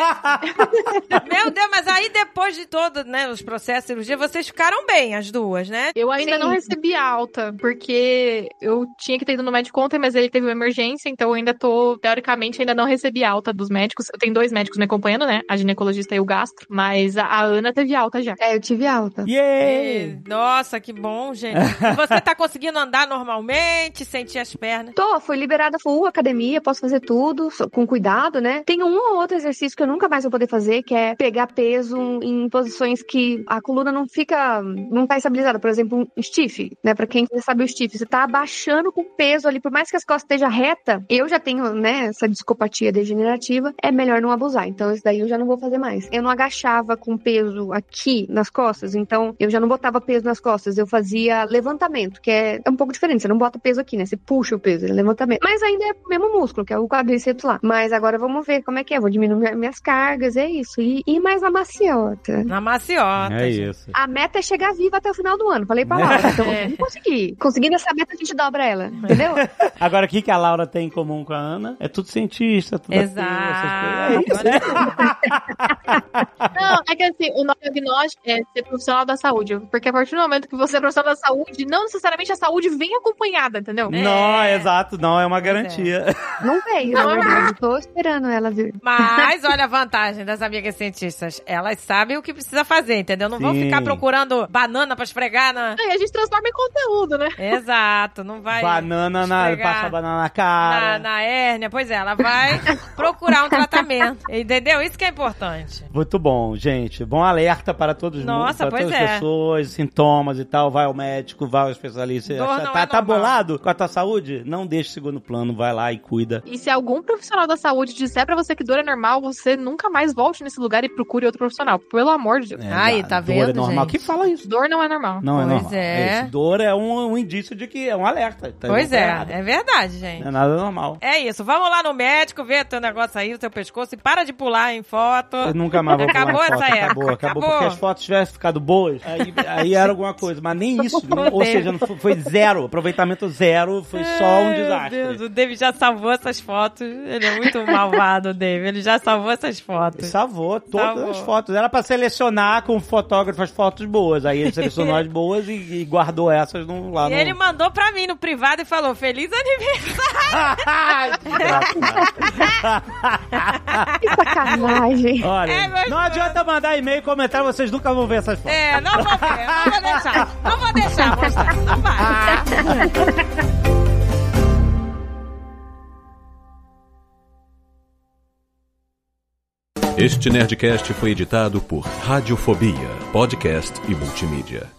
Meu Deus, mas aí depois de todo, né, os processos de cirurgia, vocês ficaram bem, as duas, né? Eu ainda não recebi alta, porque eu tinha que ter ido no médico ontem, mas ele teve uma emergência, então eu ainda teoricamente, ainda não recebi alta dos médicos. Eu tenho 2 médicos me acompanhando, né? A ginecologista e o gastro, mas a Ana teve alta já. Eu tive alta. Nossa, que bom, gente. Você tá conseguindo andar normalmente, sentir as pernas? Fui liberada full academia, posso fazer tudo, com cuidado, né? Tem um ou outro exercício que eu nunca mais vou poder fazer, que é pegar peso em posições que a coluna não tá estabilizada. Por exemplo, um stiff, né? Pra quem sabe o stiff, você tá abaixando com peso ali, por mais que as costas estejam reta, eu já tenho, né, essa discopatia degenerativa, é melhor não abusar. Então, isso daí eu já não vou fazer mais. Eu não agachava com peso aqui nas costas, então eu já não botava peso nas costas, eu fazia levantamento, que é um pouco diferente, você não bota peso aqui, né? Você puxa o peso, é levantamento. Mas ainda é o mesmo músculo, que é o quadríceps lá. Mas agora vamos ver como é que é, vou diminuir minhas cargas, é isso. E mais na maciota. Na maciota. É isso. A meta é chegar viva até o final do ano. Falei pra Laura, então vamos conseguir. Conseguindo essa meta, a gente dobra ela, entendeu? Agora, o que a Laura tem em comum com a Ana? É tudo cientista, tudo Exato. É isso, né? Não, é que assim, o nosso diagnóstico é ser profissional da saúde. Porque a partir do momento que você é profissional da saúde, não necessariamente a saúde vem acompanhada, entendeu? Não, exato, não é uma garantia. Não veio, na verdade. Tô esperando ela vir. Mas olha a vantagem das amigas cientistas. Elas sabem o que precisa fazer, entendeu? Não vão ficar procurando banana pra esfregar na... A gente gente transforma em conteúdo, né? Exato, não vai... Passa banana na cara. Na hérnia, pois é, ela vai procurar um tratamento, entendeu? Isso que é importante. Muito bom, gente. Bom alerta para todos todas as pessoas, sintomas e tal. Vai ao médico, vai ao especialista. Tá bolado com a tua saúde? Não deixe segundo plano, vai lá e cuida. E se algum profissional da saúde disser pra você que dor é normal, você nunca mais volte nesse lugar e procure outro profissional. Pelo amor de Deus. Aí, tá vendo, dor é normal. gente? Quem fala isso? Dor não é normal. Não é normal. Pois é. Dor é um indício de que é um alerta. Tá pois é verdade, gente. Não é nada normal. É isso, vamos lá no médico, ver teu negócio aí, o teu pescoço e para de pular em foto. Eu nunca mais vou Acabou pular em essa foto. época. Acabou porque as fotos tivessem ficado boas, aí era alguma coisa, mas nem isso. Ou seja, foi zero, aproveitamento zero, foi só um desastre. Meu Deus, o David já salvou essas fotos, ele é muito malvado, o David, ele já salvou essas fotos. Salvou todas as fotos, era pra selecionar com o fotógrafo as fotos boas, aí ele selecionou as boas e guardou essas lá e ele mandou pra mim no privado e falou, feliz aniversário! Que sacanagem. Olha, não adianta mandar e-mail e comentar, vocês nunca vão ver essas fotos. Não vou ver, não vou deixar mostrar, não vai. Este Nerdcast foi editado por Radiofobia, podcast e multimídia.